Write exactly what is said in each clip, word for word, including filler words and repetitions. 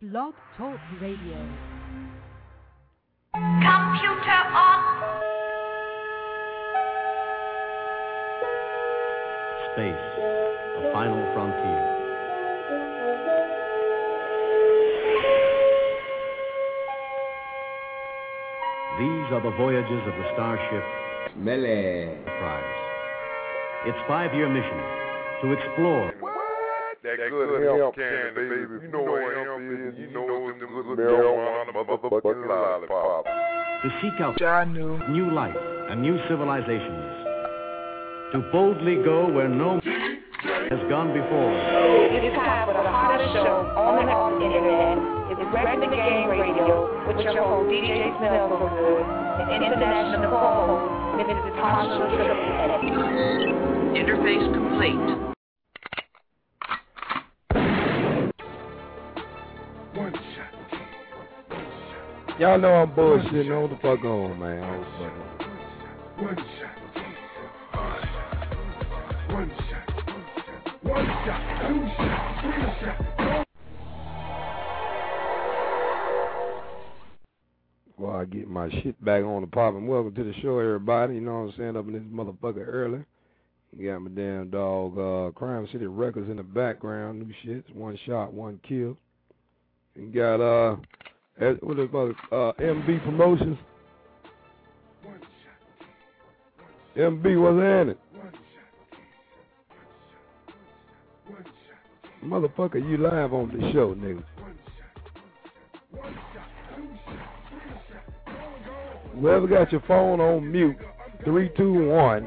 Blog Talk Radio. Computer on. Space, the final frontier. These are the voyages of the starship Mele Prize. Its five-year mission to explore. That, that good, good hemp candy, baby. baby. You know what hemp is. You know them good marijuana, motherfucking lollipop. To seek out I knew. new life and new civilizations. To boldly go where no has gone before. It is time for the hottest show on and off the internet. It's Wrecking the Game Radio with your host, D J Smell So Good, and international co-host, Missus Tasha Triple. Interface complete. Y'all know I'm bullshitting. Hold the fuck on, man. Hold the fuck on. One shot. One shot. One shot. Two shots. Three shots. Well, I get my shit back on the pop and welcome to the show, everybody. You know what I'm saying? Up in this motherfucker early. You got my damn dog, uh, Crime City Records in the background. New shit. One shot, one kill. You got, uh, what is it, uh, M B Promotions? M B, what's in it? Motherfucker, you live on the show, nigga. Whoever got your phone on mute, three, two, one.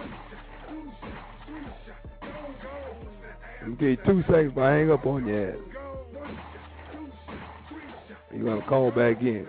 Okay, two seconds, but I hang up on your ass. You gotta call back in.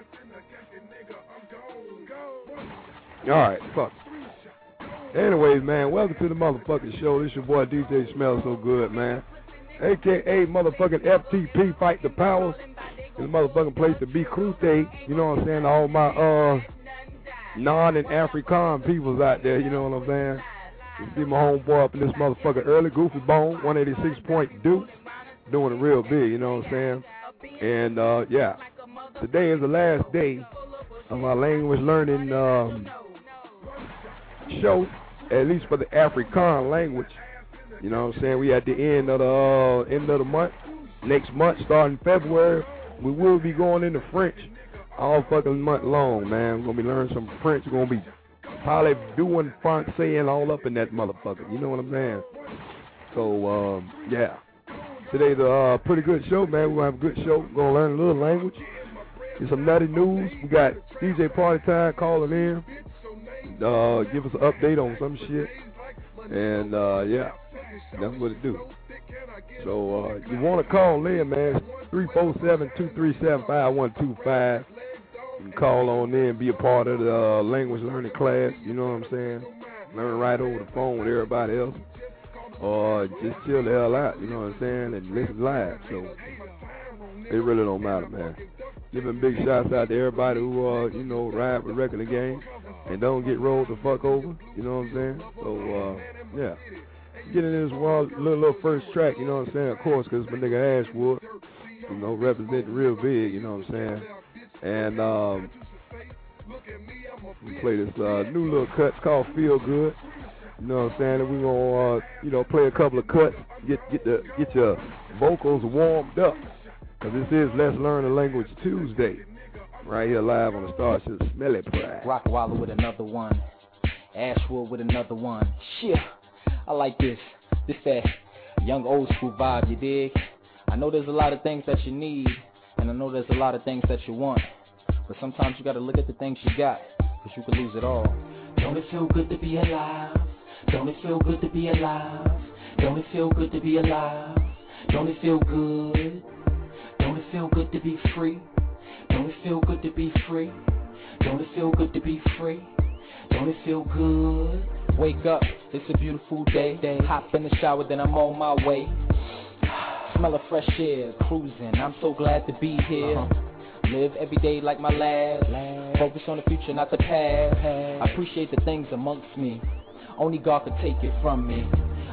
Alright, fuck. Anyways, man, welcome to the motherfucking show. This your boy D J Smell So Good, man. A K A motherfucking F T P, Fight the Powers. It's a motherfucking place to be Crusade. You know what I'm saying? All my uh non and African peoples out there, you know what I'm saying? You see my homeboy up in this motherfucker early, Goofy Bone, one eighty-six point Duke. Doing it real big, you know what I'm saying? And, uh, yeah, today is the last day of our language learning um, show, at least for the Afrikaan language. You know what I'm saying? We at the end of the uh, end of the month. Next month, starting February, we will be going into French all fucking month long, man. We're going to be learning some French. We're going to be probably doing Francais and all up in that motherfucker. You know what I'm saying? So, um, yeah. Today's a uh, pretty good show, man. We're going to have a good show. We're going to learn a little language. Get some nutty news. We got D J Party Time calling in. Uh, give us an update on some shit. And, uh, yeah, that's what it do. So, uh, you want to call in, man, three four seven, two three seven, five one two five. You can call on in, be a part of the uh, language learning class. You know what I'm saying? Learn right over the phone with everybody else. Or just chill the hell out, you know what I'm saying, and listen live. So it really don't matter, man. Giving big shouts out to everybody who, uh, you know, ride with Wrecking the Game and don't get rolled the fuck over, you know what I'm saying? So, uh, yeah. Getting in this wild little, little first track, you know what I'm saying, of course, because my nigga Ashwood, you know, representing real big, you know what I'm saying? And, um, we play this uh, new little cut called Feel Good. You know what I'm saying? And we're going to, uh, you know, play a couple of cuts, get get the get your vocals warmed up. Because this is Let's Learn the Language Tuesday, right here live on the Starship Smelly Pride. Rockwaller with another one. Ashwood with another one. Shit, I like this. This that young old school vibe, you dig? I know there's a lot of things that you need, and I know there's a lot of things that you want. But sometimes you got to look at the things you got, because you could lose it all. Don't it feel good to be alive? Don't it feel good to be alive? Don't it feel good to be alive? Don't it feel good? Don't it feel good to be free? Don't it feel good to be free? Don't it feel good to be free? Don't it feel good? Wake up, it's a beautiful day. Hop in the shower, then I'm on my way. Smell of fresh air, cruising, I'm so glad to be here. Uh-huh. Live every day like my last. Focus on the future, not the past. I appreciate the things amongst me. Only God could take it from me.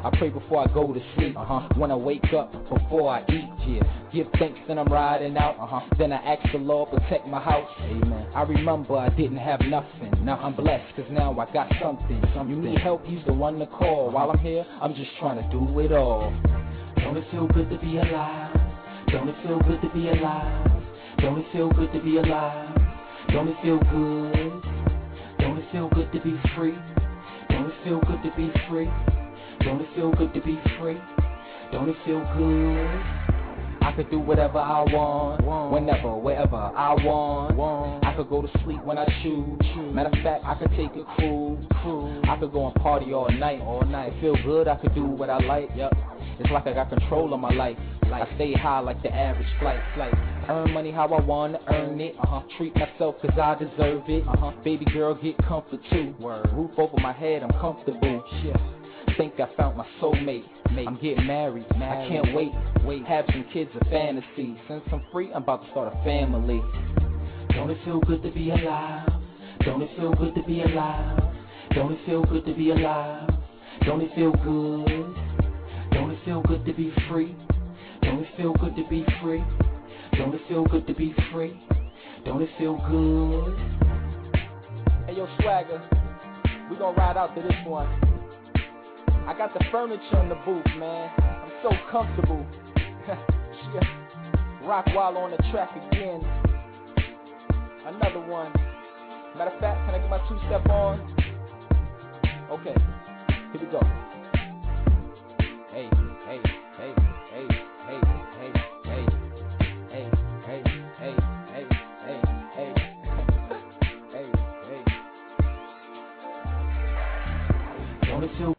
I pray before I go to sleep, uh-huh. When I wake up, before I eat, yeah. Give thanks then I'm riding out, uh-huh. Then I ask the Lord protect my house, amen. I remember I didn't have nothing. Now I'm blessed, cause now I got something. something. You need help, he's the one to call. While I'm here, I'm just trying to do it all. Don't it feel good to be alive? Don't it feel good to be alive? Don't it feel good to be alive? Don't it feel good? Don't it feel good to be free? Don't it feel good to be free? Don't it feel good to be free? Don't it feel good? I could do whatever I want, whenever, wherever I want. I could go to sleep when I choose. Matter of fact, I could take a cruise. I could go and party all night, all night. Feel good, I could do what I like, yep. It's like I got control of my life. I stay high like the average flight, flight. Earn money how I wanna earn it, uh-huh. Treat myself cause I deserve it, uh-huh. Baby girl, get comfort too. Word. Roof over my head, I'm comfortable. Shit. Think I found my soulmate. Mate. I'm getting married. married. I can't wait. Wait. Have some kids, a fantasy. Since I'm free, I'm about to start a family. Don't it feel good to be alive? Don't it feel good to be alive? Don't it feel good to be alive? Don't it feel good? Don't it feel good to be free? Don't it feel good to be free? Don't it feel good to be free? Don't it feel good? Hey yo, Swagger, we gon' ride out to this one. I got the furniture in the booth, man. I'm so comfortable. Shit. Rock while on the track again. Another one. Matter of fact, can I get my two-step on? Okay, here we go. Hey, hey, hey, hey, hey, hey, hey, hey, hey, hey, hey, hey, hey, hey, hey. Don't it feel?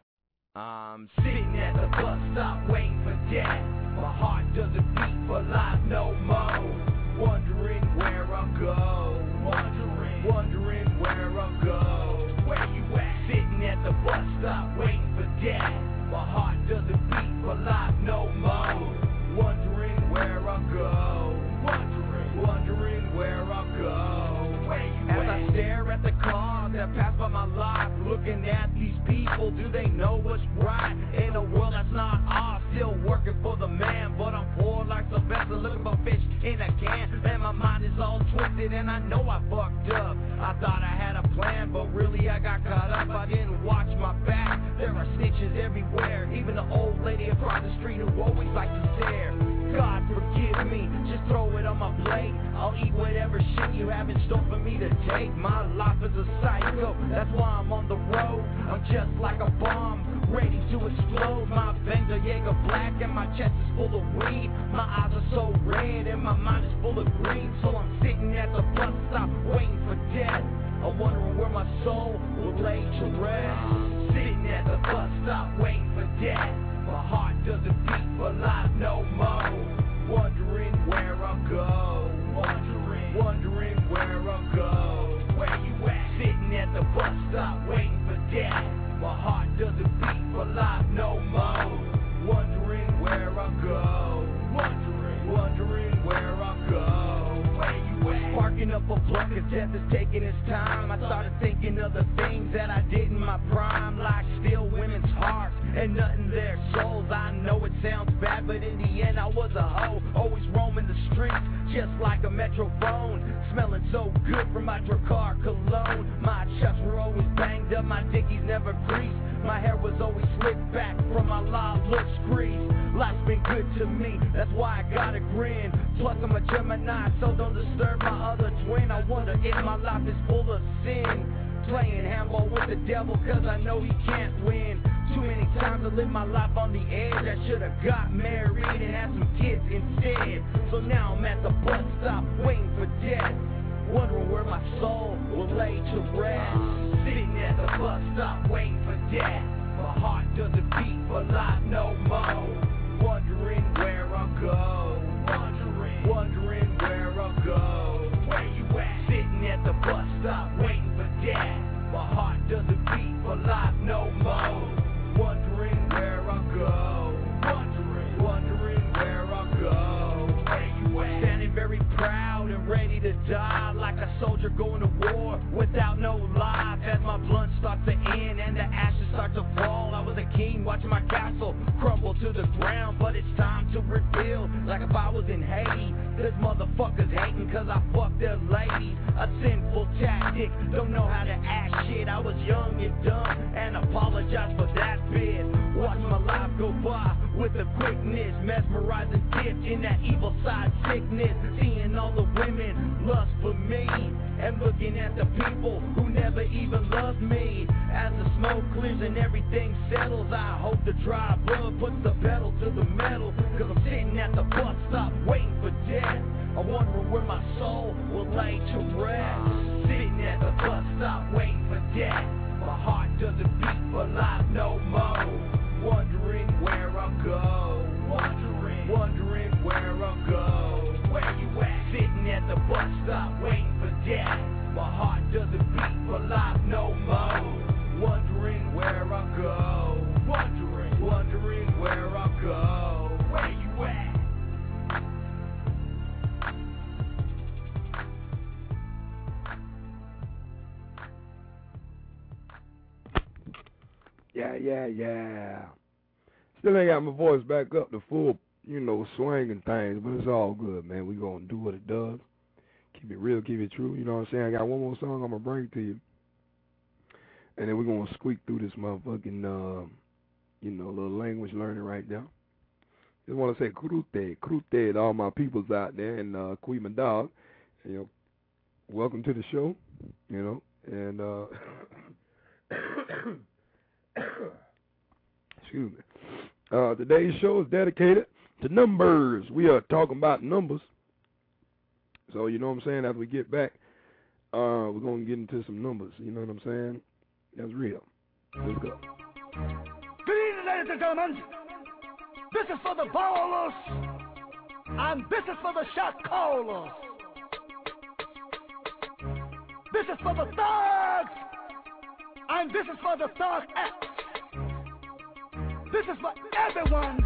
I'm sitting at the bus stop waiting for dad. My heart doesn't beat for life no more. Wondering where I'll go. Wondering, wondering where I'll go. Where you at? Sitting at the bus stop waiting for dad. My heart doesn't beat for life no more. Wondering where I'll go. Wondering, wondering where I'll go. Where you As at? I stare at the cars that pass by my life, looking at these people, do they know what's right? In a world that's not ours, still working for the man, but I'm poor like Sylvester, looking for fish in a can. And my mind is all twisted, and I know I fucked up. I thought I had a plan, but really I got caught up. I didn't watch my back. There are snitches everywhere, even the old lady across the street who always likes to stare. God forgive me, just throw it on my plate. I'll eat whatever shit you have in store for me to take. My life is a cycle, that's why I'm on the road. I'm just like a bomb, ready to explode. My veins are Jaeger black and my chest is full of weed. My eyes are so red and my mind is full of green. So I'm sitting at the bus stop waiting for death. I'm wondering where my soul will lay to rest. Sitting at the bus stop waiting for death. My heart doesn't beat for life no more. Wondering where I'll go. Wondering, wondering where I'll go. Where you at? Sitting at the bus stop waiting for death. My heart doesn't beat for life no more. Wondering where I'll go. Wondering, wondering where I'll go. Where you at? Sparking up a blunt cause death is taking its time. I started thinking of the things that I did in my prime, like steal women's hearts and nothing their souls. I know it sounds bad, but in the end I was a hoe, always roaming the streets just like a metrophone, smelling so good from my Dracar cologne. My chucks were always banged up, my dickies never greased. My hair was always slicked back from my loud looks greased. Life's been good to me, that's why I got a grin. Plus I'm a Gemini, so don't disturb my other twin. I wonder if my life is full of sin, playing handball with the devil cause I know he can't win. Too many times I lived my life on the edge. I should've got married and had some kids instead. So now I'm at the bus stop waiting for death, wondering where my soul will lay to rest. Sitting at the bus stop waiting for death. My heart doesn't beat for life no more. Wondering where I'll go. Wondering, wondering where I'll go. Where you at? Sitting at the bus stop waiting for death. My heart doesn't beat for life no more. Wondering where I'll go. Wondering, wondering where I'll go. Where you at? Standing very proud and ready to die, like a soldier going to war without no life. As my blunt starts to end and the ashes start to fall, I was a king watching my castle I was in Haiti. This motherfuckers hating cause I fucked their ladies. A sinful tactic, don't know how to act shit. I was young and dumb and apologize for that bit. Watch my life go by with a quickness, mesmerizing gift in that evil side sickness. Seeing all the women lust for me and looking at the people who never even loved me. As the smoke clears and everything settles, I hope the driver puts the pedal to the metal. Cause I'm sitting at the bus stop waiting for death. I'm wondering where my soul will lay to rest. Sitting at the bus stop waiting for death. My heart doesn't beat for life no more. Wondering where I'll go. Wondering, wondering where I'll go. Where you at? Sitting at the bus stop waiting for death. My heart doesn't beat for life no more. Wondering where I'll go. Wondering, wondering where I'll go. Where you at? Yeah, yeah, yeah. Still ain't got my voice back up to full, you know, swinging things, but it's all good, man. We gonna do what it does. Keep it real, keep it true. You know what I'm saying? I got one more song I'm gonna bring to you. And then we're gonna squeak through this motherfucking, uh, you know, little language learning right now. Just wanna say Krute, Krute to all my peoples out there, and uh, Kui my dog. You know, welcome to the show, you know, and, uh, excuse me. Uh, today's show is dedicated to numbers. We are talking about numbers. So, you know what I'm saying? After we get back, uh, we're going to get into some numbers. You know what I'm saying? That's real. Let's go. Good evening, ladies and gentlemen. This is for the ballers, and this is for the shot callers. This is for the thugs, and this is for the thug acts. This is for everyone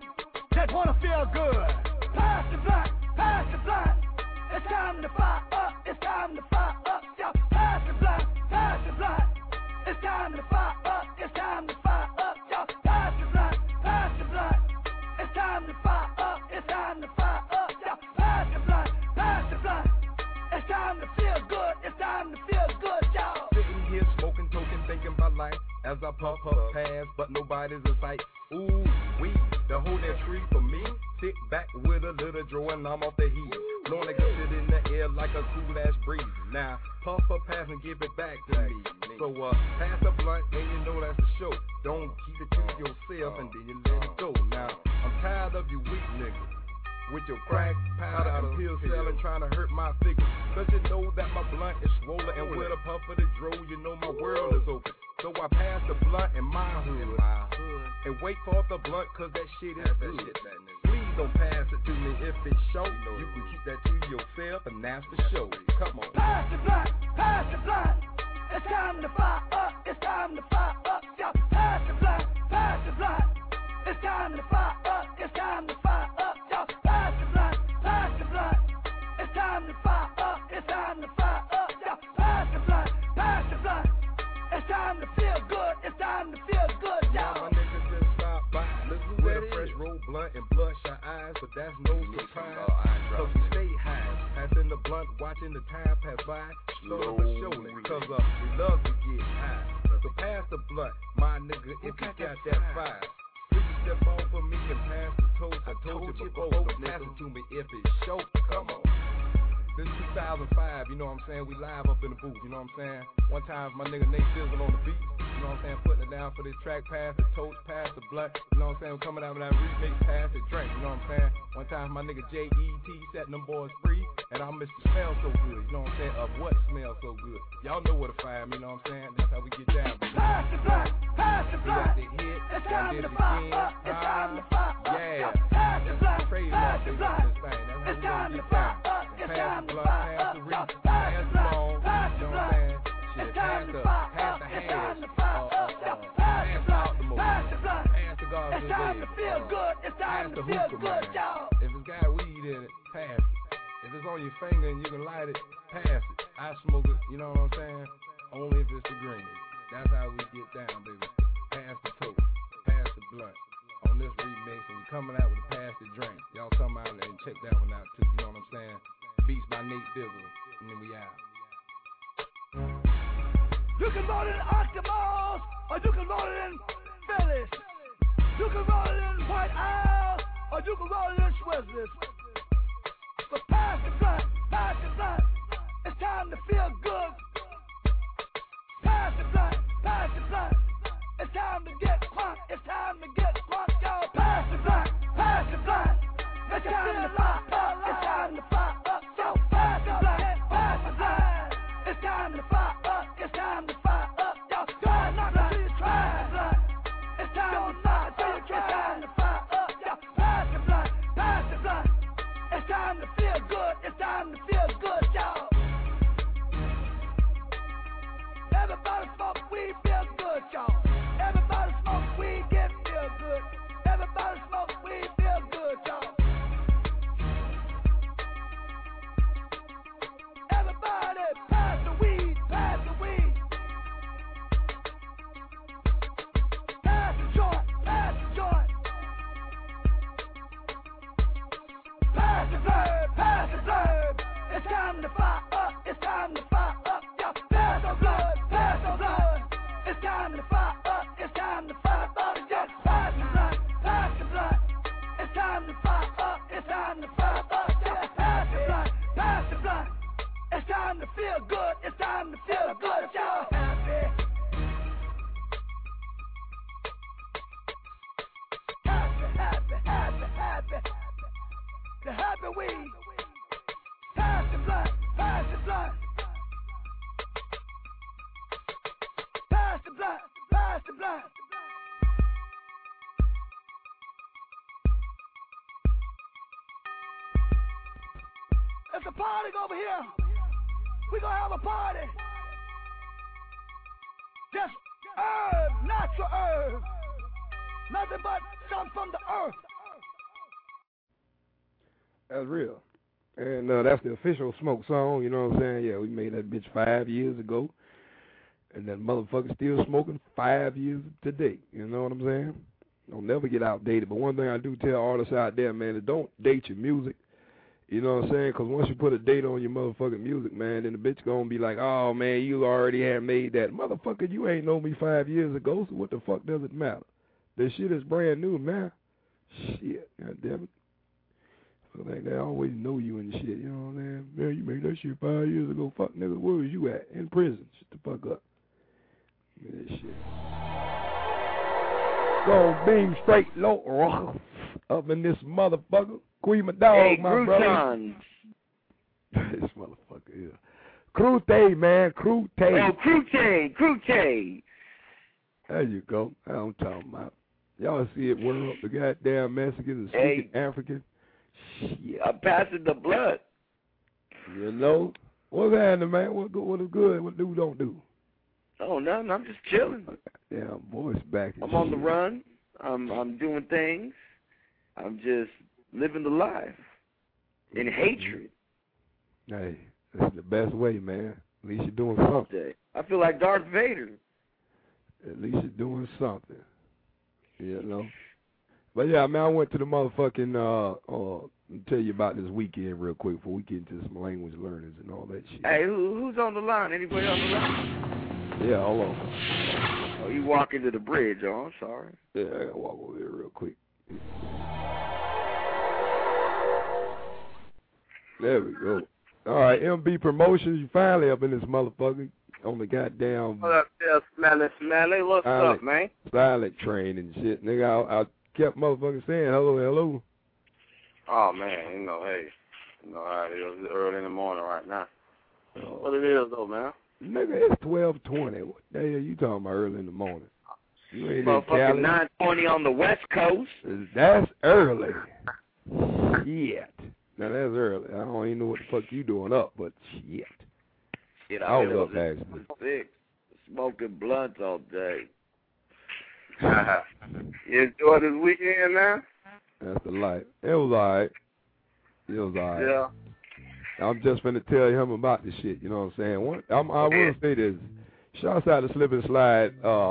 that wanna feel good. Pass the blunt, pass the blunt. It's time to fire up, it's time to fire up. Yo, pass the blunt, pass the blunt. It's time to fire up, it's time to fire up. Yo, pass the blunt, pass the blunt. It's time to fire up, it's time to fire up. Yo, pass the blunt, pass the blunt. It's time to feel good, it's time to feel good, y'all. Sitting here smoking, token, thinking about life. As I puff up past, but nobody's in sight. Ooh, we, the whole that tree for me. Sit back with a little draw and I'm off the heat. Blowing like a shit in the air like a cool ass breeze. Now, puff up pass and give it back to me. So, uh, pass the blunt and you know that's the show. Don't keep it to yourself and then you let it go. Now, I'm tired of you weak niggas. With your crack, powder, and pill selling, trying to hurt my figure. Cause you know that my blunt is swollen, and with a puff of the dro, you know my world is open. So I pass the blunt in my hood, and wait for the blunt, cause that shit is good. Please don't pass it to me if it's short. You can keep that to yourself, and that's the show. Come on. Pass the blunt, pass the blunt. It's time to fire up, it's time to fire up. Yo, pass the blunt, pass the blunt. It's time to fire up, it's time to fire up. Yo, pass the blunt, pass the blunt. It's time to fire up, it's time to fire up. Yo, pass the blunt, pass the blunt. It's time to feel good, it's time to feel good, y'all. My niggas just stop by. Listen with a fresh roll blunt and bloodshot eyes, but that's no surprise. Cause we stay high, passing the blunt, watching the time pass by. Slow but surely, cause uh, we love to get high. So pass the blunt, my nigga, if you got that fire. Please step on for me and pass the toast. I told you before, so pass it to me if it's short. Come on. This is two thousand five, you know what I'm saying? We live up in the booth, you know what I'm saying? One time my nigga Nate Sizzle on the beat, you know what I'm saying? Putting it down for this track, pass the toast, pass the blunt, you know what I'm saying? Coming out with that remix, pass the drink, you know what I'm saying? One time my nigga J E T setting them boys free, and I'm Mister Smell So Good, you know what I'm saying? Of what smells so good? Y'all know where to find me, you know what I'm saying? That's how we get down. Pass the blunt, pass the blunt. Hit, it's time to fire up, it's time to fire up. Yeah, pass the blunt, pass the blunt. It's time to fire up, it's time to fire up. Pass the blunt, pass the blunt. It's time to fire up, it's time to fire up. Pass the blunt, pass the blunt. It's time to feel good, it's time to feel good, y'all. If it's got weed in it, pass it. If it's on your finger and you can light it, pass it. I smoke it, you know what I'm saying? Only if it's the green. That's how we get down, baby. Pass the toast, pass the blunt. On on this remix, and we coming out with a Pass the Drink. Y'all come out and check that one out too. You know what I'm saying? Beats by Nate Dizzle, and then we out. You can roll it in Octomos, or you can roll it in Phyllis. You can roll it in White Owl, or you can roll it in Swizzlers. But pass the blunt, pass the blunt. It's time to feel good. Pass the blunt, pass the blunt. It's time to get crunk. It's time to get crunk, y'all. Pass the blunt, pass the blunt. It's time to fire up. It's time to fire up. So pass the blunt, pass the blunt. It's time to fire up. It's time to fire up, y'all. Try not to be try the blunt. It's time to fire up. It's time to fire up, y'all. Pass the blunt, pass the blunt. It's time to feel good. It's time to feel good, y'all. Everybody smoke weed, feel good, y'all. Everybody smoke weed, get feel good. Everybody smoke weed, feel good, y'all. Everybody pass the weed, pass the weed. Pass the joint, pass the joint. Pass the blood, pass the blood. It's time to fire up, it's time to fire up, y'all. Pass the blood, pass the blood. It's time to fire up, it's time to fire up, just pass the blood, pass the blood. It's time to fire up, it's time to fire up, just pass the blood, pass the blood. It's time to feel good, it's time to feel good, y'all. Happy. Happy, happy, happy, happy. The happy weed. Pass the blood, pass the blood. Pass the blood, pass the blood. It's a party over here. We gonna have a party. Just herb, natural herb. Nothing but something from the earth. That's real. And uh, that's the official Smoke song, you know what I'm saying? Yeah, we made that bitch five years ago. And that motherfucker still smoking five years today. You know what I'm saying? Don't never get outdated. But one thing I do tell artists out there, man, is don't date your music. You know what I'm saying? Because once you put a date on your motherfucking music, man, then the bitch gonna be like, oh, man, you already have made that. Motherfucker, you ain't know me five years ago, so what the fuck does it matter? This shit is brand new, man. Shit, goddammit. Like they always know you and shit, you know what I'm saying? Man, you made that shit five years ago. Fuck, nigga, where was you at? In prison. Shut the fuck up. Give me that shit. Go beam straight low up in this motherfucker. Queen my dog, hey, my Croutons. brother. This motherfucker here. Crute, man, Crute. Oh, Crute, Crute. There you go. That's what I'm talking about. Y'all see it whirl up the goddamn Mexicans and speaking hey. African. Shit. I'm passing the blood. You know? What's happening, man? What good? What is good? What do don't do? Oh, nothing. I'm just chilling. Yeah, voice back. I'm on the run. I'm I'm doing things. I'm just living the life in mm-hmm. hatred. Hey, that's the best way, man. At least you're doing something. I feel like Darth Vader. At least you're doing something. You know? But yeah, man, I went to the motherfucking, uh, uh, tell you about this weekend real quick before we get into some language learners and all that shit. Hey, who, who's on the line? Anybody on the line? Yeah, hold on. Oh, you walking to the bridge, oh, I'm sorry. Yeah, I gotta walk over here real quick. There we go. All right, M B Promotions, you finally up in this motherfucker on the goddamn... What up there, Smelly Smelly? What's silent, up, man? Silent train and shit. Nigga, I, I kept motherfucking saying hello, hello. Oh, man, you know, hey, you know how it is early in the morning right now. Oh. What it is, though, man? Nigga, it's twelve twenty. What the hell are you talking about early in the morning? You ain't motherfucking nine twenty on the West Coast. That's early. Shit. Now, that's early. I don't even know what the fuck you doing up, but shit. Shit, I, I was up, actually. Sick. Smoking blunts all day. You enjoy this weekend now? That's the life. It was all right. It was all right. Yeah. I'm just finna tell him about this shit, you know what I'm saying? One, I'm, I will say this. Shouts out to Slip and Slide, uh,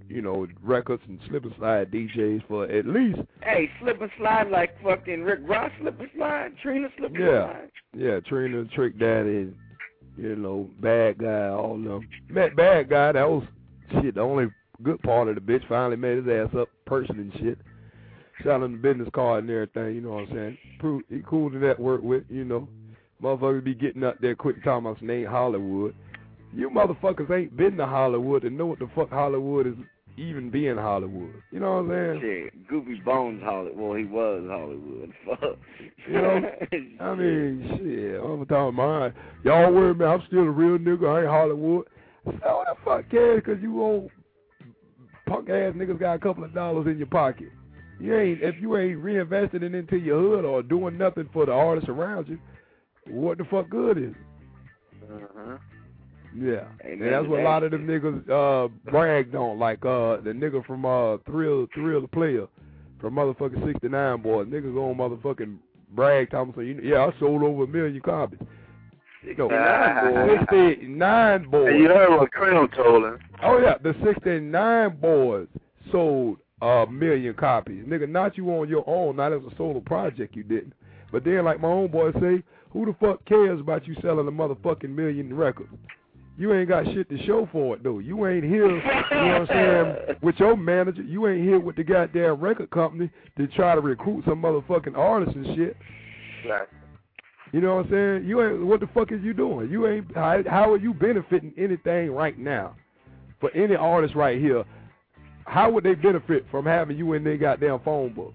you know, records and slip and slide D Js for at least. Hey, slip and slide like fucking Rick Ross slip and slide, Trina slip and Yeah, slide. yeah, Trina, Trick Daddy, you know, Bad Guy, all of them. Met Bad Guy, that was shit. The only good part of the bitch finally made his ass up, person and shit. Shot him the business card and everything. You know what I'm saying? Proof, he cool to network with. You know, motherfuckers be getting up there quick talking about some ain't Hollywood. You motherfuckers ain't been to Hollywood and know what the fuck Hollywood is, even being Hollywood. You know what I'm saying? Shit, Goofy Bones Hollywood. Well, he was Hollywood. Fuck. You know, I mean, shit. I'm talking about y'all worry, man. I'm still a real nigga. I ain't Hollywood. So what the fuck cares? Cause you old punk ass niggas got a couple of dollars in your pocket. You ain't if you ain't reinvesting it into your hood or doing nothing for the artists around you. What the fuck good is it? Uh huh. Yeah, Amen and that's what that. a lot of them niggas uh, bragged on, like uh, the nigga from uh, Thrill, Thrill the Player, from motherfucking sixty-nine Boys. Niggas on motherfucking brag, talking so you know, yeah, I sold over a million copies. sixty-nine No, sixty-nine Boys. And you heard what Cream told him. Oh yeah, the sixty-nine Boys sold a million copies. Nigga, not you on your own, not as a solo project you didn't. But then, like my homeboy say, who the fuck cares about you selling a motherfucking million records? You ain't got shit to show for it, though. You ain't here, you know what I'm saying, with your manager. You ain't here with the goddamn record company to try to recruit some motherfucking artists and shit. Right. You know what I'm saying? You ain't. What the fuck is you doing? You ain't. How, how are you benefiting anything right now? For any artist right here, how would they benefit from having you in their goddamn phone book?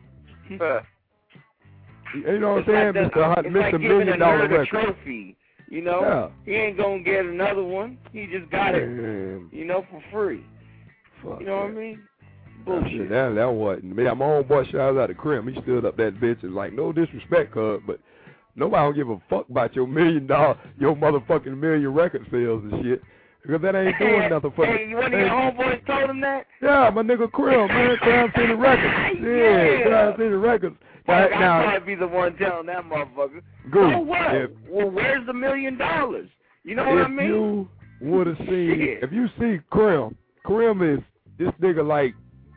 Uh, You know what I'm It's saying, like the- Mister Hunt, it's Mister like giving Million a Dollar nerd a Record. trophy. You know, Yeah. he ain't gonna get another one. He just got it, Man, you know, for free. fuck You know what I that. mean? That, Bullshit. that, that wasn't. Man, my homeboy shouts out to Crim. He stood up that bitch and like, no disrespect, cuz, but nobody don't give a fuck about your million dollar, your motherfucking million record sales and shit. Because that ain't doing nothing for Hey, me. one of your homeboys told him that? Yeah, my nigga Krill, man, Crime City Records. Yeah, Yeah. Crime City Records. Like, Now, I'd now, probably be the one telling that motherfucker. Goose, So what? if- Well, where's the million dollars? You know what I if mean? you would have seen, Shit. if you see Krim, Krim is this nigga like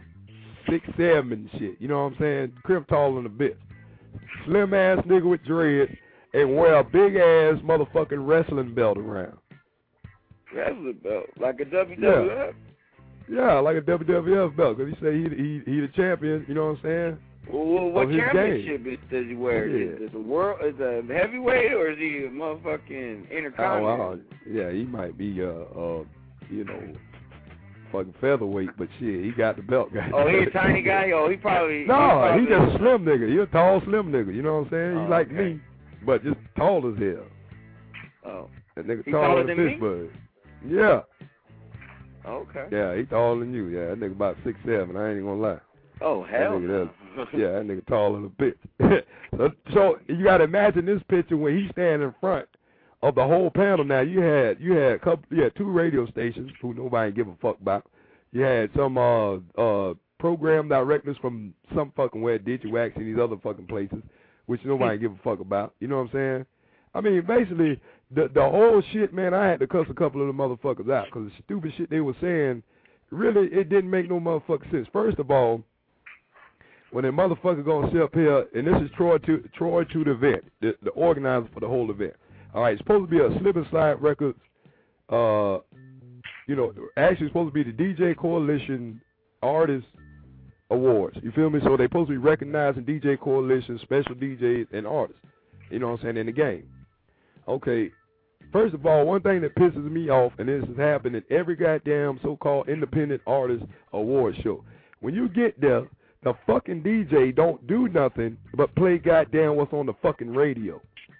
six seven and shit. You know what I'm saying? Krim taller than a bitch, slim ass nigga with dreads, and wear a big ass motherfucking wrestling belt around. Wrestling belt, like a W W F. Yeah, like a W W F belt. Cause he say he he he the champion. You know what I'm saying? Well, well, what Of his championship is, does he wear? Yeah. Is it the world? Is it a heavyweight or is he a motherfucking Oh, intercontinental? wow. Yeah, he might be uh uh you know fucking featherweight, but shit, he got the belt. Guy. Oh, he a tiny guy. Oh, he probably. No, he he probably, just a slim nigga. He a tall, slim nigga. You know what I'm saying? Oh, he like okay. me, but just tall as hell. Oh, That nigga He taller taller than than me? Fishbud. Yeah, okay. yeah, he taller than you. Yeah, that nigga about six seven. I ain't even gonna lie. Oh, hell That nigga, no. that, yeah, that nigga taller than a bitch. so, so you gotta imagine this picture when he stand in front of the whole panel. Now you had you had a couple, you had two radio stations who nobody give a fuck about. You had some uh uh program directors from some fucking where DigiWax and these other fucking places, which nobody give a fuck about. You know what I'm saying? I mean, basically the the whole shit, man. I had to cuss a couple of the motherfuckers out because the stupid shit they were saying, really, it didn't make no motherfucking sense. First of all, when a motherfucker gonna sit up here, and this is Troy to Troy to the event, the, the organizer for the whole event. All right, it's supposed to be a Slip and Slide Records. Uh, you know, actually it's supposed to be the D J Coalition Artist Awards. You feel me? So they supposed to be recognizing D J Coalition, special D Js, and artists. You know what I'm saying, in the game. Okay, first of all, one thing that pisses me off, and this has happened in every goddamn so-called independent artist award show. When you get there, the fucking D J don't do nothing but play goddamn what's on the fucking radio.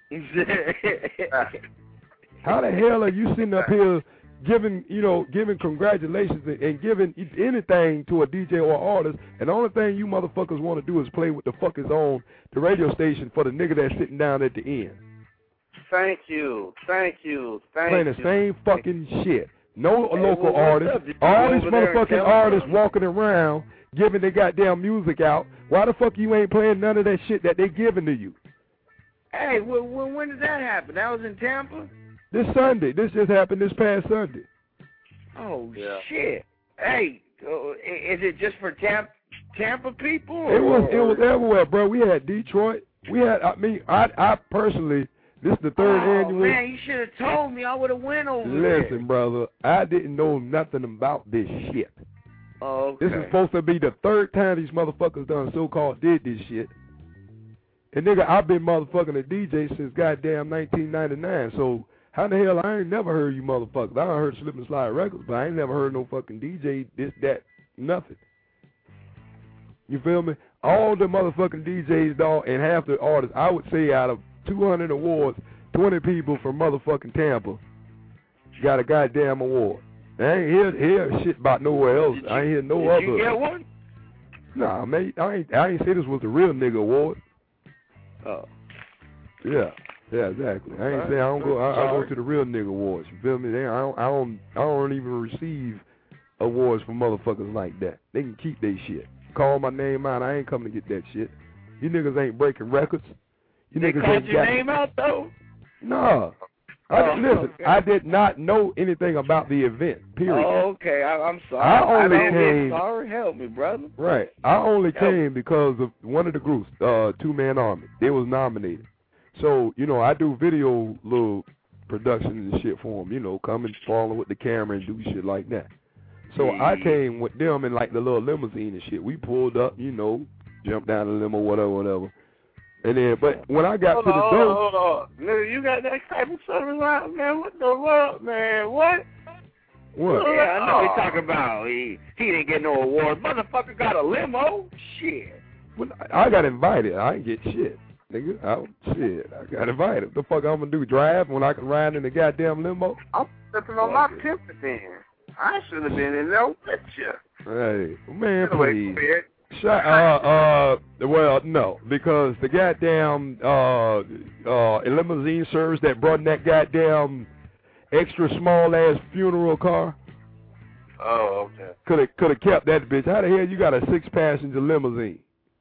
How the hell are you sitting up here giving, you know, giving congratulations and, and giving anything to a D J or artist, and the only thing you motherfuckers want to do is play with the fuck is on the radio station for the nigga that's sitting down at the end. Thank you. Thank you. Thank Playing you. the same fucking shit. No Hey, local well, what's artists. up? Did you All go these over there and motherfucking tell them artists something? walking around giving their goddamn music out. Why the fuck you ain't playing none of that shit that they giving to you? Hey, when, when, when did that happen? That was in Tampa? This Sunday. This just happened this past Sunday. Oh, Yeah. shit. Hey, So is it just for Tampa, Tampa people? It was it was everywhere, bro. We had Detroit. We had. I mean, I I personally. This is the third oh, annual. Man, you should have told me. I would have went over Listen, there. Listen, brother, I didn't know nothing about this shit. Oh, okay. This is supposed to be the third time these motherfuckers done so-called did this shit. And nigga, I've been motherfucking a D J since goddamn nineteen ninety-nine. So how the hell I ain't never heard you motherfuckers? I done heard Slip and Slide Records, but I ain't never heard no fucking D J this, that, nothing. You feel me? All the motherfucking D Js, dog, and half the artists, I would say out of two hundred awards, twenty people from motherfucking Tampa got a goddamn award. I ain't hear, hear shit about nowhere else. You, I ain't hear no did other. Did you get one? Nah, man, I ain't, I ain't say this was the real nigga award. Oh. Yeah, yeah, exactly. I ain't saying I don't go. I, I go to the real nigga awards. You feel me? They, I don't, I don't, I don't even receive awards from motherfuckers like that. They can keep their shit. Call my name out. I ain't coming to get that shit. You niggas ain't breaking records. You they niggas called ain't your got name out though? No. I, Oh, listen, okay. I did not know anything about the event, period. Oh, okay. I, I'm sorry. I only I came- sorry. Help me, brother. Right. I only Help. came because of one of the groups, uh, Two Man Army. They was nominated. So, you know, I do video little productions and shit for them, you know, come and follow with the camera and do shit like that. So I came with them in like the little limousine and shit. We pulled up, you know, jumped down the limo, whatever, whatever. And then, but when I got Hold to the on, door, hold on, hold on. Nigga, you got that type of service out, man? What the world, man? What? what? Yeah, I know what you're talking about. He, he didn't get no awards. Motherfucker got a limo? Shit. When I got invited. I ain't get shit. Nigga, I, shit, I got invited. What the fuck I'm gonna do, drive when I can ride in the goddamn limo? I'm stepping on my pimp then. I should have been in no picture. Hey, man, Anyway, please. Fred. Shut, uh, uh, well, no, because the goddamn, uh, uh, limousine service that brought in that goddamn extra small ass funeral car Oh, okay. could have could have kept that bitch. How the hell you got a six passenger limousine?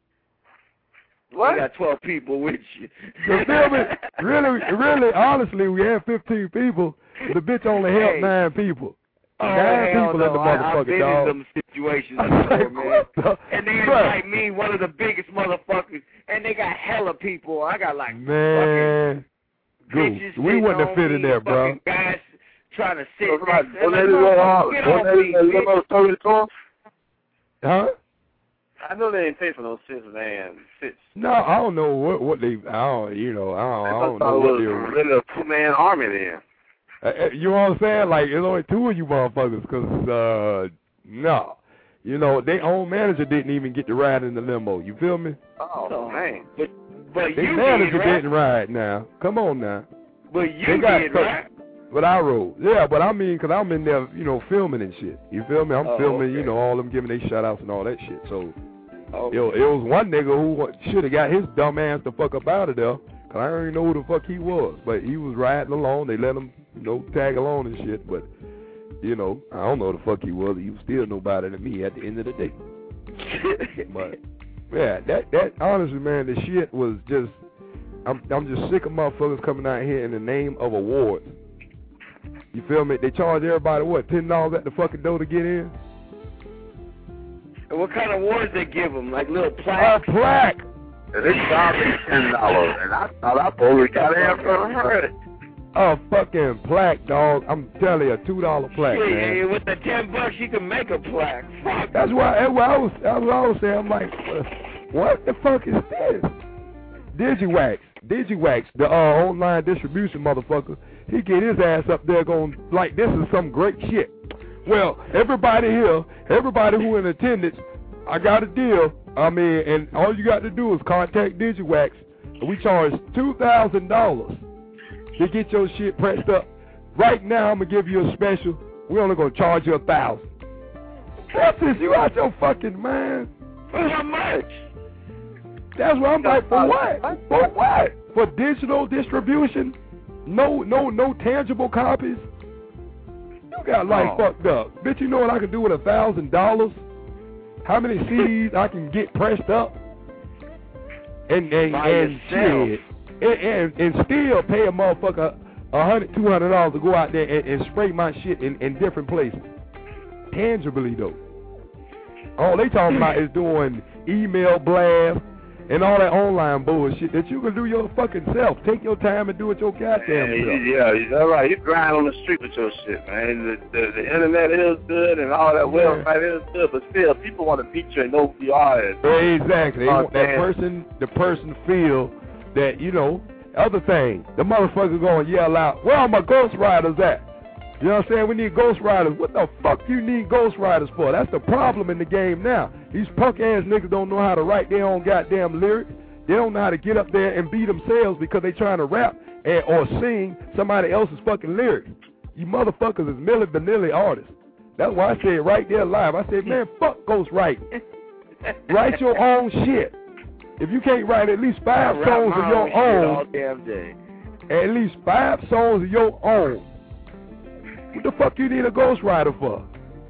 What? You got twelve people with you. You feel me? Really, really, honestly, we had fifteen people. The bitch only held Hey. nine people. Oh, Nine hell people no. in the I, I've motherfucker, been dog. in them situations I was before, like, man. what the- And they Bruh. invite me, one of the biggest motherfuckers, and they got hella people. I got like Man, fucking Goose, bitches we sitting wouldn't have on fit in me, there, bro. fucking guys trying to sit So somebody next to me. donated Like, that, uh, motherfucker, get off donated me, that bitch. limo service to him? Huh? I know they ain't pay for no six man six. No, I don't know what what they. I don't, you know, I don't, I don't know what it they. was really a two man army then. Uh, you know what I'm saying? Like, there's only two of you motherfuckers, because, uh, no. You know, their own manager didn't even get to ride in the limo. You feel me? Oh, So, man. But, but Their you manager did, right? didn't ride now. Come on now. But you They got did, cut. right? But I rode. Yeah, but I mean, because I'm in there, you know, filming and shit. You feel me? I'm Oh, filming, okay. you know, all them giving they shout-outs and all that shit. So, Oh, yo, it was one nigga who should have got his dumb ass the fuck up out of there, because I don't even know who the fuck he was. But he was riding along. They let him, you know, tag along and shit. But, you know, I don't know who the fuck he was. He was still nobody to me at the end of the day. But, yeah, that, that honestly, man, the shit was just, I'm, I'm just sick of motherfuckers coming out here in the name of awards. You feel me? They charge everybody, what, ten dollars at the fucking door to get in? And what kind of awards they give them? Like little A plaques? plaque! And they charged me ten dollars, and I thought I probably got in for her. A fucking plaque, dog. I'm telling you, a two dollar plaque, Shit, man. hey, with the ten bucks, you can make a plaque. Fuck. That's why, that's why I was, that's what I was saying. I'm like, what the fuck is this? Digiwax, Digiwax, the uh, online distribution motherfucker. He get his ass up there going like this is some great shit. Well, everybody here, everybody who in attendance, I got a deal. I mean, and all you got to do is contact Digiwax. And we charge two thousand dollars to get your shit pressed up. Right now, I'm gonna give you a special. We're only gonna charge you a thousand. That's this. You out your fucking mind? For how much? That's what I'm like. For what? For what? For digital distribution? No, no, no tangible copies. You got life Oh. fucked up, bitch. You know what I can do with a thousand dollars? How many C Ds I can get pressed up? And and By and yourself. shit, and, and and still pay a motherfucker a hundred, two hundred dollars to go out there and, and spray my shit in, in different places. Tangibly though. All they talking about is doing email blasts and all that online bullshit that you can do your fucking self. Take your time and do it your goddamn yeah, self. Yeah, that's right. You grind on the street with your shit, man. The, the, the internet is good and all that Yeah. website is good, but still, people want to beat you and know who you are. Exactly. They Oh, want that damn. person, the person feel that, you know, other thing. The motherfucker going to yell out, where are my Ghost Riders at? You know what I'm saying? We need Ghost Riders. What the fuck you need Ghost Riders for? That's the problem in the game now. These punk ass niggas don't know how to write their own goddamn lyrics. They don't know how to get up there and be themselves because they trying to rap and, or sing somebody else's fucking lyrics. You motherfuckers is Milli Vanilli artists. That's why I said right there live. I said, man, fuck ghost writing. Write your own shit. If you can't write at least five I songs rap of my your own shit all own, damn day. at least five songs of your own, what the fuck you need a ghostwriter for?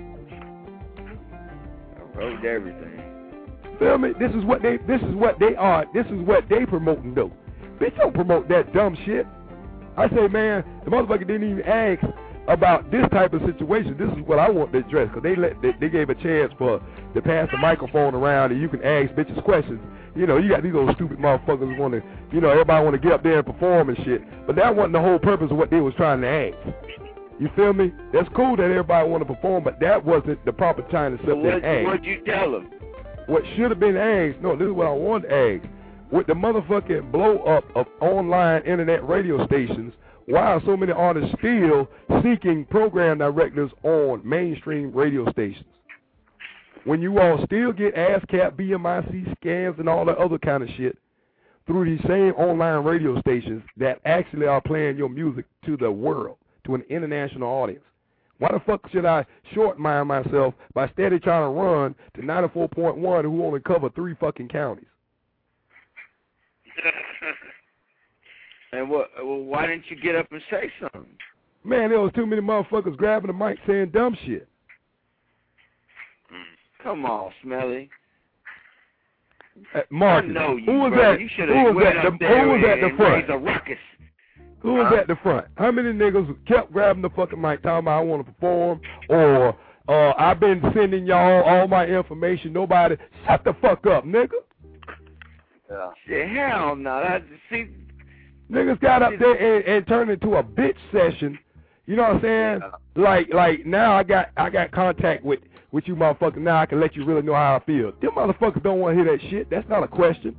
I wrote everything. Feel me? This is what they this is what they are. This is what they promoting though. Bitch, don't promote that dumb shit. I say, man, the motherfucker didn't even ask about this type of situation. This is what I want to address, because they let they, they gave a chance for to pass the microphone around and you can ask bitches questions. You know, you got these old stupid motherfuckers want to, you know, everybody want to get up there and perform and shit. But that wasn't the whole purpose of what they was trying to ask. You feel me? That's cool that everybody want to perform, but that wasn't the proper time to sit So there what, and ask. what'd you tell them? What should have been asked, no, this is what I wanted to ask. With the motherfucking blow up of online internet radio stations, why are so many artists still seeking program directors on mainstream radio stations? When you all still get ASCAP, B M I C scans, and all that other kind of shit through these same online radio stations that actually are playing your music to the world, to an international audience. Why the fuck should I short mind myself by steady trying to run to ninety-four point one who only cover three fucking counties? And what? Well, why didn't you get up and say something? Man, there was too many motherfuckers grabbing the mic saying dumb shit. Come on, Smelly. Uh, Marcus, I know you, who was brother. that? You Who have was went at up the there Who was at the and front? raised a ruckus. Who was Huh? at the front? How many niggas kept grabbing the fucking mic talking about I want to perform, or uh, I've been sending y'all all my information. Nobody, shut the fuck up, nigga. Yeah. Shit, hell no. That, see, Niggas got up there and, and turned into a bitch session. You know what I'm saying? Yeah. Like, like now I got I got contact with with you motherfuckers. Now I can let you really know how I feel. Them motherfuckers don't want to hear that shit. That's not a question.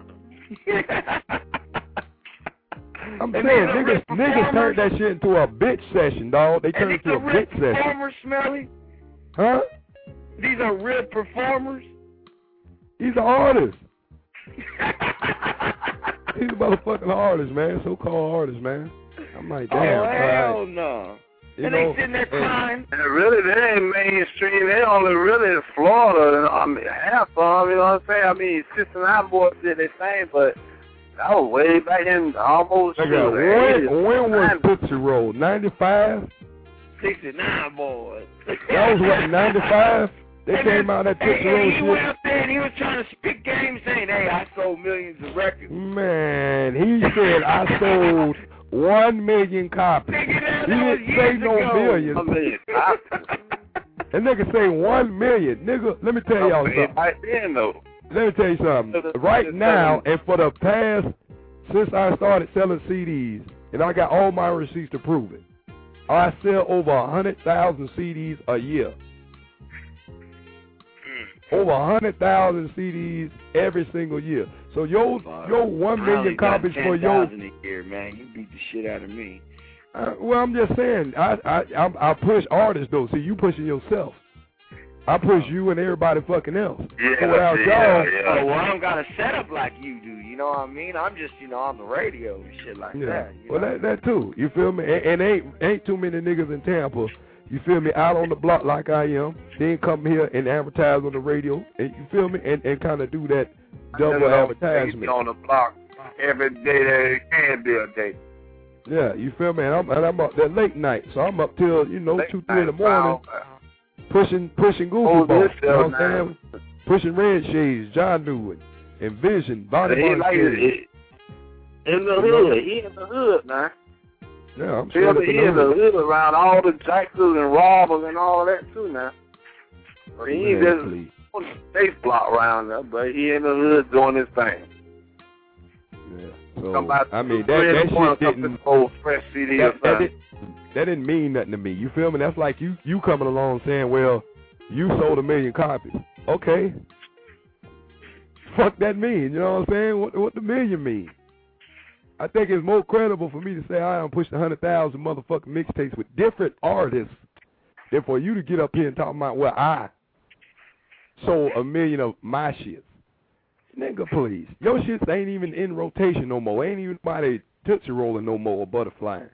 I'm And saying these are niggas real niggas turned that shit into a bitch session, dog. They and turned these it into are a real bitch session. performers, Smelly. Huh? These are real performers. He's an artist. He's a motherfucking artist, man. So-called artist, man. I'm like, damn. Oh, hell right. no. You And know, they sitting there and- crying. And really, they ain't mainstream. They only really in Florida. And I mean, half of them, you know what I'm saying? I mean, Sister Nine Boys did their thing, but that was way back in almost. Nigga, shoot, when, when was Tootsie Roll? ninety-five? sixty-nine boys. That was what, ninety-five? They And came then- out that and- Tootsie and Roll he went shit. up there and he was trying to spit game saying, hey, I sold millions of records. Man, he said I sold one million copies. Nigga, that He was didn't say years no ago. million. I mean, I, That nigga say one million. Nigga, let me tell y'all I mean, something. back then, though. Let me tell you something. Right now, and for the past, since I started selling C Ds, and I got all my receipts to prove it, I sell over one hundred thousand C Ds a year. Over one hundred thousand C Ds every single year. So your your one I million only got copies for your. ten thousand a year, man. You beat the shit out of me. Uh, well, I'm just saying, I I I'm, I push artists though. See, you pushing yourself. I push you and everybody fucking else. Yeah, So without yeah, y'all, yeah. Oh, well, I don't got a setup like you do. You know what I mean? I'm just, you know, on the radio and shit like yeah. that. You Well, know? that that too. You feel me? And, and ain't ain't too many niggas in Tampa. You feel me? Out on the block like I am. Then come here and advertise on the radio. And you feel me? And and kind of do that double Nigga, advertisement. on the block every day that it can be a day. Yeah, you feel me? And I'm and I'm up there late night, so I'm up till you know Late two three in the night, morning, wow. pushing pushing goofy Oh, balls. this You know what now. I'm saying? Pushing Red Shades, John Newman, and Vision, Bonnie He Bonnie like Shades. it, it, in the hood. He in the hood, man. Yeah, I'm Feel sure me? it's in He the in the hood. hood around all the jackals and robbers and all that too now. But he ain't Man, just please. on the safe block around there, but he in the hood doing his thing. Yeah. So, I mean, that, that shit didn't, old fresh C D that, or that, did, that didn't mean nothing to me. You feel me? That's like you, you coming along saying, well, you sold a million copies. Okay. Fuck that mean? You know what I'm saying? What, what the million mean? I think it's more credible for me to say I done pushed one hundred thousand motherfucking mixtapes with different artists than for you to get up here and talk about, well, I sold a million of my shit. Nigga, please. Your shits ain't even in rotation no more. Ain't even nobody Tootsie rolling no more or butterflying.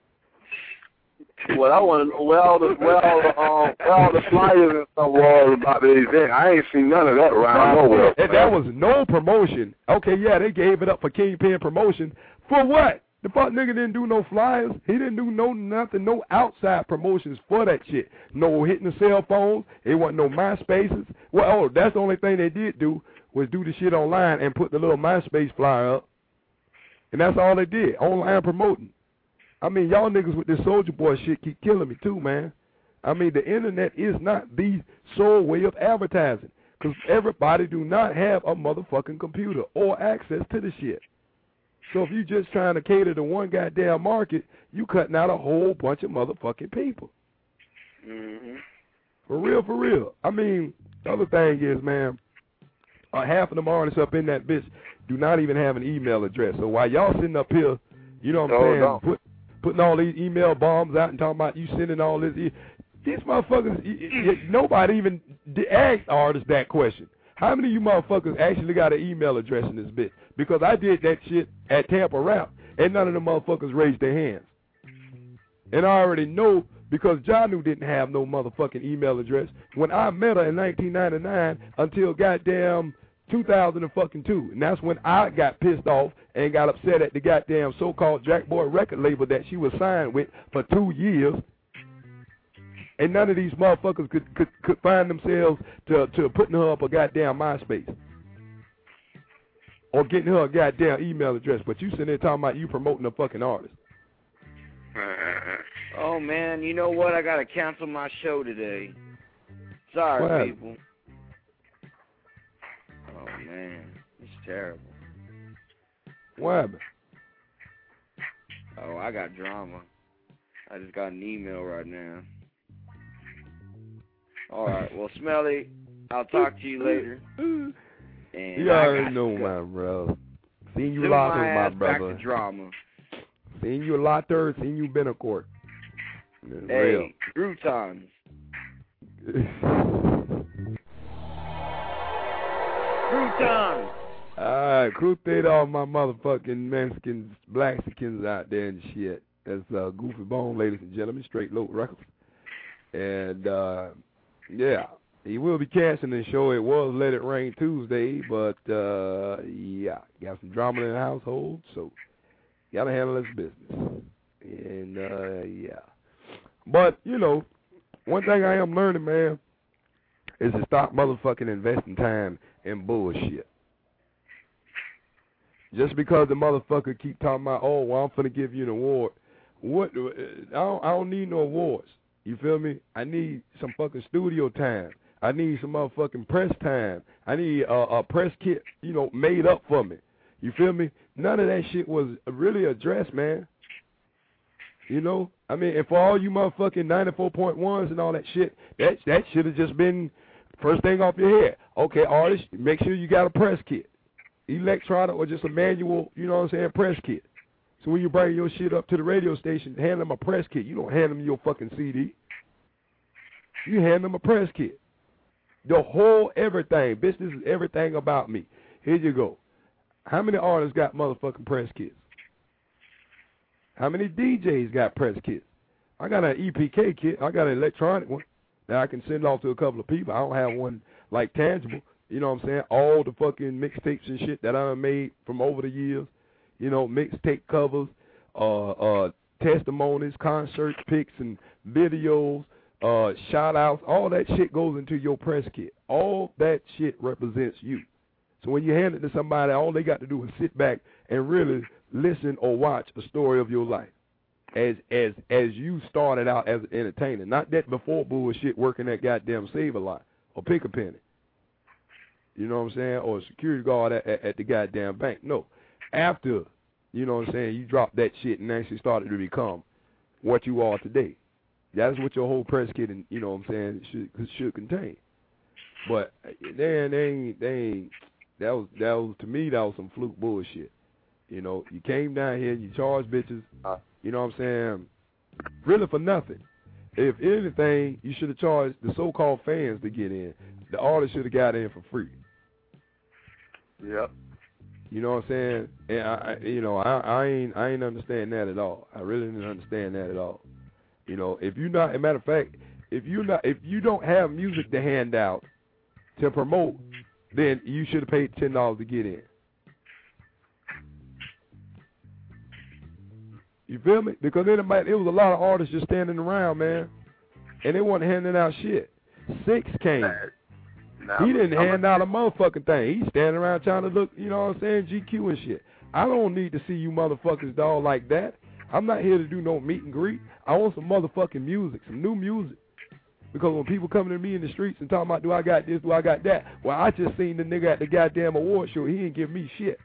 Well, I want to know where all the where all the um where all the flyers and stuff was about the event. I ain't seen none of that around nowhere. And there was no promotion. Okay, yeah, they gave it up for Kingpin promotion. For what? The fuck nigga didn't do no flyers. He didn't do no nothing, no outside promotions for that shit. No hitting the cell phones. It wasn't no MySpaces. Well, oh, that's the only thing they did do was do the shit online and put the little MySpace flyer up. And that's all they did, online promoting. I mean, y'all niggas with this Soulja Boy shit keep killing me too, man. I mean, the internet is not the sole way of advertising because everybody do not have a motherfucking computer or access to the shit. So if you just trying to cater to one goddamn market, you cutting out a whole bunch of motherfucking people. Mm-hmm. For real, for real. I mean, the other thing is, man, uh, half of them artists up in that bitch do not even have an email address. So while y'all sitting up here, you know what I'm no, saying, no. Put, putting all these email bombs out and talking about you sending all this, e- these motherfuckers, e- e- nobody even asked artists that question. How many of you motherfuckers actually got an email address in this bitch? Because I did that shit at Tampa Rap, and none of them motherfuckers raised their hands. And I already know because Janu didn't have no motherfucking email address when I met her in nineteen ninety-nine until goddamn two thousand two. And that's when I got pissed off and got upset at the goddamn so-called Jack Boy record label that she was signed with for two years. And none of these motherfuckers could, could, could find themselves to, to putting her up a goddamn MySpace. Or getting her a goddamn email address. But you sitting there talking about you promoting a fucking artist. Oh, man, you know what? I got to cancel my show today. Sorry, what people. Oh, man. It's terrible. What happened? Oh, I got drama. I just got an email right now. All right. Well, Smelly, I'll talk to you later. And you already know, my brother. Seen you locked up, my brother. Back to drama. Seen you locked up, seen you been in court. It's hey, real. croutons. Croutons. Alright, crusade all my motherfucking Mexicans, Blaxicans out there and shit. That's uh, Goofy Bone, ladies and gentlemen, Straight Load Records. And, uh, yeah, he will be casting the show. It was Let It Rain Tuesday, but, uh, yeah, got some drama in the household, so gotta handle this business. And, uh, yeah. But, you know, one thing I am learning, man, is to stop motherfucking investing time in bullshit. Just because the motherfucker keep talking about, oh, well, I'm finna give you an award. What? I don't, I don't need no awards. You feel me? I need some fucking studio time. I need some motherfucking press time. I need a, a press kit, you know, made up for me. You feel me? None of that shit was really addressed, man. You know? I mean, and for all you motherfucking ninety-four point ones and all that shit, that, that should have just been first thing off your head. Okay, artist, make sure you got a press kit. Electronic or just a manual, you know what I'm saying, press kit. So when you bring your shit up to the radio station, hand them a press kit. You don't hand them your fucking C D. You hand them a press kit. The whole everything. Business is everything about me. Here you go. How many artists got motherfucking press kits? How many D Js got press kits? I got an E P K kit. I got an electronic one that I can send off to a couple of people. I don't have one like tangible. You know what I'm saying? All the fucking mixtapes and shit that I made from over the years. You know, mixtape covers, uh, uh, testimonies, concert pics and videos, uh, shout-outs. All that shit goes into your press kit. All that shit represents you. So when you hand it to somebody, all they got to do is sit back and really listen or watch a story of your life as as as you started out as an entertainer. Not that before bullshit working that goddamn Save-A-Lot or Pick a Penny. you know what I'm saying, or a security guard at, at, at the goddamn bank. No. After, you know what I'm saying, you dropped that shit and actually started to become what you are today. That's what your whole press kit, and you know what I'm saying, should should contain. But then they ain't, they ain't, that was, that was, to me, that was some fluke bullshit. You know, you came down here, you charged bitches, you know what I'm saying, really for nothing. If anything, you should have charged the so-called fans to get in. The artist should have got in for free. Yep. You know what I'm saying? And I, you know, I, I ain't, I ain't understand that at all. I really didn't understand that at all. You know, if you not, as a matter of fact, if you not, if you don't have music to hand out to promote, then you should have paid ten dollars to get in. You feel me? Because then it, might, it was a lot of artists just standing around, man, and they wasn't handing out shit. Six came. Nah, he didn't I'm hand a, out a motherfucking thing. He's standing around trying to look, you know what I'm saying, G Q and shit. I don't need to see you motherfuckers, dog, like that. I'm not here to do no meet and greet. I want some motherfucking music, some new music. Because when people coming to me in the streets and talking about, do I got this, do I got that? Well, I just seen the nigga at the goddamn award show. He didn't give me shit.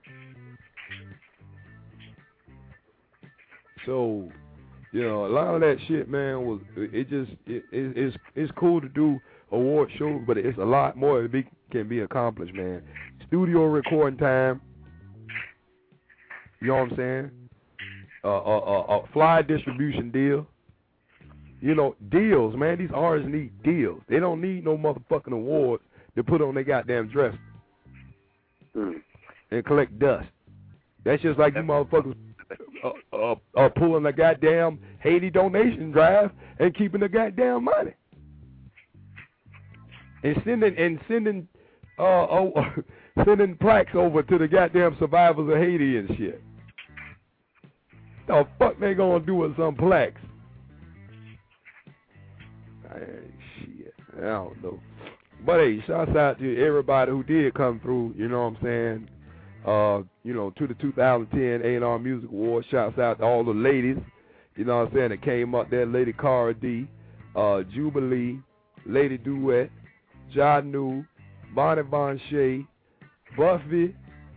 So, you know, a lot of that shit, man, was, it just, it, it, it's it's cool to do award shows, but it's a lot more that be, can be accomplished, man. Studio recording time, you know what I'm saying? A uh, uh, uh, uh, fly distribution deal. You know, deals, man. These artists need deals. They don't need no motherfucking awards to put on their goddamn dress mm. and collect dust. That's just like you motherfuckers uh, uh, uh, pulling a goddamn Haiti donation drive and keeping the goddamn money and sending and sending uh, uh sending plaques over to the goddamn survivors of Haiti and shit. The fuck they gonna do with some plaques? Hey, shit, I don't know. But hey, shouts out to everybody who did come through, you know what I'm saying? Uh, you know, to the two thousand ten A and R Music Awards. Shouts out to all the ladies, you know what I'm saying, that came up there. Lady Cara D, uh, Jubilee, Lady Duet, Janu, Bonnie Von Shea, Buffy,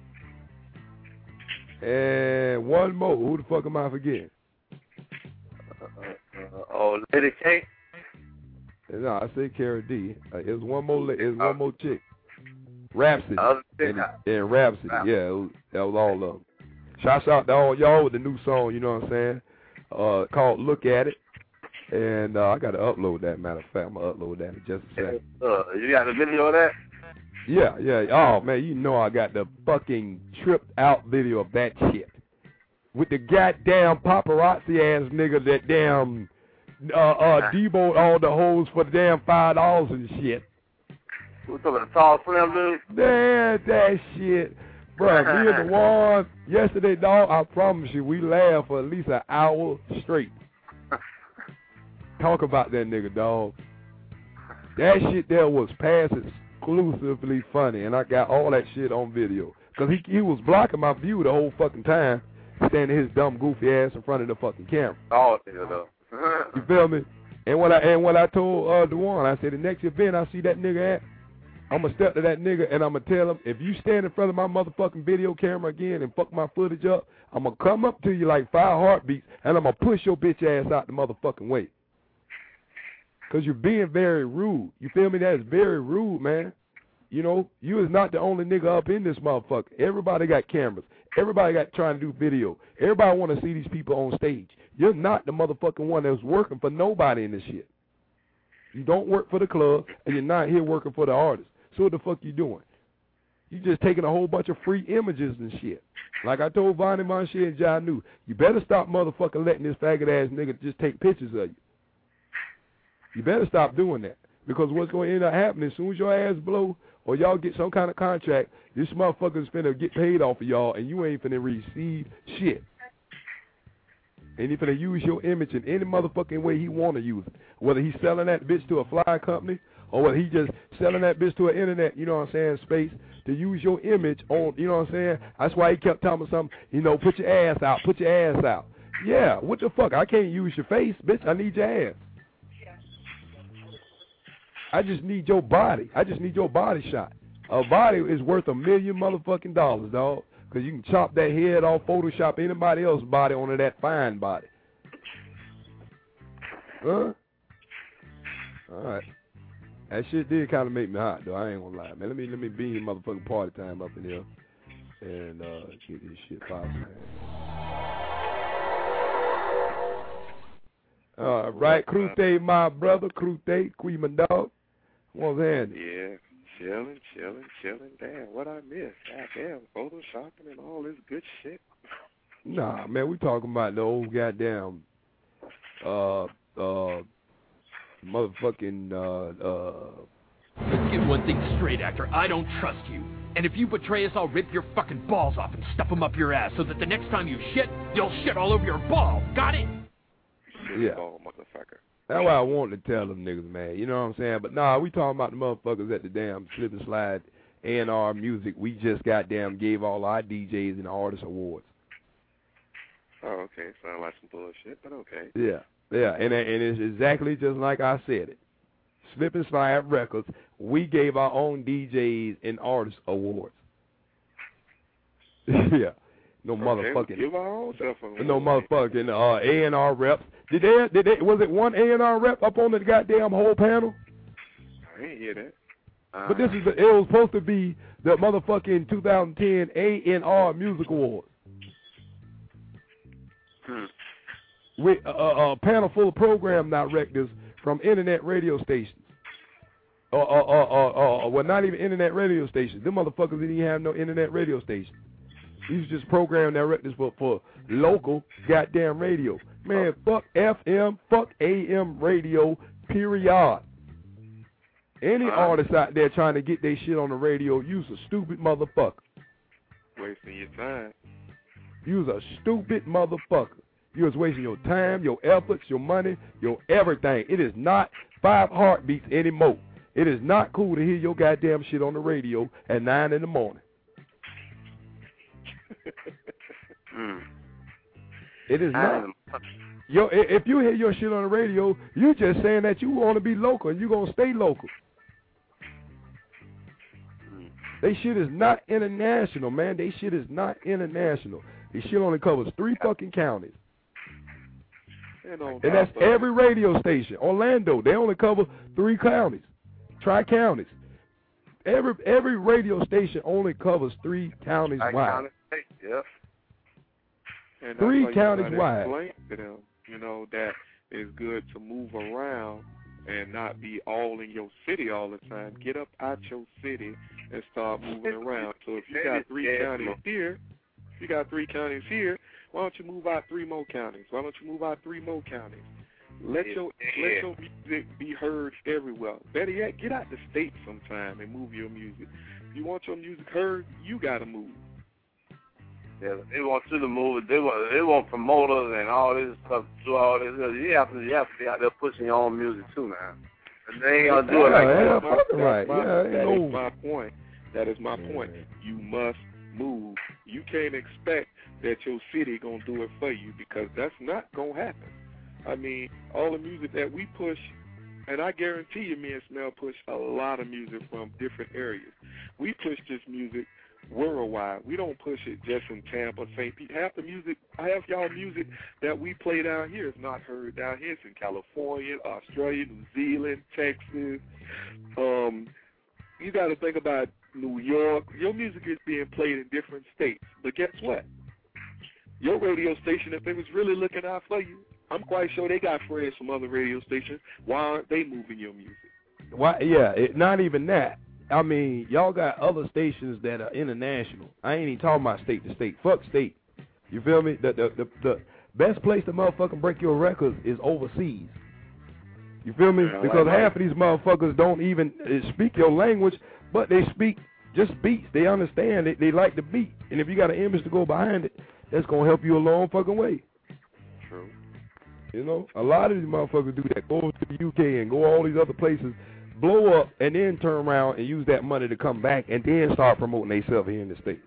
and one more. Who the fuck am I forgetting? Uh, uh, oh, Lady K? No, I said Cara D. Uh, it was one more. It was one more chick. Rhapsody. And, and Rhapsody. Yeah, it was, that was all of them. Shouts out to all y'all with the new song, you know what I'm saying? Uh, called Look At It. And uh, I got to upload that, matter of fact. I'm going to upload that in just a second. Uh, you got the video of that? Yeah, yeah. Oh, man, you know I got the fucking tripped out video of that shit. With the goddamn paparazzi-ass nigga that damn... Uh, uh, Debo all the hoes for the damn five dollars and shit. Who's talking about the tall slim dude? Man, that shit, bro. Me and the one yesterday, dog. I promise you, we laughed for at least an hour straight. Talk about that nigga, dog. That shit there was past exclusively funny, and I got all that shit on video. Cause he he was blocking my view the whole fucking time, standing his dumb goofy ass in front of the fucking camera. Oh, nigga, though. You feel me? And what I and what I told uh Dewan, I said the next event I see that nigga at, I'm gonna step to that nigga and I'm gonna tell him, if you stand in front of my motherfucking video camera again and fuck my footage up, I'm gonna come up to you like five heartbeats and I'm gonna push your bitch ass out the motherfucking way. Cause you're being very rude. You feel me? That is very rude, man. You know, you is not the only nigga up in this motherfucker. Everybody got cameras. Everybody got trying to do video. Everybody want to see these people on stage. You're not the motherfucking one that's working for nobody in this shit. You don't work for the club, and you're not here working for the artist. So what the fuck you doing? You just taking a whole bunch of free images and shit. Like I told Vonnie Monshea and Janu, you better stop motherfucking letting this faggot-ass nigga just take pictures of you. You better stop doing that. Because what's going to end up happening, as soon as your ass blow or y'all get some kind of contract, this motherfucker's finna get paid off of y'all, and you ain't finna receive shit. And he finna use your image in any motherfucking way he want to use it. Whether he's selling that bitch to a fly company or whether he just selling that bitch to an internet, you know what I'm saying, space to use your image on, you know what I'm saying? That's why he kept telling me something, you know, put your ass out, put your ass out. Yeah, what the fuck? I can't use your face, bitch. I need your ass. I just need your body. I just need your body shot. A body is worth a million motherfucking dollars, dog. Because you can chop that head off, Photoshop anybody else's body onto that fine body. Huh? All right. That shit did kind of make me hot, though. I ain't gonna lie, man. Let me let me beam motherfucking party time up in here and uh, get this shit popping, man. All right, Crute, my brother, Crute, Queen, my dog. What's happening? Yeah, chilling, chilling, chilling. Damn, what I missed? Goddamn, photoshopping and all this good shit. Nah, man, we talking about the old goddamn, uh, uh, motherfucking, uh, uh. Let's get one thing straight, actor. I don't trust you. And if you betray us, I'll rip your fucking balls off and stuff them up your ass so that the next time you shit, you'll shit all over your balls. Got it? Yeah. Ball, motherfucker. That's why I wanted to tell them niggas, man. You know what I'm saying? But nah, we talking about the motherfuckers at the damn Slip and Slide A and R Music. We just goddamn gave all our D Js and artist awards. Oh, okay. Sound like some bullshit, but okay. Yeah, yeah, and and it's exactly just like I said it. Slip and Slide Records, we gave our own D Js and artist awards. Yeah. No okay, motherfucking, give our own self a no motherfucking uh, A and R reps. Did they? Did they? Was it one A and R rep up on the goddamn whole panel? I didn't hear that. Uh, but this is the, it was supposed to be the motherfucking two thousand ten A and R Music Awards. Hmm. With a, a, a panel full of program directors from internet radio stations. Or, or, or, or, or, well, not even internet radio stations. Them motherfuckers didn't even have no internet radio stations. These just program directors for, for local goddamn radio. Man, fuck F M, fuck A M radio, period. Any uh, artist out there trying to get their shit on the radio, you's a stupid motherfucker. Wasting your time. You's a stupid motherfucker. You was wasting your time, your efforts, your money, your everything. It is not five heartbeats anymore. It is not cool to hear your goddamn shit on the radio at nine in the morning. mm. It is not. Yo, if you hear your shit on the radio, you just saying that you want to be local and you gonna stay local. Mm. They shit is not international, man. They shit is not international. They shit only covers three fucking counties. And, and that's every radio station. Orlando, they only cover three counties, tri-counties. Every every radio station only covers three counties I wide. Yep. And three that's counties wide. Explain to them, you know, that it's good to move around and not be all in your city all the time. Get up out your city and start moving around. So if you got three counties here, if you got three counties here, why don't you move out three more counties? Why don't you move out three more counties? Let your let your music be heard everywhere. Better yet, get out the state sometime and move your music. If you want your music heard, you gotta move. Yeah, they want you to move. They want they want promoters and all this stuff. Do all this. You have to you have to be out there pushing your own music too, man. And they ain't gonna do it like that. That's right. my, yeah, that no. is my point. That is my yeah. point. You must move. You can't expect that your city gonna do it for you because that's not gonna happen. I mean, all the music that we push, and I guarantee you, me and Smell push a lot of music from different areas. We push this music worldwide. We don't push it just in Tampa, Saint Pete. Half the music, half y'all music that we play down here is not heard down here. It's in California, Australia, New Zealand, Texas. Um, you got to think about New York. Your music is being played in different states. But guess what? Your radio station, if they was really looking out for you, I'm quite sure they got friends from other radio stations. Why aren't they moving your music? Why? Yeah, it, not even that. I mean, y'all got other stations that are international. I ain't even talking about state to state. Fuck state. You feel me? The the the, the best place to motherfucking break your records is overseas. You feel me? Yeah, because like half of these motherfuckers don't even uh, speak your language, but they speak just beats. They understand it. They like the beat. And if you got an image to go behind it, that's going to help you a long fucking way. True. You know, a lot of these motherfuckers do that. Go to the U K and go all these other places, blow up, and then turn around and use that money to come back and then start promoting themselves here in the States.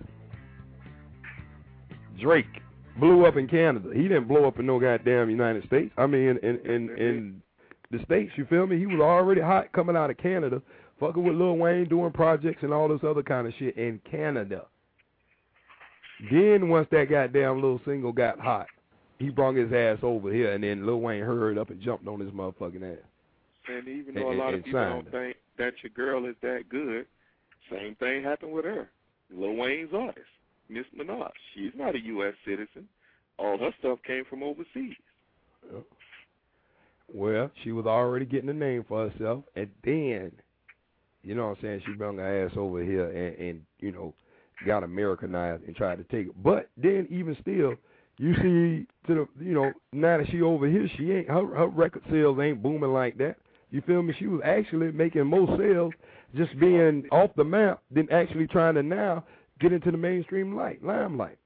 Drake blew up in Canada. He didn't blow up in no goddamn United States. I mean, in in, in, in the States, you feel me? He was already hot coming out of Canada fucking with Lil Wayne, doing projects and all this other kind of shit in Canada. Then once that goddamn little single got hot, he brought his ass over here, and then Lil Wayne hurried up and jumped on his motherfucking ass. And even though and, a lot and, of people don't it. think that your girl is that good, same thing happened with her. Lil Wayne's artist, Miss Minaj. She's not a U S citizen. All her stuff came from overseas. Well, she was already getting a name for herself, and then, you know what I'm saying, she brought her ass over here and, and you know, got Americanized and tried to take it. But then even still, you see, to the you know, now that she over here, she ain't her, her record sales ain't booming like that. You feel me? She was actually making more sales just being off the map than actually trying to now get into the mainstream light, limelight.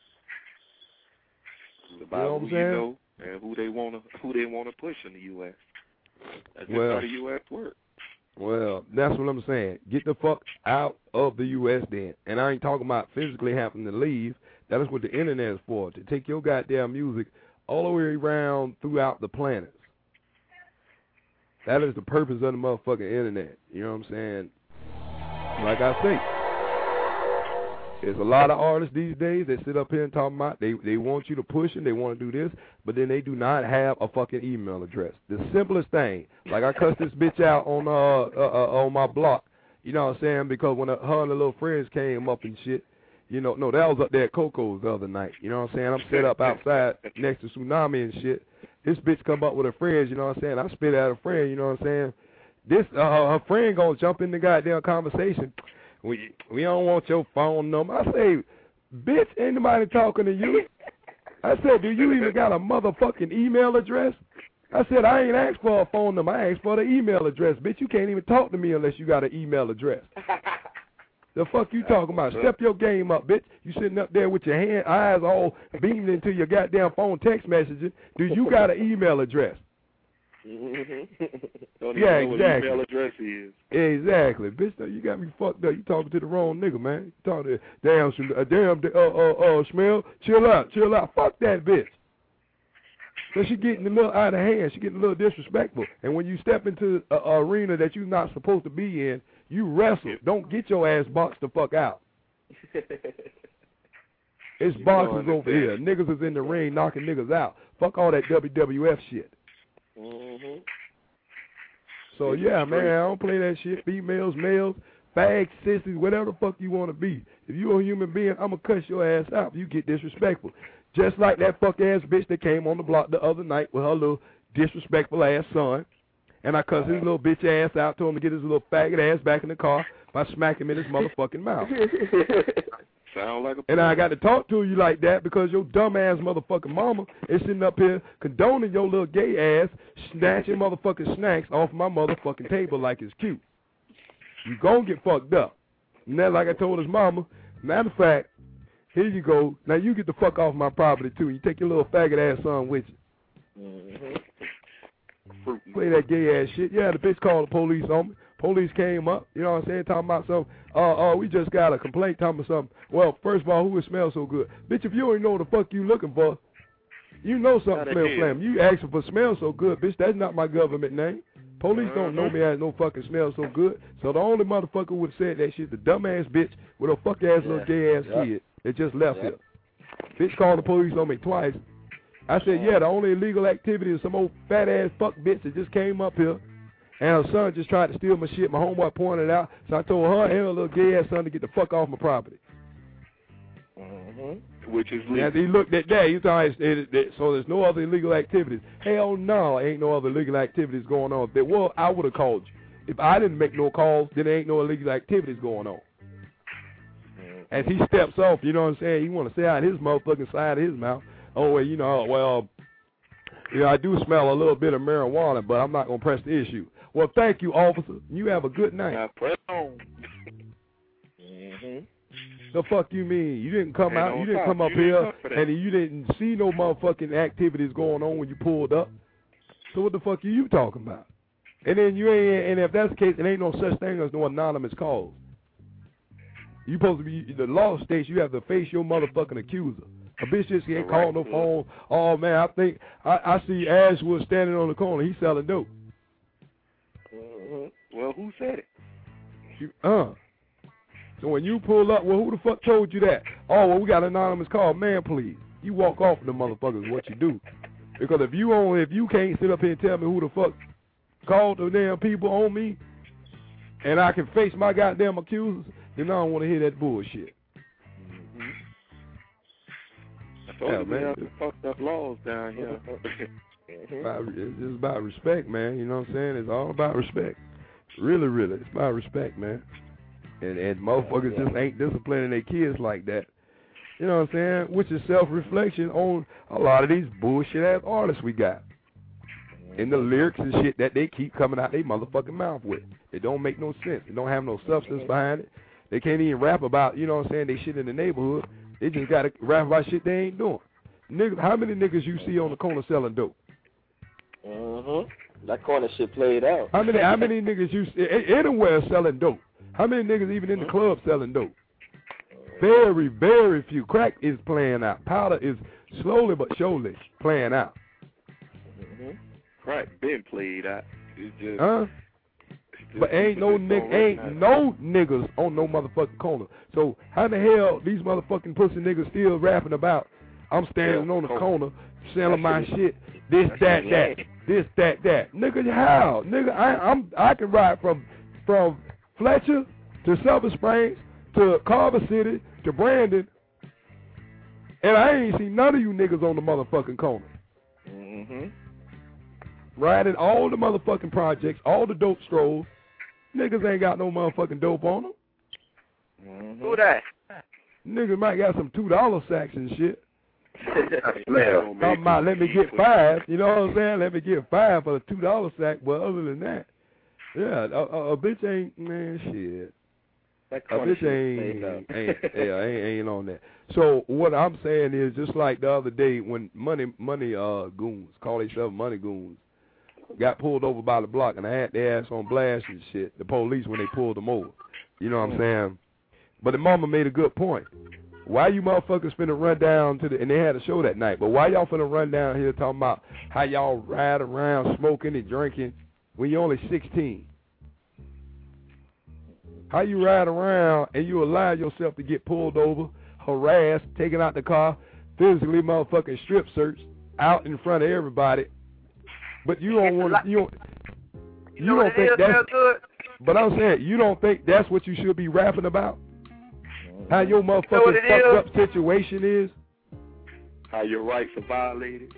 It's about you know who what I'm you saying? know and who they want to who they want to push in the U S. That's just Well, how the U S works. Well, that's what I'm saying. Get the fuck out of the U S then. And I ain't talking about physically having to leave. That is what the internet is for, to take your goddamn music all the way around throughout the planet. That is the purpose of the motherfucking internet. You know what I'm saying? Like I say, there's a lot of artists these days that sit up here and talk about they, they want you to push and they want to do this, but then they do not have a fucking email address. The simplest thing, like I cussed this bitch out on uh, uh, uh on my block, you know what I'm saying, because when uh, her and the little friends came up and shit, you know, no, that was up there at Coco's the other night, you know what I'm saying, I'm set up outside next to Tsunami and shit. This bitch come up with her friends, you know what I'm saying, I spit at her friend, you know what I'm saying. This, uh, her friend gonna jump in the goddamn conversation. We we don't want your phone number. I say, bitch, ain't nobody talking to you. I said, do you even got a motherfucking email address? I said, I ain't asked for a phone number. I asked for the email address. Bitch, you can't even talk to me unless you got an email address. The fuck you talking about? Step your game up, bitch. You sitting up there with your hand, eyes all beamed into your goddamn phone text messaging. Do you got an email address? Don't yeah, even know exactly. What email address is. Exactly, bitch. You got me fucked up. You talking to the wrong nigga, man. You talking to damn, uh, damn, uh, uh, uh, Smell. Chill out, chill out. Fuck that bitch. So she getting a little out of hand. She getting a little disrespectful. And when you step into an arena that you're not supposed to be in, you wrestle. Don't get your ass boxed the fuck out. It's boxers over here. Niggas is in the ring knocking niggas out. Fuck all that W W F shit. Mm-hmm. So yeah, man, I don't play that shit. Females, males, fags, sissies, whatever the fuck you want to be. If you a human being, I'ma cuss your ass out if you get disrespectful. Just like that fuck ass bitch that came on the block the other night with her little disrespectful ass son, and I cussed his little bitch ass out, told him to get his little faggot ass back in the car by smacking him in his motherfucking mouth. Sound like a and I got to talk to you like that because your dumb ass motherfucking mama is sitting up here condoning your little gay ass snatching motherfucking snacks off my motherfucking table like it's cute. You gon' get fucked up. And then, like I told his mama, matter of fact, here you go. Now you get the fuck off my property too. You take your little faggot ass son with you. Mm-hmm. Play that gay ass shit. Yeah, the bitch called the police on me. Police came up, you know what I'm saying, talking about something. Uh, uh, we just got a complaint talking about something. Well, first of all, who would smell so good? Bitch, if you don't know what the fuck you looking for, you know something smell flam. You asking for smell so good, bitch, that's not my government name. Police uh-huh. don't know me as no fucking smell so good. So the only motherfucker would have said that shit, the dumbass bitch with a fuck ass yeah. little gay ass yep. kid that just left yep. here. Bitch called the police on me twice. I said, yeah, the only illegal activity is some old fat ass fuck bitch that just came up here. And her son just tried to steal my shit. My homeboy pointed it out. So I told her and her little gay ass son to get the fuck off my property. Mm-hmm. Which is legal. And he looked at that. He thought, it, it, it, so there's no other illegal activities. Hell no, ain't no other illegal activities going on. If there were, I would have called you. If I didn't make no calls, then there ain't no illegal activities going on. Mm-hmm. As he steps off, you know what I'm saying, he want to say out his motherfucking side of his mouth, oh, well, you know, well, yeah, I do smell a little bit of marijuana, but I'm not going to press the issue. Well, thank you, officer. You have a good night. I press on. Mm-hmm. The fuck you mean? You didn't come out, you didn't come up here, and you didn't see no motherfucking activities going on when you pulled up. So what the fuck are you talking about? And then you ain't, and if that's the case, it ain't no such thing as no anonymous calls. You supposed to be, the law states you have to face your motherfucking accuser. A bitch just can't call no phone. Oh man, I think, I, I see Ashwood standing on the corner, he's selling dope. Mm-hmm. Well, who said it? You, uh. So when you pull up, well, who the fuck told you that? Oh, well, we got an anonymous call. Man, please. You walk off of the motherfuckers what you do. Because if you only, if you can't sit up here and tell me who the fuck called the damn people on me, and I can face my goddamn accusers, then I don't want to hear that bullshit. Mm-hmm. I told yeah, you man. We have some fucked up laws down here. It's, about, it's just about respect, man. You know what I'm saying? It's all about respect. Really, really. It's about respect, man. And and motherfuckers just ain't disciplining their kids like that. You know what I'm saying? Which is self-reflection on a lot of these bullshit-ass artists we got. And the lyrics and shit that they keep coming out their motherfucking mouth with. It don't make no sense. It don't have no substance behind it. They can't even rap about, you know what I'm saying, they shit in the neighborhood. They just got to rap about shit they ain't doing. Niggas, how many niggas you see on the corner selling dope? Mm-hmm. That corner shit played out. How many How many niggas you see anywhere selling dope? How many niggas even in the club selling dope? Very, very few. Crack is playing out. Powder is slowly but surely playing out. Mm-hmm. Crack been played out. It's just, huh? It's just, but ain't no nigga, ain't no niggas on no motherfucking corner. So how the hell these motherfucking pussy niggas still rapping about? I'm standing yeah, on the corner selling my shit. This, that, that. This, that, that. Nigga, how? Nigga, I, I'm I can ride from from Fletcher to Silver Springs to Carver City to Brandon, and I ain't seen none of you niggas on the motherfucking corner. Mm-hmm. Riding all the motherfucking projects, all the dope strolls. Niggas ain't got no motherfucking dope on them. Mm-hmm. Who that? Niggas might got some two dollar sacks and shit. Talking about let me get five, you know what I'm saying? Let me get five for the two dollar sack, but other than that, yeah, a, a, a bitch ain't, man, shit. A bitch ain't, ain't, yeah, ain't, ain't on that. So what I'm saying is, just like the other day when money, money, uh, goons, call themselves money goons, got pulled over by the block, and I had their ass on blast and shit. The police when they pulled them over, you know what I'm saying? But the mama made a good point. Why you motherfuckers finna run down to the, and they had a show that night, but why y'all finna run down here talking about how y'all ride around smoking and drinking when you're only sixteen? How you ride around and you allow yourself to get pulled over, harassed, taken out the car, physically motherfucking strip searched out in front of everybody, but you don't want to, you don't, you don't think that's, but I'm saying, you don't think that's what you should be rapping about? How your motherfucking fucked up situation is? How your rights are violated?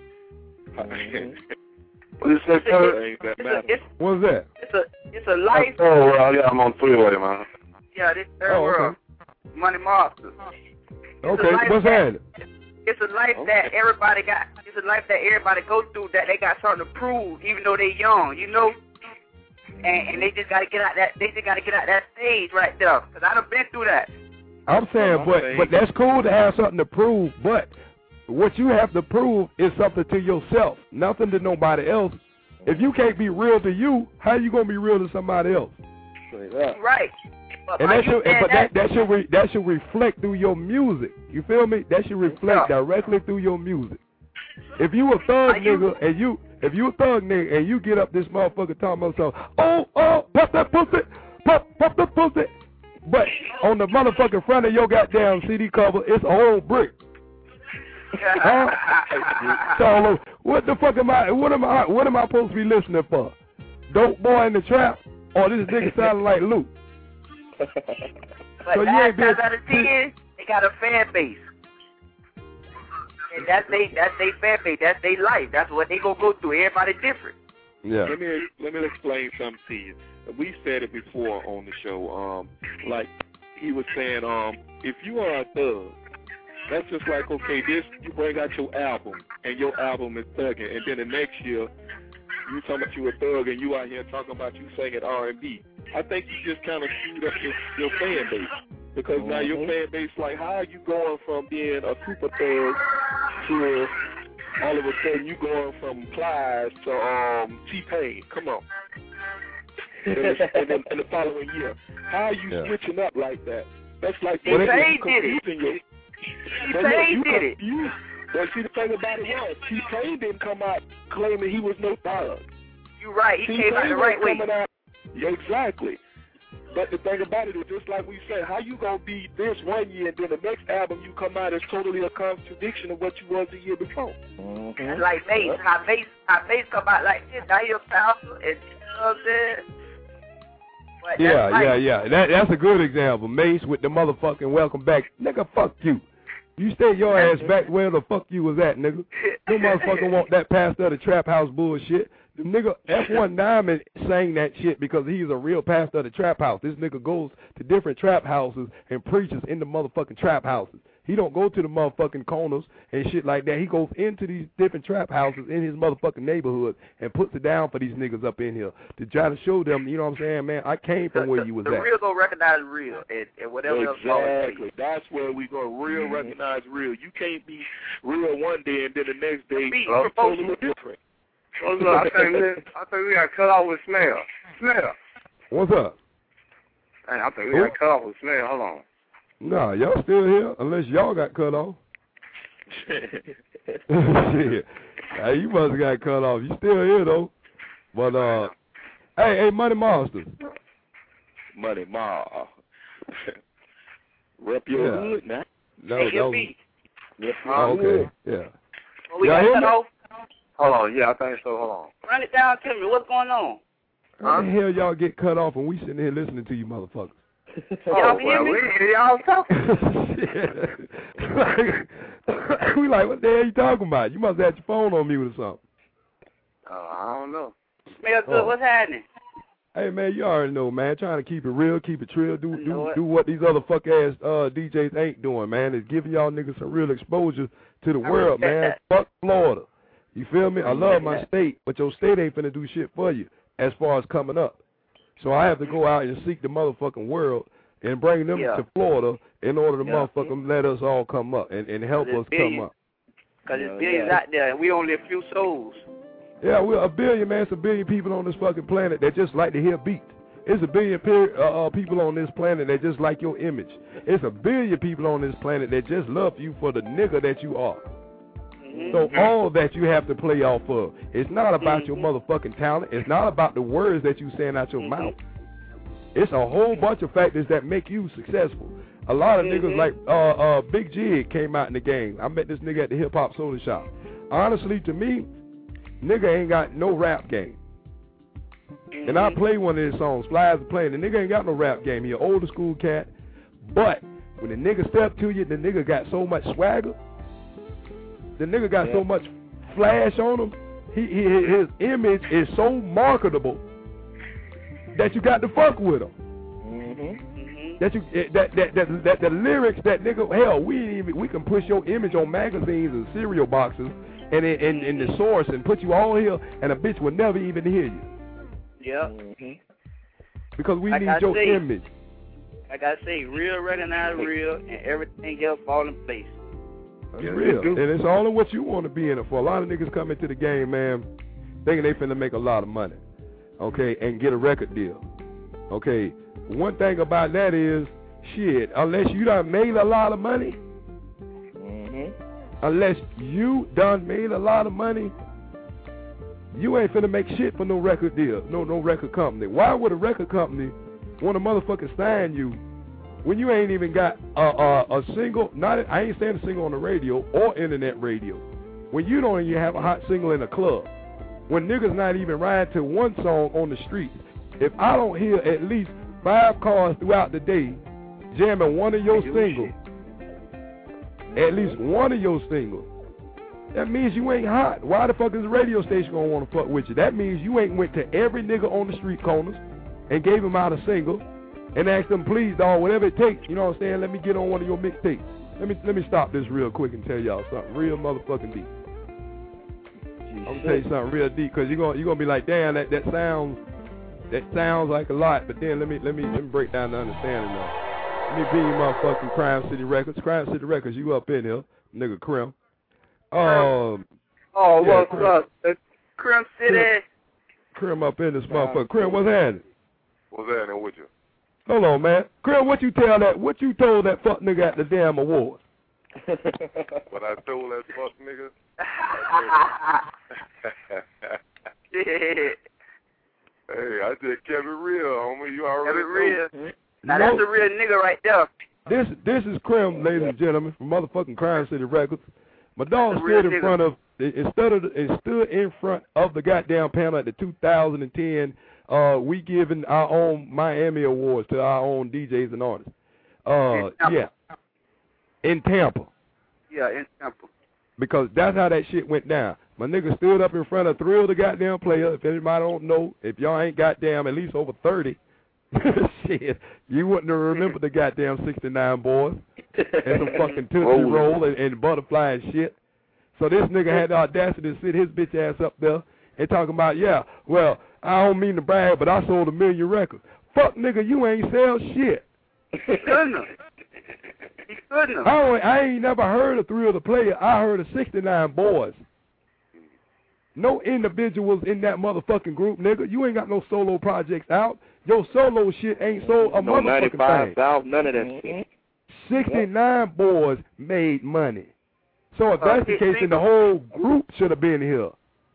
What is that, sir? What's that? It's a it's a life. Oh, well, yeah, I'm on freeway, man. Yeah, this third oh, world. Okay. Money Monster. Okay, what's that? It's a life okay. that everybody got. It's a life that everybody go through that they got something to prove, even though they young, you know. And, and they just gotta get out that. They just gotta get out that stage right there. Cause I done been through that. I'm saying, but but that's cool to have something to prove, but what you have to prove is something to yourself, nothing to nobody else. If you can't be real to you, how you gonna be real to somebody else? Right. But and that should, and, but that that should re, that should reflect through your music. You feel me? That should reflect yeah. directly through your music. If you a thug nigga and you if you a thug nigga and you get up this motherfucker talking about something, oh oh pop that pussy, pop pop that pussy. But on the motherfucking front of your goddamn C D cover, it's a whole brick. Huh? So what the fuck am I? What am I? What am I supposed to be listening for? Dope Boy in the Trap, or this nigga sounding like Luke? But so you ain't been. Out of ten, they got a fan base, and that's they that's they fan base. That's their life. That's what they gonna go through. Everybody different. Yeah. Let me let me explain something to you. We said it before on the show. Um, like he was saying, um, if you are a thug, that's just like, okay, this you bring out your album and your album is thugging, and then the next year you talking about you a thug and you out here talking about you singing R and B. I think you just kind of screwed up your, your fan base because mm-hmm. now your fan base, like, how are you going from being a super thug to all of a sudden you going from Plies to um T-Pain? Come on. And, and then in the following year, how are you yeah. switching up like that? That's like T-Pain did it. T-Pain did it. You, but see, the thing about it was, T-Pain didn't come out claiming he was no thug. You're right. He T-Pain came out the right way. Out, yeah, exactly. But the thing about it is, just like we said, how you gonna be this one year and then the next album you come out is totally a contradiction of what you was the year before? Mm-hmm. Like Mace, yep. how Mace, how Mace come out like this, now you're powerful, and you know what I'm saying? But yeah, like, yeah, yeah. That, that's a good example. Mace with the motherfucking welcome back. Nigga, fuck you. You stay your ass back where the fuck you was at, nigga. No motherfucker want that pastor of the trap house bullshit. The nigga F one Diamond sang that shit because he's a real pastor of the trap house. This nigga goes to different trap houses and preaches in the motherfucking trap houses. He don't go to the motherfucking corners and shit like that. He goes into these different trap houses in his motherfucking neighborhood and puts it down for these niggas up in here to try to show them, you know what I'm saying, man, I came from the, where the, you was the at. The real gonna recognize real and, and whatever exactly. else. Exactly. That's where we gonna real mm-hmm. recognize real. You can't be real one day and then the next day uh, totally different. What's up? I think, we, I think we got cut off with Smell. Smell. What's up? Hey, I think we got cut off with Smell. Hold on. Nah, y'all still here unless y'all got cut off. Shit. Hey, you must have got cut off. You still here though. But uh hey, hey Money Monster. Money Ma. Rep your yeah. hood, man. No, hey, no. Rep oh, okay. Yeah. Oh, we got cut off? Hold on, yeah, I think so. Hold on. Run it down to me. What's going on? How the hell y'all get cut off and we sitting here listening to you motherfuckers? Y'all oh, well, we hear y'all talking. We like, what the hell you talking about? You must have had your phone on mute or something. Uh, I don't know. Smell good. Oh. What's happening? Hey, man, you already know, man. Trying to keep it real, keep it trill, do do, do what these other fuck-ass uh, D Js ain't doing, man. Is giving y'all niggas some real exposure to the I world, man. That. Fuck Florida. You feel me? I love my state, but your state ain't finna do shit for you as far as coming up. So I have to go out and seek the motherfucking world and bring them yeah. to Florida in order to yeah. motherfucking let us all come up and, and help us billion. come up. Because there's billions yeah. out there, and we only a few souls. Yeah, we're a billion, man. It's a billion people on this fucking planet that just like to hear beats. It's a billion per, uh, uh, people on this planet that just like your image. It's a billion people on this planet that just love you for the nigga that you are. Mm-hmm. So all that you have to play off of. It's not about mm-hmm. your motherfucking talent. It's not about the words that you saying out your mm-hmm. mouth. It's a whole bunch of factors that make you successful. A lot of mm-hmm. niggas like uh, uh, Big Jig came out in the game. I met this nigga at the Hip Hop Soda Shop. Honestly, to me, nigga ain't got no rap game. Mm-hmm. And I play one of his songs, Flies are playing. The nigga ain't got no rap game. He an older school cat. But when the nigga step to you, the nigga got so much swagger. The nigga got yeah. so much flash on him. He, he his image is so marketable that you got to fuck with him. Mm-hmm. That you that that that that the lyrics that nigga hell we ain't even we can push your image on magazines and cereal boxes and in, in, in the source and put you all here and a bitch will never even hear you. Yep. Mm-hmm. Because we like need I your say, image. Like I say, real recognize real and everything else fall in place. That's real. And it's all in what you want to be in it for. A lot of niggas come into the game, man, thinking they finna make a lot of money. Okay, and get a record deal. Okay. One thing about that is, shit, unless you done made a lot of money, mm-hmm. unless you done made a lot of money, you ain't finna make shit for no record deal, no no record company. Why would a record company want to motherfucking sign you when you ain't even got a, a, a single, not I ain't saying a single on the radio or internet radio, when you don't even have a hot single in a club, when niggas not even riding to one song on the street. If I don't hear at least five cars throughout the day jamming one of your singles, at least one of your singles, that means you ain't hot. Why the fuck is the radio station gonna want to fuck with you? That means you ain't went to every nigga on the street corners and gave him out a single and asked them, please, dog, whatever it takes, you know what I'm saying, let me get on one of your mixtapes. Let me let me stop this real quick and tell y'all something real motherfucking deep. I'm gonna tell you something real deep, because you're gonna you're gonna be like, damn, that, that sounds that sounds like a lot, but then let me let me let me break down the understanding of it. Let me be your motherfucking Crime City Records. Crime City Records, you up in here, nigga Crim. Um Oh, yeah, what's Crim. up? Crim City. Crim up in this motherfucker. Crim, what's happening? What's happening with you? Hold on, man. Crim, what you tell that what you told that fuck nigga at the damn award? What I told that fuck nigga? Shit. Hey, I just kept it real, homie. You already Kept it real. know. Now that's a real nigga right there. This this is Krim, ladies and gentlemen, from motherfucking Crime City Records. My dog That's a real stood in nigga. front of, instead of, it stood in front of the goddamn panel at the two thousand ten. Uh, we giving our own Miami awards to our own D Js and artists. Uh, yeah, in Tampa. Yeah, in Tampa. Because that's how that shit went down. My nigga stood up in front of three of the goddamn players. If anybody don't know, if y'all ain't goddamn at least over thirty, shit, you wouldn't have remembered the goddamn sixty-nine boys and some fucking Tootsie Roll and, and Butterfly and shit. So this nigga had the audacity to sit his bitch ass up there and talking about, yeah, well, I don't mean to brag, but I sold a million records. Fuck, nigga, you ain't sell shit. He couldn't have. He couldn't have. I, don't, I ain't never heard of three of the players. I heard of sixty-nine boys. No individuals in that motherfucking group, nigga. You ain't got no solo projects out. Your solo shit ain't sold a no motherfucking ninety-five thing. South, none of that shit. sixty-nine boys made money. So if that's the case, then the whole group should have been here.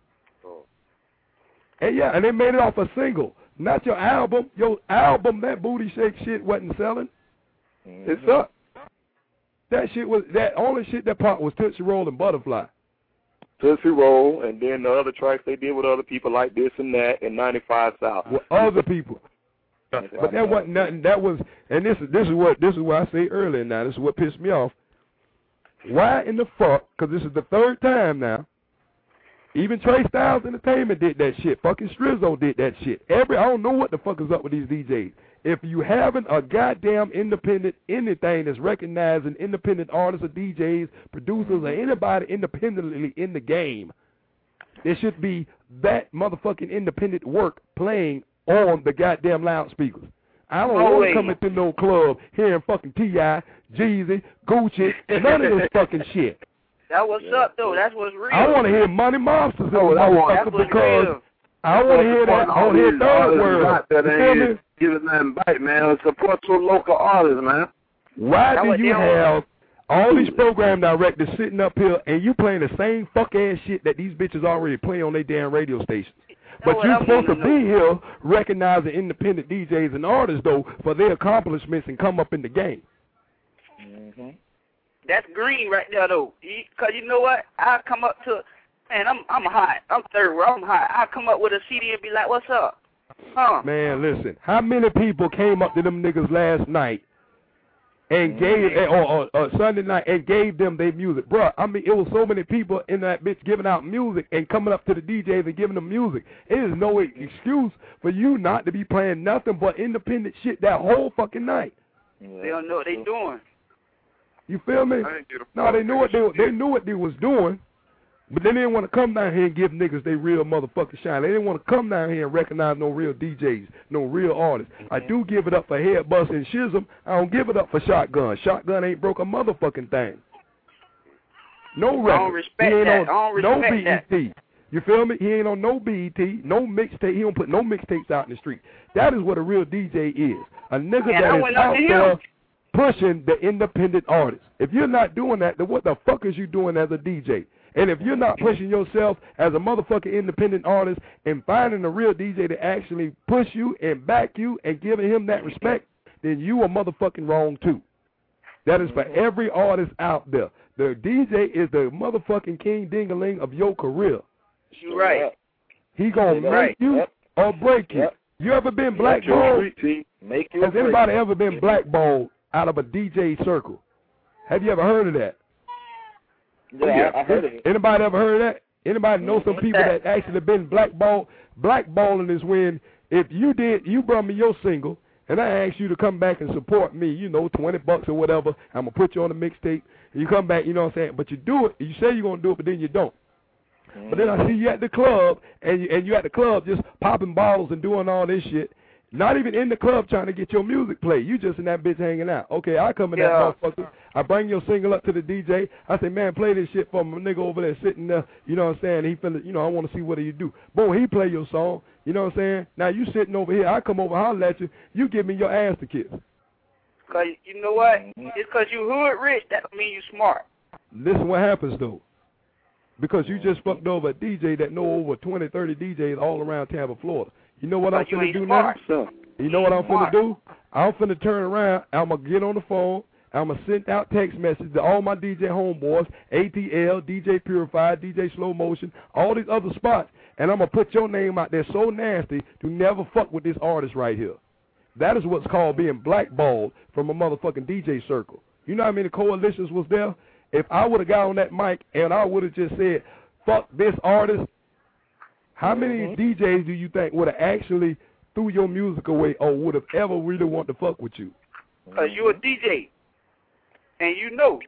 And yeah, and they made it off a single. Not your album. Your album, that booty shake shit wasn't selling. It sucked. That shit was, that only shit that part was Tootsie Roll and Butterfly. Tootsie Roll, and then the other tracks they did with other people like this and that, and ninety-five South. With other people. But that wasn't nothing. That was, and this is this is what this is what I say earlier. Now this is what pissed me off. Why in the fuck? Because this is the third time now. Even Trey Styles Entertainment did that shit. Fucking Strizzo did that shit. Every I don't know what the fuck is up with these D Js. If you haven't a goddamn independent anything that's recognizing independent artists or D Js, producers, or anybody independently in the game, there should be that motherfucking independent work playing on the goddamn loudspeakers. I don't No want way. to come into no club hearing fucking T I, Jeezy, Gucci, none of this fucking shit. That what's up though. That's what's real. I want to hear Money Monsters in the Oh, that one- motherfucker that's what's because real. I want to hear that. I want to hear third word. That You feel me? ain't giving nothing back, man. Support your local artists, man. Why That do what you they have all these program directors sitting up here and you playing the same fuck ass shit that these bitches already play on their damn radio stations? But what you're I supposed to wanna be here recognizing independent D Js and artists, though, for their accomplishments and come up in the game. Mm-hmm. That's green right there, though. Because you know what? I come up to, man, I'm I'm hot. I'm third world. I'm hot. I come up with a C D and be like, what's up? Huh? Man, listen, how many people came up to them niggas last night and gave, or, or, or Sunday night and gave them their music? Bruh, I mean, it was so many people in that bitch giving out music and coming up to the D Js and giving them music. It is no excuse for you not to be playing nothing but independent shit that whole fucking night. They don't know what they doing. You feel me? No, they knew what they they knew what they was doing, but they didn't want to come down here and give niggas they real motherfucking shine. They didn't want to come down here and recognize no real D Js, no real artists. I do give it up for Headbust and Shizm. I don't give it up for Shotgun. Shotgun ain't broke a motherfucking thing. No record. I don't respect he ain't that. on I don't no respect B E that. T. You feel me? He ain't on no B E T, no mixtape. He don't put no mixtapes out in the street. That is what a real D J is. A nigga Man, I that is went up out to him. there pushing the independent artists. If you're not doing that, then what the fuck is you doing as a D J? And if you're not pushing yourself as a motherfucking independent artist and finding a real D J to actually push you and back you and giving him that respect, then you are motherfucking wrong too. That is for every artist out there. The D J is the motherfucking king ding-a-ling of your career. You right. He gonna make Right. you or break you. You ever been blackballed? Make you Has anybody ever been blackballed out of a D J circle? Have you ever heard of that? Yeah, I heard of it. Anybody ever heard of that? Anybody know some people that actually been blackballed? Blackballing is when if you did, you brought me your single, and I asked you to come back and support me, you know, twenty bucks or whatever. I'm gonna put you on the mixtape. You come back, you know what I'm saying? But you do it. You say you're gonna do it, but then you don't. But then I see you at the club, and you, and you at the club just popping bottles and doing all this shit. Not even in the club trying to get your music played. You just in that bitch hanging out. Okay, I come in Yeah. that motherfucker. I bring your single up to the D J. I say, man, play this shit for my nigga over there sitting there. You know what I'm saying? He finna, you know, I want to see what he do. Boom, he play your song. You know what I'm saying? Now you sitting over here. I come over, holler at you. You give me your ass to kiss. Cause you know what? It's cause you hood rich. That don't mean you smart. Listen what happens, though. Because you just fucked over a D J that know over twenty, thirty D Js all around Tampa, Florida. You know what but I'm you finna ain't do smart. now? You know what I'm Smart. finna do? I'm finna turn around. I'm going to get on the phone. I'm going to send out text messages to all my D J homeboys, A T L, D J Purified, D J Slow Motion, all these other spots, and I'm going to put your name out there so nasty to never fuck with this artist right here. That is what's called being blackballed from a motherfucking D J circle. You know how many coalitions was there? If I would have got on that mic and I would have just said, fuck this artist, how many Mm-hmm. D Js do you think would have actually threw your music away or would have ever really want to fuck with you? Because you a D J. And you know.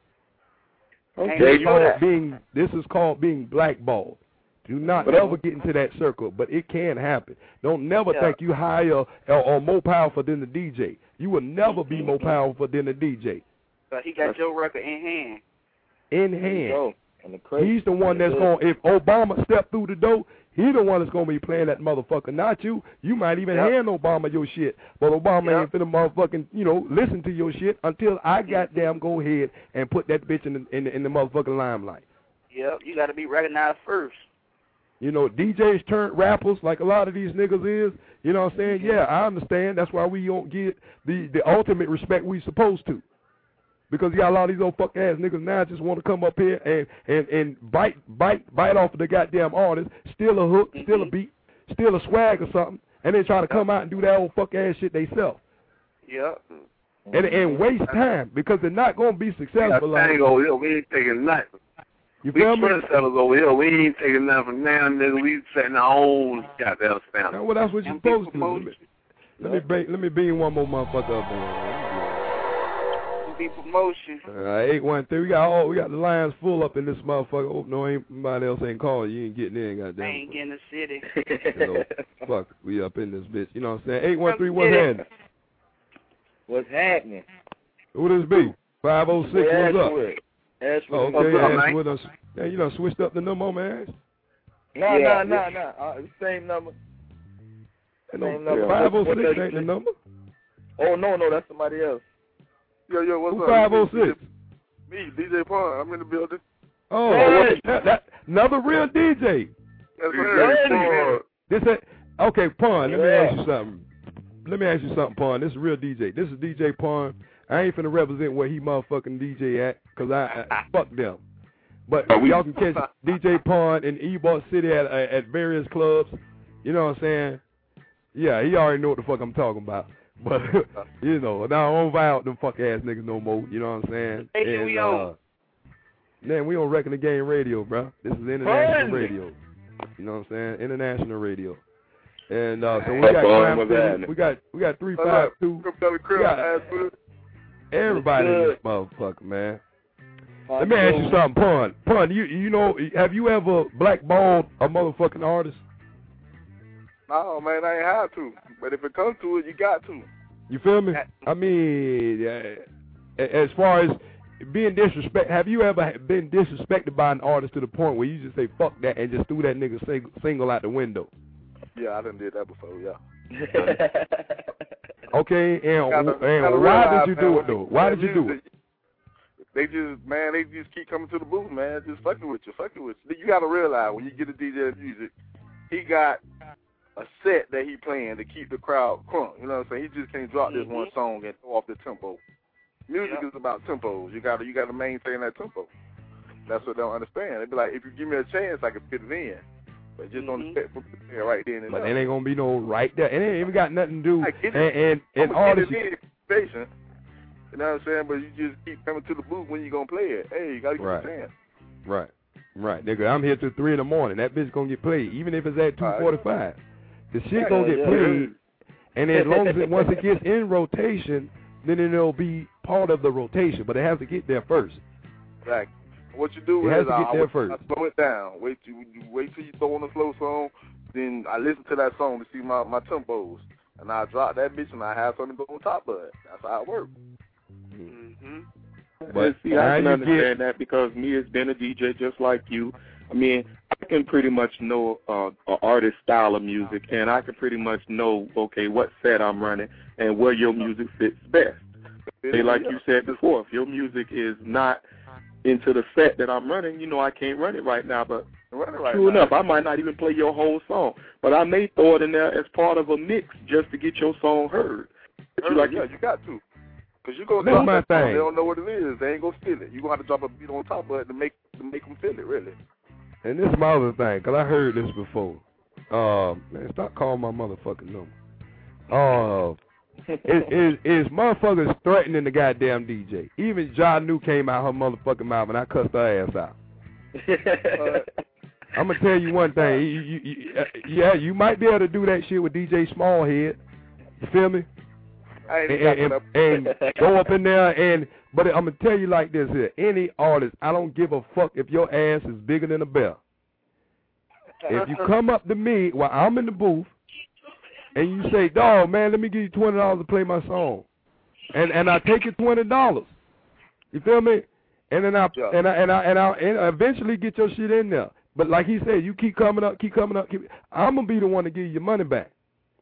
Okay, And you know called that. being, this is called being blackballed. Do not But ever get into that circle, but it can happen. Don't never Yeah. think you higher or, or more powerful than the D J. You will never be more powerful than the D J. But he got your record in hand. In There you hand. go. And the crazy, He's the one that's Yeah. going, if Obama stepped through the door, he the one that's going to be playing that motherfucker, not you. You might even Yep. hand Obama your shit, but Obama Yep. ain't finna motherfucking, you know, listen to your shit until I goddamn go ahead and put that bitch in the, in the, in the motherfucking limelight. Yep, you got to be recognized first. You know, D Js turned rappers like a lot of these niggas is. You know what I'm saying? Yeah, I understand. That's why we don't get the, the ultimate respect we supposed to. Because you got a lot of these old fuck ass niggas now just want to come up here and, and, and bite bite bite off of the goddamn artist, steal a hook, Mm-hmm. steal a beat, steal a swag or something, and then try to come out and do that old fuck ass shit they self. Yep. And and waste time because they're not gonna be successful. Like, Thing over here, we ain't taking nothing. you We feel me? trendsetters over here, we ain't taking nothing from now, nigga. We setting our own goddamn standard. Now, well, that's what you're supposed to do. Let me, let me bring, let me beam one more motherfucker up there. Be promotion. Uh, eight one three. We got all we got the lines full up in this motherfucker. Hope no ain't nobody else ain't calling. You ain't getting in, goddamn. I ain't getting the city. You know, fuck, we up in this bitch. You know what I'm saying? Eight one three. What's happening? What's happening? Who this be? Five oh six. What's up? Ashwood. Ashwood. Oh, okay, What's up, Ashwood. Us. Yeah, you done switched up the number on my ass. No, Yeah. no, no, no. Uh, it's the same number. Ain't Same no number. five oh What six does ain't the it- number. Oh no, no, that's somebody else. Yo, yo, what's Who up? five oh six? Me, D J Pond. I'm in the building. Oh, Hey. that, that, another real D J. That's Hey, right. man. This ain't, okay, Pun, let me Yeah. ask you something. Let me ask you something, Pun. This is real D J. This is D J Pun. I ain't finna represent where he motherfucking D J at, because I, I fuck them. But Oh, we- y'all can catch D J Pun in Ybor City at at various clubs. You know what I'm saying? Yeah, he already know what the fuck I'm talking about. But, you know, now I don't vibe with them fuck ass niggas no more. You know what I'm saying? Hey, And, we uh, on. man, we on Wrecking the Game radio, bro. This is international Fun. radio. You know what I'm saying? International radio. And uh, so we Hey, got fun, Crime what's City, happening? we got we got three What's five up? two. Come tell me, Chris, Yeah. Ashwood. Everybody in Good. this motherfucker, man. Let me ask you something, Pun. Pun, you you know, have you ever blackballed a motherfucking artist? No, man, I ain't have to. But if it comes to it, you got to. You feel me? I mean, uh, as far as being disrespect, have you ever been disrespected by an artist to the point where you just say fuck that and just threw that nigga sing, single out the window? Yeah, I done did that before, yeah. Okay, and, Gotta- and gotta why realize, did you man, do when it though? you- Why when did you do it? They just, man, they just keep coming to the booth, man, just fucking with you, fucking with you. You got to realize when you get a D J music, he got a set that he playing to keep the crowd crunk. You know what I'm saying? He just can't drop this one song and throw off the tempo. Music Yep. is about tempos. You got to, you got to maintain that tempo. That's what they don't understand. They be like, if you give me a chance, I can fit it in. But just don't expect for me to play it right then and But there. it ain't gonna be no right there. It ain't even got nothing to do. I get And it. and, and I'ma artists. get it in if you're patient. You know what I'm saying? But you just keep coming to the booth when you gonna play it. Hey, you gotta give Right. it a chance. Right, right, nigga. I'm here till three in the morning. That bitch gonna get played, even if it's at two forty-five. The shit Yeah, gonna get yeah. played, and as long as it once it gets in rotation, then it'll be part of the rotation. But it has to get there first. Exactly. What you do It has is to I, get there I, first. I slow it down. Wait till you wait till you throw on a slow song. Then I listen to that song to see my my tempos, and I drop that bitch and I have something to go on top of it. That's how it works. Mm-hmm. But see, how I can you understand that because me as being a D J just like you, I mean, I can pretty much know uh, an artist's style of music, and I can pretty much know, okay, what set I'm running and where your music fits best. Hey, like you said before, if your music is not into the set that I'm running, you know I can't run it right now, but Right True now. enough, I might not even play your whole song, but I may throw it in there as part of a mix just to get your song heard. Heard, You like yeah, it? you got to. Because you go That's drop my that song, thing. they don't know what it is. They ain't going to feel it. You're going to have to drop a beat on top of it to make to make them feel it, really. And this is my other thing, because I heard this before. Uh, man, stop calling my motherfucking number. Uh, is, is, is motherfuckers threatening the goddamn D J. Even Ja New came out her motherfucking mouth and I cussed her ass out. uh, I'm going to tell you one thing. You, you, you, uh, yeah, you might be able to do that shit with D J Smallhead. You feel me? And, and, and, and go up in there and, but I'm going to tell you like this here. Any artist, I don't give a fuck if your ass is bigger than a bear. If you come up to me while I'm in the booth and you say, dawg, man, let me give you twenty dollars to play my song. And and I take your twenty dollars. You feel me? And then I yeah. and I and I and I and I eventually get your shit in there. But like he said, you keep coming up, keep coming up, keep I'm gonna be the one to give you your money back.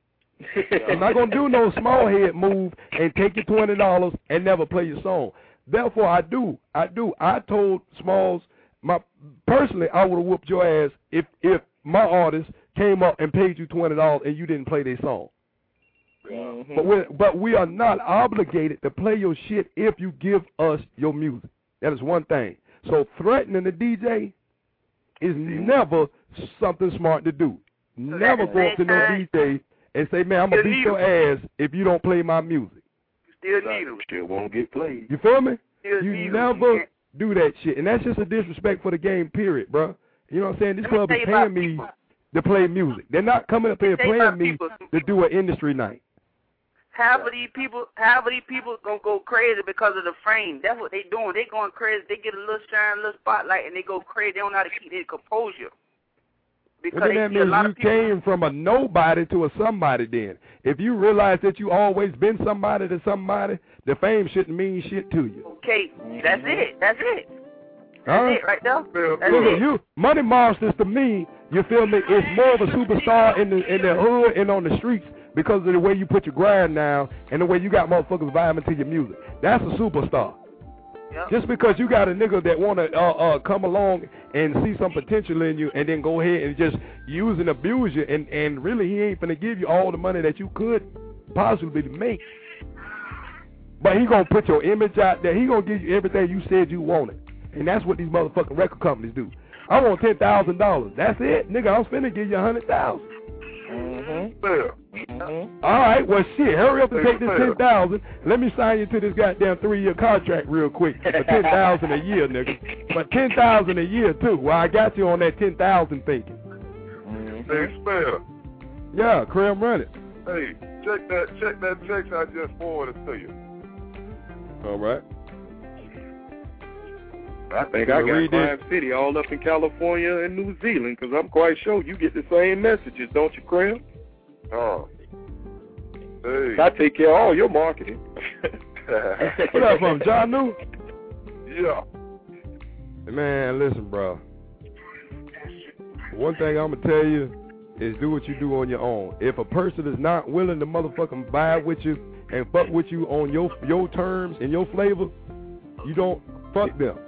I'm not gonna do no small head move and take your twenty dollars and never play your song. Therefore I do. I do. I told Smalls my personally I would have whooped your ass if if my artist came up and paid you twenty dollars and you didn't play their song. Mm-hmm. But we but we are not obligated to play your shit if you give us your music. That is one thing. So threatening the D J is never something smart to do. Never go up to no D J and say, man, I'm going to beat your ass if you don't play my music. Still need them. Shit won't get played. You feel me? Still You never do that shit. And that's just a disrespect for the game, period, bro. You know what I'm saying? This club is paying me people. to play music. They're not coming up here playing me people. to do an industry night. Half of these people, half of these people gonna go crazy because of the frame. That's what they doing. They going crazy. They get a little shine, a little spotlight, and they go crazy. They don't know how to keep their composure. Because Well, then that means you came from a nobody to a somebody then. If you realize that you always been somebody to somebody, the fame shouldn't mean shit to you. Okay, that's it. That's it. That's Huh? it right there. That's Look, it. you, Money Monsters to me, you feel me, is more of a superstar in the in the hood and on the streets because of the way you put your grind down and the way you got motherfuckers vibing to your music. That's a superstar. Yep. Just because you got a nigga that want to uh, uh, come along and see some potential in you and then go ahead and just use and abuse you and, and really he ain't finna give you all the money that you could possibly make. But he gonna put your image out there. He gonna give you everything you said you wanted. And that's what these motherfucking record companies do. I want ten thousand dollars. That's it. Nigga, I'm finna give you a hundred thousand. Mm-hmm. Mm-hmm. All right, well, shit, hurry up and take this ten thousand. Let me sign you to this goddamn three-year contract real quick for ten thousand a year, nigga. But ten thousand a year too. Well, I got you on that ten thousand thinking. Mm-hmm. Hey, Spell. Yeah, Cram, run it. Hey, check that, check that text I just forwarded to you. All right. I think I got Crime City all up in California and New Zealand because I'm quite sure you get the same messages, don't you, Cram? Oh. Hey. I take care of all your marketing. What up from John New? Yeah. Man, listen, bro. One thing I'm going to tell you is do what you do on your own. If a person is not willing to motherfucking vibe with you and fuck with you on your your terms and your flavor, you don't fuck them.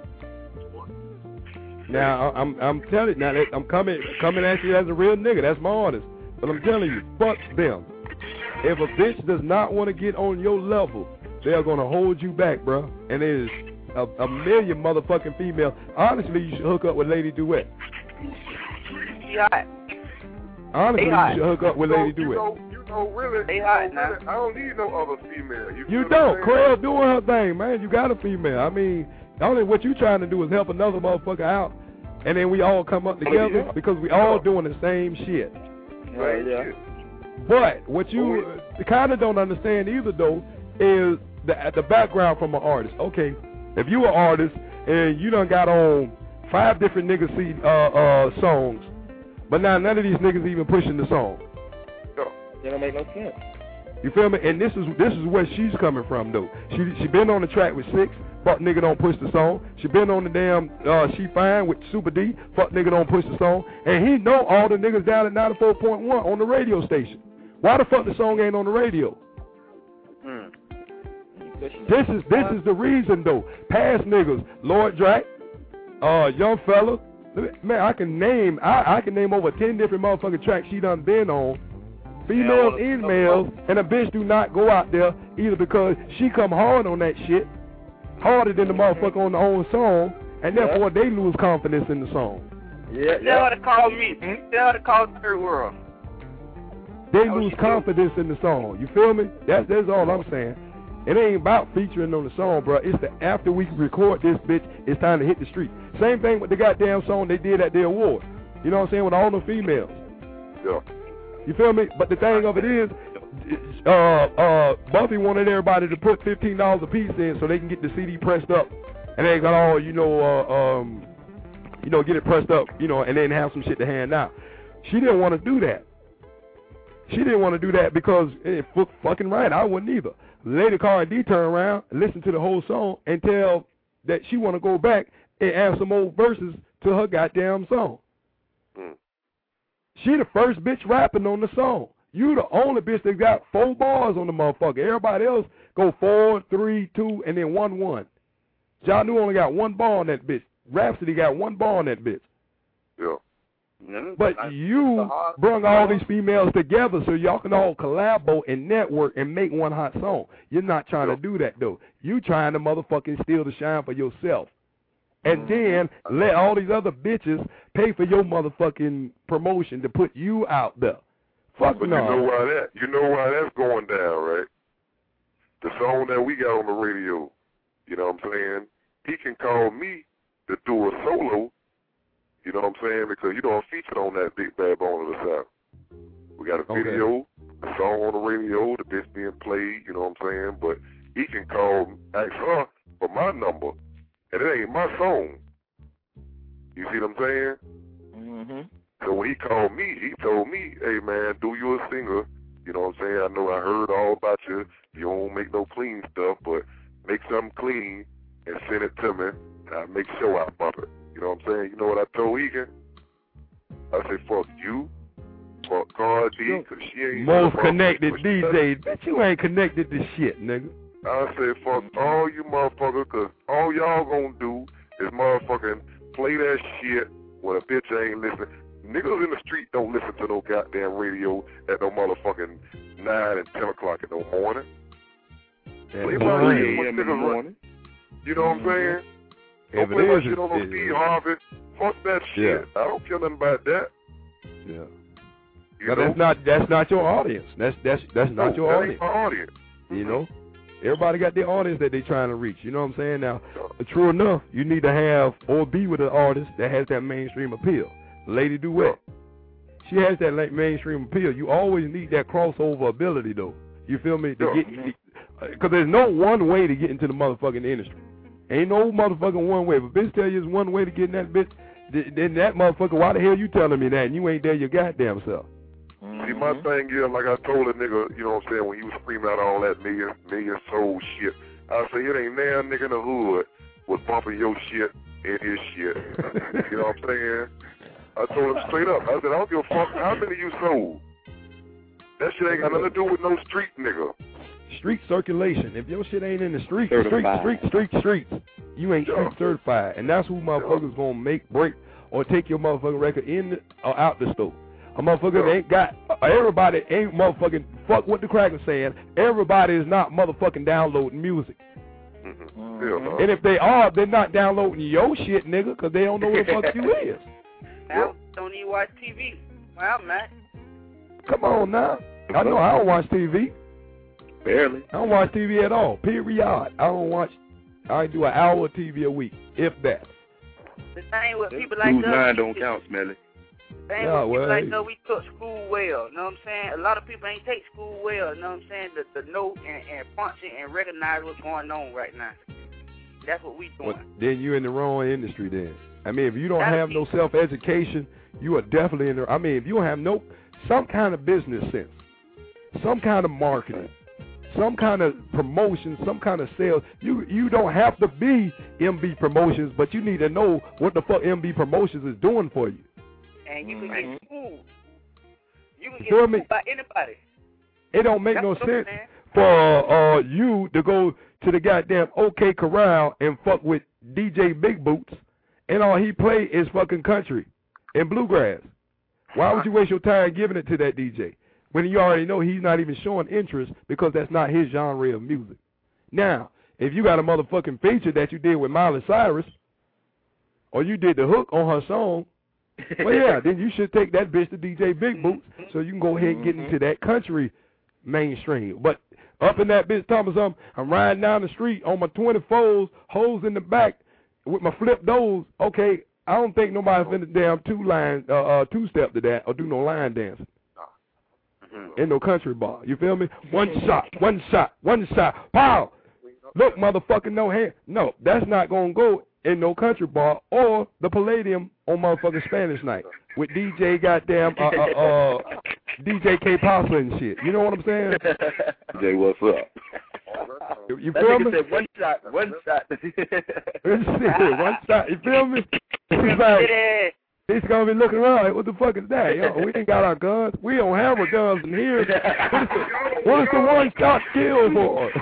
Now I'm I'm telling you, now that I'm coming coming at you as a real nigga. That's my artist. But I'm telling you, fuck them. If a bitch does not want to get on your level, they're gonna hold you back, bro. And there's a, a million motherfucking females. Honestly, you should hook up with Lady Duet. She hot. Honestly, They you hot. should hook up with You know, Lady you Duet. know, you know, really, They you hot know, now. really, I don't need no other female. You, You feel don't. what I'm saying? Crell doing her thing, man. You got a female. I mean, only what you trying to do is help another motherfucker out, and then we all come up together yeah. because we all doing the same shit. Right, yeah. But what you kind of don't understand either, though, is the the background from an artist. Okay, if you an artist and you done got on five different niggas see uh uh songs, but now none of these niggas even pushing the song. That don't make no sense. You feel me? And this is this is where she's coming from, though. She she been on the track with Six. Fuck nigga don't push the song. She been on the damn uh, She Fine with Super D. Fuck nigga don't push the song. And he know all the niggas down at ninety-four point one on the radio station. Why the fuck the song ain't on the radio? Hmm. This is this is the reason though. Past niggas, Lord Drac, uh, Young Fella, Man, I can name I, I can name over ten different motherfucking tracks she done been on. Females and males, and a bitch do not go out there either because she come hard on that shit, harder than the motherfucker on the own song, and therefore they lose confidence in the song. Yeah, tell her to call me. Tell her to call Third World. They lose confidence in the song. You feel me? That's that's all I'm saying. It ain't about featuring on the song, bro. It's the after we record this bitch, it's time to hit the street. Same thing with the goddamn song they did at the award. You know what I'm saying? With all the females. Yeah. You feel me? But the thing of it is, uh, uh, Buffy wanted everybody to put fifteen dollars a piece in so they can get the C D pressed up, and they got all, you know, uh, um, you know, get it pressed up, you know, and then have some shit to hand out. She didn't want to do that. She didn't want to do that because it fucking right. I wouldn't either. Lady Carl D turn around, listen to the whole song, and tell that she want to go back and add some old verses to her goddamn song. Mm. She the first bitch rapping on the song. You the only bitch that got four bars on the motherfucker. Everybody else go four, three, two, and then one, one. Ja Rule only got one bar on that bitch. Rhapsody got one bar on that bitch. Yeah. But you brung all these females together so y'all can all collabo and network and make one hot song. You're not trying to do that, though. You trying to motherfucking steal the shine for yourself. And then let all these other bitches pay for your motherfucking promotion to put you out there. Fuck but no. You know why that? You know why that's going down, right? The song that we got on the radio, you know what I'm saying? He can call me to do a solo. You know what I'm saying? Because you know I'm featured on that Big Bad Bone of the South. We got a Okay. video, a song on the radio, the bitch being played, you know what I'm saying? But he can call, ask her for my number, and it ain't my song. You see what I'm saying? Mm-hmm. So when he called me, he told me, hey man, do you a singer? You know what I'm saying? I know I heard all about you. You don't make no clean stuff, but make something clean and send it to me, and I'll make sure I bump it. You know what I'm saying? You know what I told Egan? I said, fuck you, fuck Carl D, because she ain't Most no connected motherfucker. D J. Bet you ain't connected to shit, nigga. I said, fuck all you motherfuckers, because all y'all gonna do is motherfucking play that shit when a bitch ain't listening. Niggas in the street don't listen to no goddamn radio at no motherfucking nine and ten o'clock in the morning. Play my radio when niggas run. You know what I'm saying? Don't If play it my is, shit on it- no Steve Harvey. Fuck that shit. Yeah. I don't care nothing about that. Yeah. You But know? that's not that's not your audience. That's that's that's not No, your that audience. ain't my audience. You know, everybody got their audience that they trying to reach. You know what I'm saying? Now, true enough, you need to have or be with an artist that has that mainstream appeal. Lady Duet, she has that like mainstream appeal. You always need that crossover ability, though. You feel me? To Yeah. get because there's no one way to get into the motherfucking industry. Ain't no motherfucking one way. If a bitch tell you it's one way to get in that bitch, th- then that motherfucker, why the hell you telling me that and you ain't there your goddamn self? See, my thing is, like I told a nigga, you know what I'm saying, when he was screaming out all that million, million soul shit, I say, it ain't now nigga in the hood was bumping your shit and his shit. You know what I'm saying? I told him straight up. I said, I don't give a fuck how many you sold. That shit ain't got nothing to do with no street nigga. Street circulation. If your shit ain't in the street, street, Certified. street, street, streets, you ain't street certified. And that's who motherfuckers gonna make, break, or take your motherfucking record in the, or out the store. A motherfucker that ain't got, everybody ain't motherfucking, fuck what the cracker's saying, everybody is not motherfucking downloading music. Mm-hmm. And if they are, they're not downloading your shit, nigga, because they don't know what the fuck you is. Now, don't even watch T V. Well, man. Come on now. I know I don't watch T V. Barely. I don't watch T V at all, period. I don't watch, I do an hour of T V a week, if that. The thing with people like Whose us, line don't count, Smelly. the thing Yeah, with people well, like hey. us, we took school well. You know what I'm saying? A lot of people ain't take school well. You know what I'm saying? The, the note and, and function and recognize what's going on right now. That's what we doing. Well, then you're in the wrong industry then. I mean, if you don't That'll have be- no self-education, you are definitely in the, I mean, if you don't have no, some kind of business sense, some kind of marketing, some kind of promotion, some kind of sales, you you don't have to be M B Promotions, but you need to know what the fuck M B Promotions is doing for you. And you can get schooled. You can get Feel me? schooled by anybody. It don't make That's no what I'm sense saying. for uh, you to go to the goddamn OK Corral and fuck with D J Big Boots and all he play is fucking country and bluegrass. Why would you waste your time giving it to that D J when you already know he's not even showing interest because that's not his genre of music? Now, if you got a motherfucking feature that you did with Miley Cyrus, or you did the hook on her song, well, yeah, then you should take that bitch to D J Big Boots so you can go ahead and get into that country mainstream. But up in that bitch talking something, I'm riding down the street on my twenty-fours, holes in the back with my flip doors. Okay, I don't think nobody finna damn two line, uh, uh, two step to that or do no line dancing in no country bar. You feel me? One shot, one shot, one shot, pow. Look, motherfucking no hand. No, that's not gonna go in no country bar or the Palladium on motherfucking Spanish night with D J goddamn uh, uh, uh, D J K Pasa and shit. You know what I'm saying? D J, what's up? You, you that feel nigga me? said one shot, one shot. One shot. You feel me? It's like he's gonna be looking around like, what the fuck is that? Yo, we ain't got our guns. We don't have our guns in here. What is the, what is the one shot kill for?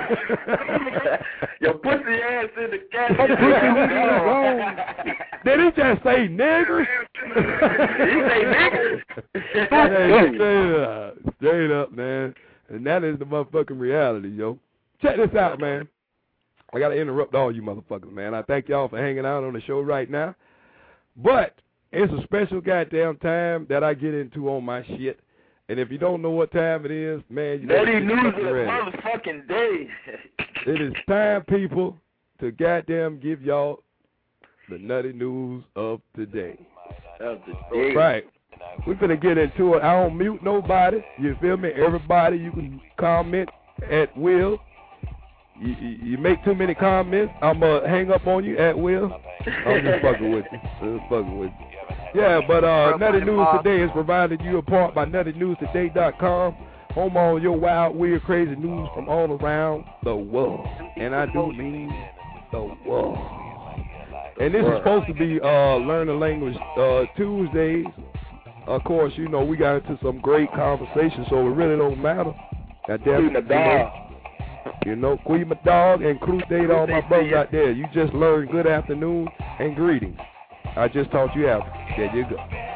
Your pussy ass in the cat. My pussy is wrong. Did he just say niggers? He say niggers. Hey, straight up, straight up, man. And that is the motherfucking reality, yo. Check this out, man. I gotta interrupt all you motherfuckers, man. I thank y'all for hanging out on the show right now. But it's a special goddamn time that I get into on my shit. And if you don't know what time it is, man, you Nutty better get news of fucking the ready. motherfucking day. It is time, people, to goddamn give y'all the nutty news of today. Of the day. Right. We're finna get into it. I don't mute nobody. You feel me? Everybody, you can comment at will. You, you, you make too many comments, I'm going to hang up on you at will. I'm just fucking with you. I'm just fucking with you. Yeah, but uh, Nutty News Today is provided you a part by nutty news today dot com. Home on your wild, weird, crazy news from all around the world. And I do mean the world. And this is supposed to be uh, Learn the Language uh, Tuesdays. Of course, you know, we got into some great conversation, so it really don't matter. God damn it, you know, you know, Queen my dog and crew date all my brothers out there. You just learned good afternoon and greetings. I just taught you out. There you go.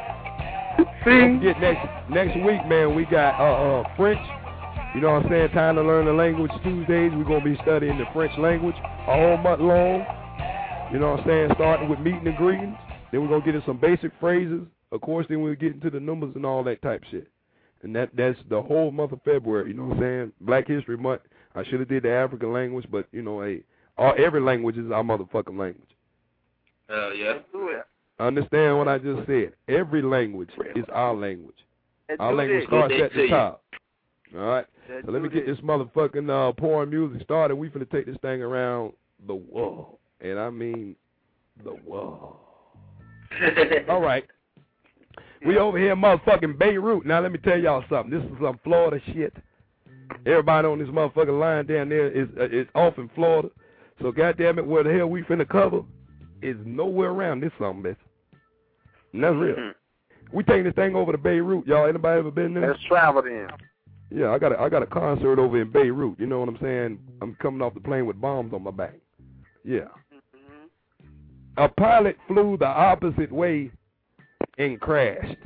Don't forget next next week, man, we got uh, uh French. You know what I'm saying? Time to learn the language Tuesdays. We're gonna be studying the French language a whole month long. You know what I'm saying? Starting with meeting and greetings. Then we're gonna get into some basic phrases. Of course, then we'll get into the numbers and all that type shit. And that that's the whole month of February. You know what I'm saying? Black History Month. I should have did the African language, but you know, hey, all every language is our motherfucking language. Uh, yeah. Understand what I just said? Every language is our language. Our language starts at the top. All right. So let me get this motherfucking uh, porn music started. We finna take this thing around the world, and I mean the world. All right. We over here in motherfucking Beirut. Now let me tell y'all something. This is some Florida shit. Everybody on this motherfucking line down there is uh, is off in Florida. So goddamn it, where the hell we finna cover is nowhere around this something, bitch. And that's real. Mm-hmm. We taking this thing over to Beirut, y'all. Anybody ever been there? Let's travel then. Yeah, I got a, I got a concert over in Beirut. You know what I'm saying? I'm coming off the plane with bombs on my back. Yeah. Mm-hmm. A pilot flew the opposite way and crashed.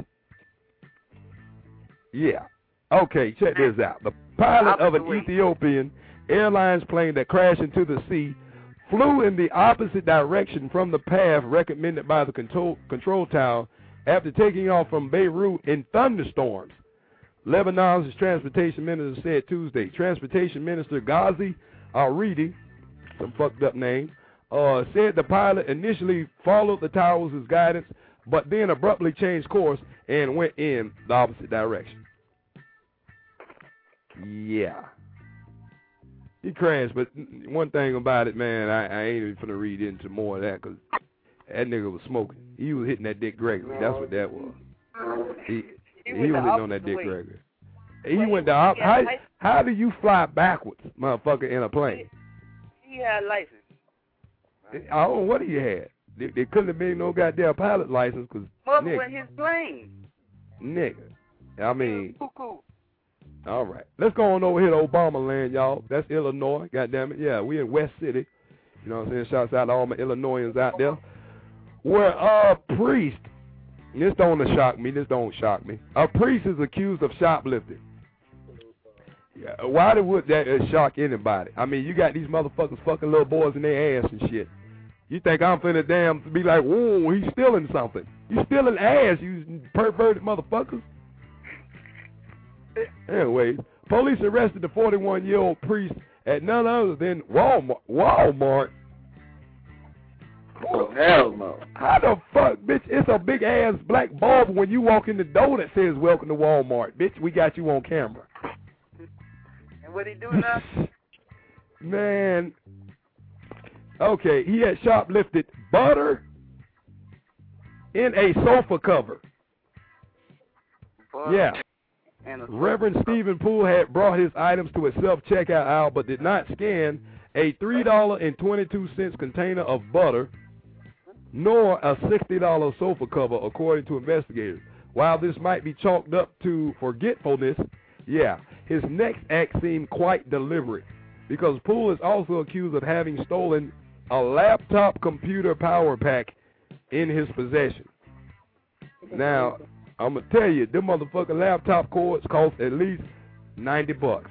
Yeah. Okay, check this out. The pilot of an Ethiopian Airlines plane that crashed into the sea flew in the opposite direction from the path recommended by the control, control tower after taking off from Beirut in thunderstorms. Lebanon's transportation minister said Tuesday. Transportation Minister Ghazi Al-Ridi, some fucked up name, uh, said the pilot initially followed the tower's guidance, but then abruptly changed course and went in the opposite direction. Yeah. He crashed, but one thing about it, man, I, I ain't even finna read into more of that because that nigga was smoking. He was hitting that Dick Gregory. That's what that was. He, he, he was hitting on that Dick way. Gregory. He well, went the opposite. How, how do you fly backwards, motherfucker, in a plane? He had a license. I don't know what he had. There, there couldn't have been no goddamn pilot license because, nigga. With his plane. Nigga. I mean. Cuckoo. All right. Let's go on over here to Obama land, y'all. That's Illinois. God damn it. Yeah, we in West City. You know what I'm saying? Shouts out to all my Illinoisans out there. where a priest, this don't shock me, this don't shock me. A priest is accused of shoplifting. Yeah, why would that uh, shock anybody? I mean, you got these motherfuckers fucking little boys in their ass and shit. You think I'm finna damn be like, whoa, he's stealing something. You stealing ass, you perverted motherfuckers. Anyways, police arrested the forty-one-year-old priest at none other than Walmart. Walmart. Oh, hell no. How the fuck, bitch? It's a big-ass black bulb when you walk in the door that says, welcome to Walmart. Bitch, we got you on camera. And what he do now? Man. Okay, he had shoplifted butter in a sofa cover. Butter. Yeah. And Reverend Stephen Poole had brought his items to a self-checkout aisle but did not scan a three dollars and twenty-two cents container of butter nor a sixty dollars sofa cover, according to investigators. While this might be chalked up to forgetfulness, yeah, his next act seemed quite deliberate because Poole is also accused of having stolen a laptop computer power pack in his possession. Now, I'm going to tell you, them motherfucking laptop cords cost at least ninety bucks.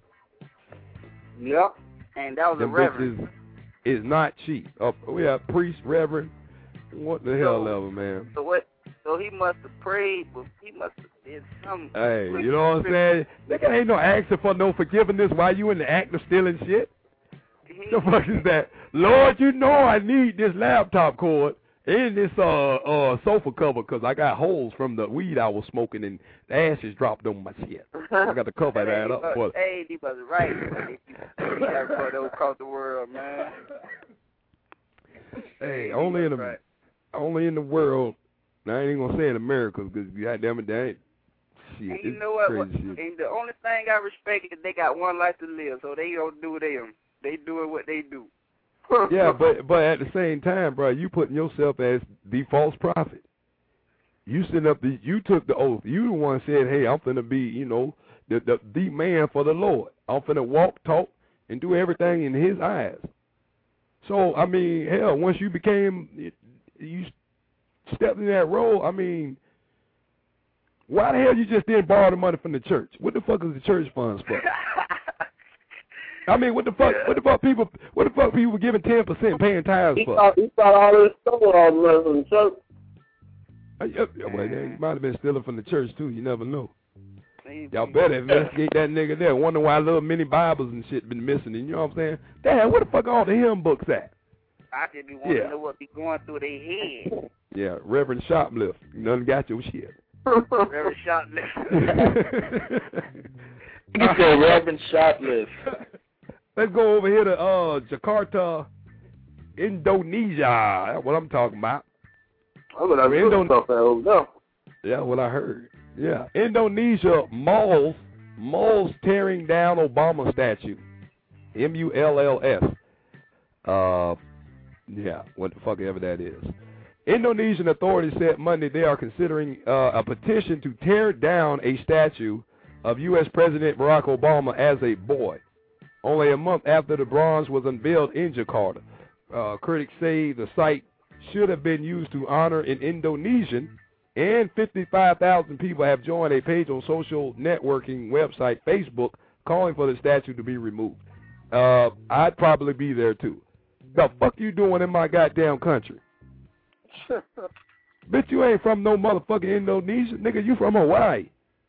Yep. And that was them a reverend. Is, is not cheap. Uh, we have priest, reverend, what the hell So- ever, man. So what? So he must have prayed, but he must have did something. Hey, you know what I'm saying? Nigga ain't no asking for no forgiveness while you in the act of stealing shit. The fuck is that? Lord, you know I need this laptop cord and this uh uh sofa cover because I got holes from the weed I was smoking and the ashes dropped on my shit. I got to cover that up. But, But, hey, he was right. He got to go across the world, man. hey, only in the right. only in the world. I ain't even gonna say in America because goddamn it, that ain't shit. And you It's know what? crazy what shit. and the only thing I respect is they got one life to live, so they don't do them. They doing what they do. Yeah, but but at the same time, bro, you putting yourself as the false prophet. You sitting up the, you took the oath. You the one said, hey, I'm finna be, you know, the, the the man for the Lord. I'm finna walk, talk, and do everything in His eyes. So I mean, hell, once you became, you stepped in that role. I mean, why the hell you just didn't borrow the money from the church? What the fuck is the church funds for? I mean, what the fuck? What the fuck people? What the fuck people giving ten percent paying tithes He for? thought, he thought all this stole all the money from the church. Uh, yeah, yeah, well, you might have been stealing from the church too. You never know. Y'all better investigate that nigga there. Wonder why little mini Bibles and shit been missing. And you know what I'm saying? Damn, where the fuck all the hymn books at? I just be wanting Yeah. to know what be going through their head. Yeah, Reverend Shoplift. You done got your shit. Reverend Shoplift. You said Reverend Shoplift. Let's go over here to uh Jakarta, Indonesia. That's what I'm talking about. I'm gonna do Indon- stuff over there. Yeah, what I heard. Yeah, Indonesia malls malls tearing down Obama statue. M U L L S. Uh, yeah, what the fuck ever that is. Indonesian authorities said Monday they are considering uh, a petition to tear down a statue of U S President Barack Obama as a boy. Only a month after the bronze was unveiled in Jakarta. Uh, critics say the site should have been used to honor an Indonesian, and fifty-five thousand people have joined a page on social networking website Facebook calling for the statue to be removed. Uh, I'd probably be there too. The fuck you doing in my goddamn country? Bitch, you ain't from no motherfucking Indonesia. Nigga, you from Hawaii.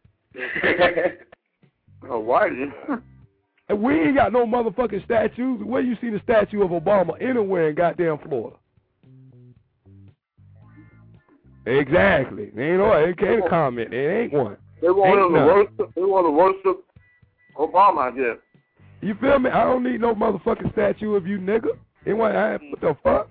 Hawaii? And we ain't got no motherfucking statues. Where you see the statue of Obama anywhere in goddamn Florida? Exactly. Ain't no, it can't comment. It ain't one. They want Ain't to none. worship. They want to worship Obama, I guess. You feel me? I don't need no motherfucking statue of you, nigga. It want, I, what the fuck?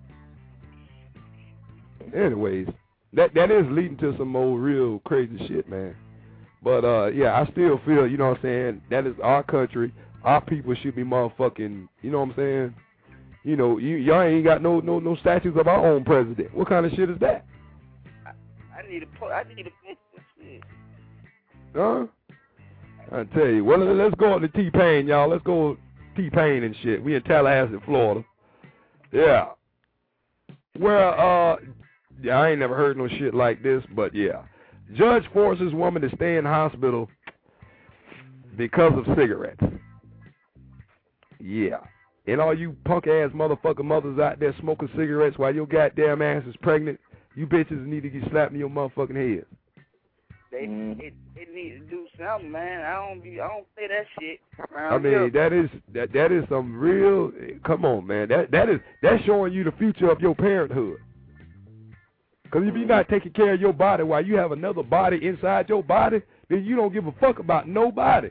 Anyways, that that is leading to some more real crazy shit, man. But uh, yeah, I still feel, you know what I'm saying, that is our country. Our people should be motherfucking, you know what I'm saying? You know, you y'all ain't got no no no statues of our own president. What kind of shit is that? I need a po- I need a picture. Shit. Huh? I tell you. Well, let's go on to T-Pain, y'all. Let's go T-Pain and shit. We in Tallahassee, Florida. Yeah. Well, uh, yeah, I ain't never heard no shit like this, but yeah. Judge forces woman to stay in hospital because of cigarettes. Yeah. And all you punk-ass motherfucking mothers out there smoking cigarettes while your goddamn ass is pregnant, you bitches need to get slapped in your motherfucking head. They, mm. it, it need to do something, man. I don't be, I don't say that shit. I mean, here. that is that that is some real. Come on, man. That that is that's showing you the future of your parenthood. Because if you're not taking care of your body while you have another body inside your body, then you don't give a fuck about nobody.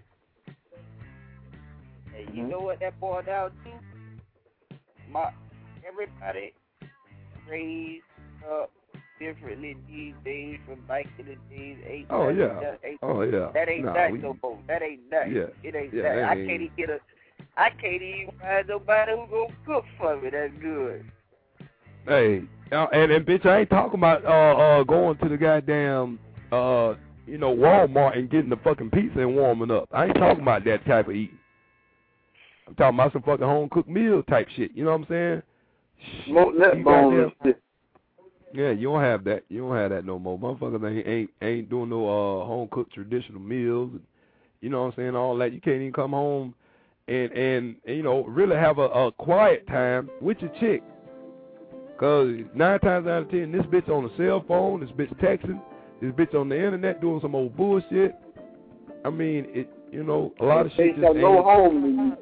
Hey, you know what that boiled down to? My everybody raised up differently these days from back in the days. Ain't oh that, yeah. That ain't, oh yeah. That ain't nah, that we, no more. That ain't that. Yeah. It ain't yeah, that. that I ain't. can't even get a. I can't even find nobody who gonna cook for me. That's good. Hey, uh, and and bitch, I ain't talking about uh uh going to the goddamn uh you know Walmart and getting the fucking pizza and warming up. I ain't talking about that type of eating. I'm talking about some fucking home cooked meal type shit. You know what I'm saying? Smoke that bone. Yeah, you don't have that. You don't have that no more. Motherfuckers ain't ain't, ain't doing no uh home cooked traditional meals. You know what I'm saying? All that. You can't even come home and and, and you know really have a, a quiet time with your chick. Cause nine times out of ten, this bitch on the cell phone, this bitch texting, this bitch on the internet doing some old bullshit. I mean, it. You know, a lot of shit just ain't. No home.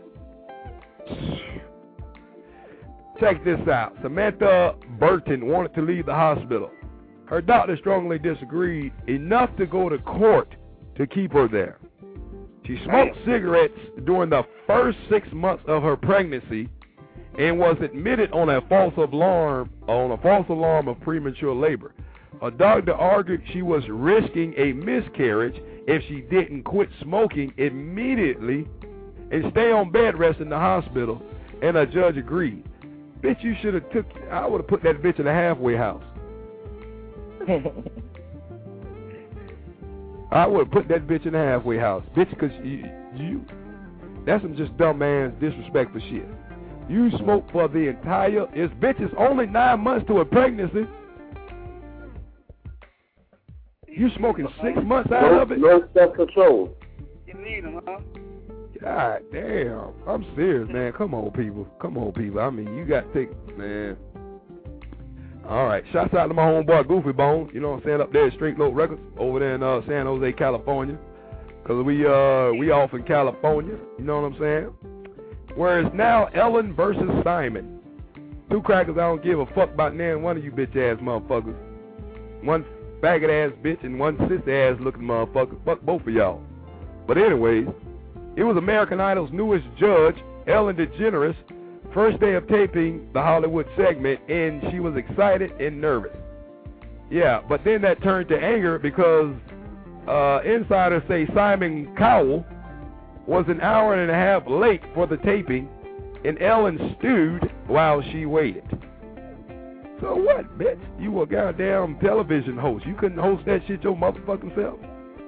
Check this out. Samantha Burton wanted to leave the hospital. Her doctor strongly disagreed enough to go to court to keep her there. She smoked cigarettes during the first six months of her pregnancy and was admitted on a false alarm on a false alarm of premature labor. A doctor argued she was risking a miscarriage if she didn't quit smoking immediately and stay on bed rest in the hospital, and a judge agreed. Bitch, you should have took, I would have put that bitch in a halfway house. I would have put that bitch in a halfway house. Bitch, because you, you, that's some just dumb ass disrespectful shit. You smoke for the entire, it's bitch, it's only nine months to a pregnancy. You smoking six months out no, of it? No self-control. You need them, huh? God damn. I'm serious, man. Come on, people. Come on, people. I mean, you got to take, man. All right. Shouts out to my homeboy, Goofy Bone. You know what I'm saying? Up there at Straight Load Records over there in uh, San Jose, California. Because we, uh, we off in California. You know what I'm saying? Whereas now, Ellen versus Simon. Two crackers I don't give a fuck about now one of you bitch-ass motherfuckers. One faggot-ass bitch and one sister-ass looking motherfucker. Fuck both of y'all. But anyways, it was American Idol's newest judge, Ellen DeGeneres, first day of taping the Hollywood segment, and she was excited and nervous. Yeah, but then that turned to anger because uh, insiders say Simon Cowell was an hour and a half late for the taping, and Ellen stewed while she waited. So what, bitch? You were a goddamn television host. You couldn't host that shit your motherfucking self?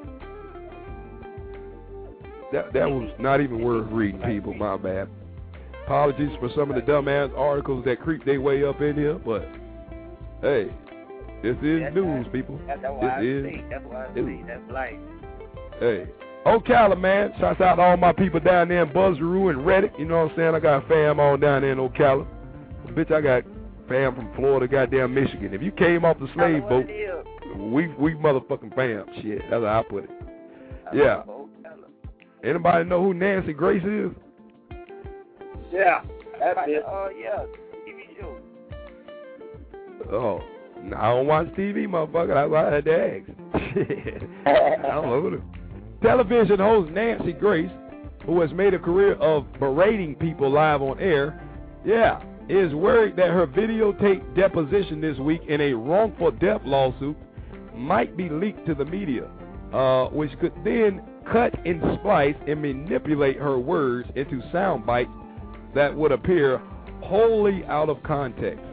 That that was not even worth reading, people. My bad. Apologies for some of the dumbass articles that creep their way up in here, but hey, this is that's news, right. people. That's, that's this why I is see. That's why I see. That's life. Hey, Ocala, man. Shouts out to all my people down there in Buzzaroo and Reddick. You know what I'm saying? I got fam all down there in Ocala. Bitch, I got fam from Florida, goddamn Michigan. If you came off the slave boat, we we motherfucking fam. Shit, that's how I put it. Yeah. Anybody know who Nancy Grace is? Yeah, that's it. Oh, uh, yeah, T V show. Oh, no, I don't watch T V, motherfucker. That's why I had to ask. Shit. I don't know who the... Television host Nancy Grace, who has made a career of berating people live on air, yeah, is worried that her videotape deposition this week in a wrongful death lawsuit might be leaked to the media, uh, which could then cut and splice and manipulate her words into sound bites that would appear wholly out of context.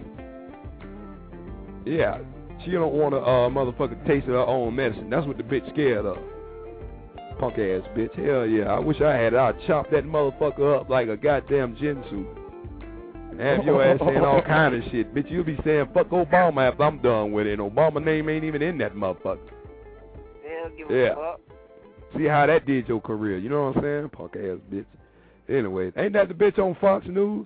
Yeah, she don't want to uh, motherfucker taste her own medicine. That's what the bitch scared of. Punk ass bitch. Hell yeah, I wish I had it. I'd chop that motherfucker up like a goddamn gin soup. Have your ass saying all kind of shit. Bitch, you'll be saying fuck Obama after I'm done with it. And Obama name ain't even in that motherfucker. Give yeah. a fuck. See how that did your career. You know what I'm saying? Punk ass bitch. Anyway, ain't that the bitch on Fox News?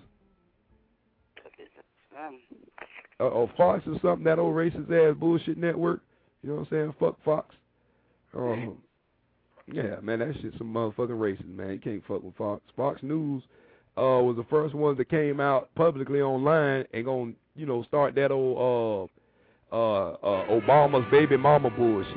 Um, Uh, or Fox or something, that old racist ass bullshit network. You know what I'm saying? Fuck Fox. Um, yeah, man, that shit some motherfucking racist, man. You can't fuck with Fox. Fox News uh, was the first one that came out publicly online and gonna, you know, start that old uh, uh, uh, Obama's baby mama bullshit.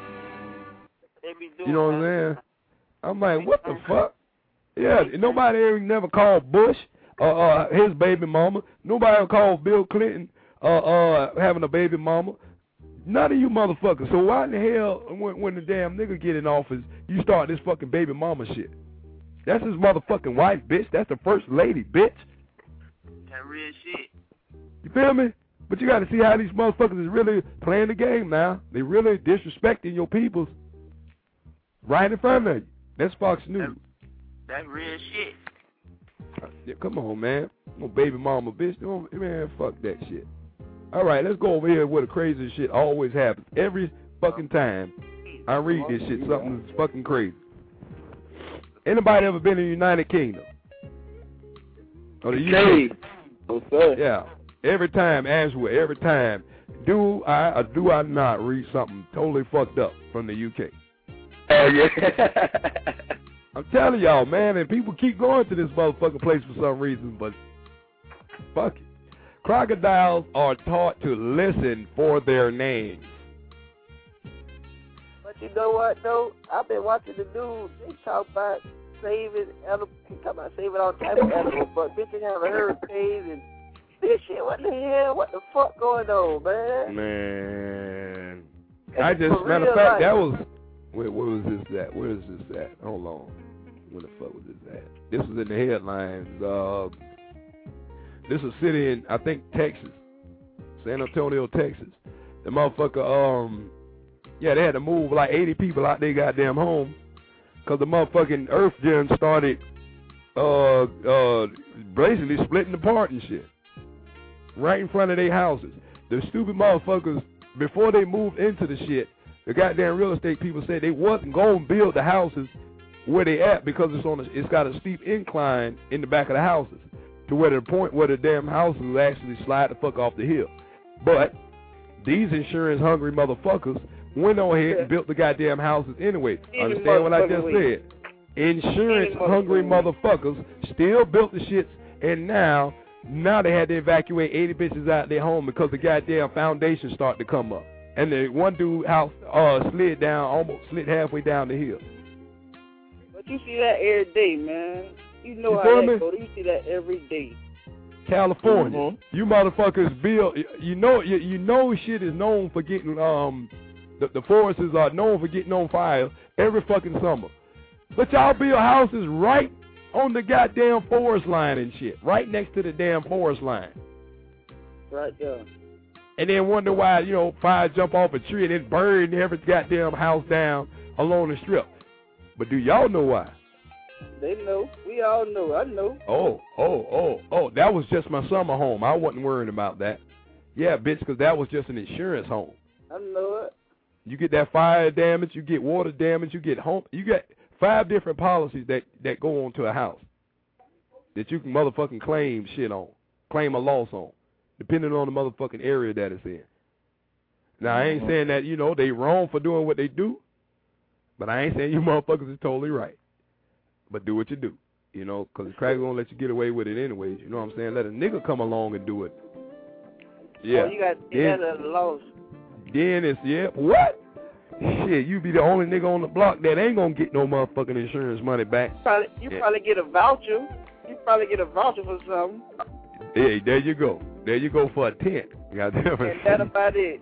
You know what I'm saying? I'm like, what the fuck? Yeah, nobody ever never called Bush uh, uh, his baby mama. Nobody ever called Bill Clinton uh, uh, having a baby mama. None of you motherfuckers. So why in the hell, when, when the damn nigga get in office, you start this fucking baby mama shit? That's his motherfucking wife, bitch. That's the first lady, bitch. That real shit. You feel me? But you got to see how these motherfuckers is really playing the game now. They really disrespecting your peoples right in front of you. That's Fox News. That, that real shit. Yeah, come on, man. No baby mama, bitch. Don't, man, fuck that shit. All right, let's go over here where the crazy shit always happens. Every fucking time I read this shit, something's fucking crazy. Anybody ever been in the United Kingdom? Or the U K? What's up? Yeah. Every time, Ashwood, every time, do I or do I not read something totally fucked up from the U K? Oh, yeah. I'm telling y'all, man, and people keep going to this motherfucking place for some reason, but fuck it. Crocodiles are taught to listen for their names. But you know what, though? I've been watching the news. They talk about saving animals. They talk about saving all type of animals, but bitches have a hurricane and this shit. What the hell? What the fuck going on, man? Man. That's I just, for matter of real fact, life. that was, where, where was this at? Where is this at? Hold on. Where the fuck was this at? This was in the headlines. Uh, this is a city in, I think, Texas. San Antonio, Texas. The motherfucker, um, yeah, they had to move like eighty people out their goddamn home because the motherfucking earth gen started uh, uh, basically splitting apart and shit. Right in front of their houses. The stupid motherfuckers, before they moved into the shit, the goddamn real estate people said they wasn't going to build the houses where they at because it's on a, it's got a steep incline in the back of the houses to where the point where the damn houses will actually slide the fuck off the hill. But these insurance hungry motherfuckers went on ahead and built the goddamn houses anyway. Any Understand what I just way. said? Insurance hungry motherfuckers still built the shits, and now now they had to evacuate eighty bitches out of their home because the goddamn foundation started to come up. And the one dude house uh, slid down, almost slid halfway down the hill. But you see that every day, man. You know You how feel that me? goes. You see that every day. California, Mm-hmm. you motherfuckers build. You know, you, you know, shit is known for getting um, the, the forests are known for getting on fire every fucking summer. But y'all build houses right on the goddamn forest line and shit, right next to the damn forest line, Right there. and then wonder why you know fire jump off a tree and it burn every goddamn house down along the strip. But do y'all know why? They know. We all know. I know. Oh, oh, oh, oh, that was just my summer home. I wasn't worrying about that. Yeah, bitch, because that was just an insurance home. I know it. You get that fire damage, you get water damage, you get home. You get five different policies that, that go on to a house that you can motherfucking claim shit on, claim a loss on, depending on the motherfucking area that it's in. Now, I ain't saying that, you know, they wrong for doing what they do, but I ain't saying you motherfuckers is totally right. But do what you do, you know, because the crack gonna let you get away with it anyways. You know what I'm saying? Let a nigga come along and do it. Yeah. Oh, you got to then, that a loss. then it's, yeah, what? Shit, you be the only nigga on the block that ain't gonna get no motherfucking insurance money back. Probably, you Yeah. probably get a voucher. You probably get a voucher for something. Hey, there you go. There you go for a tent. Goddamn it. And that about it.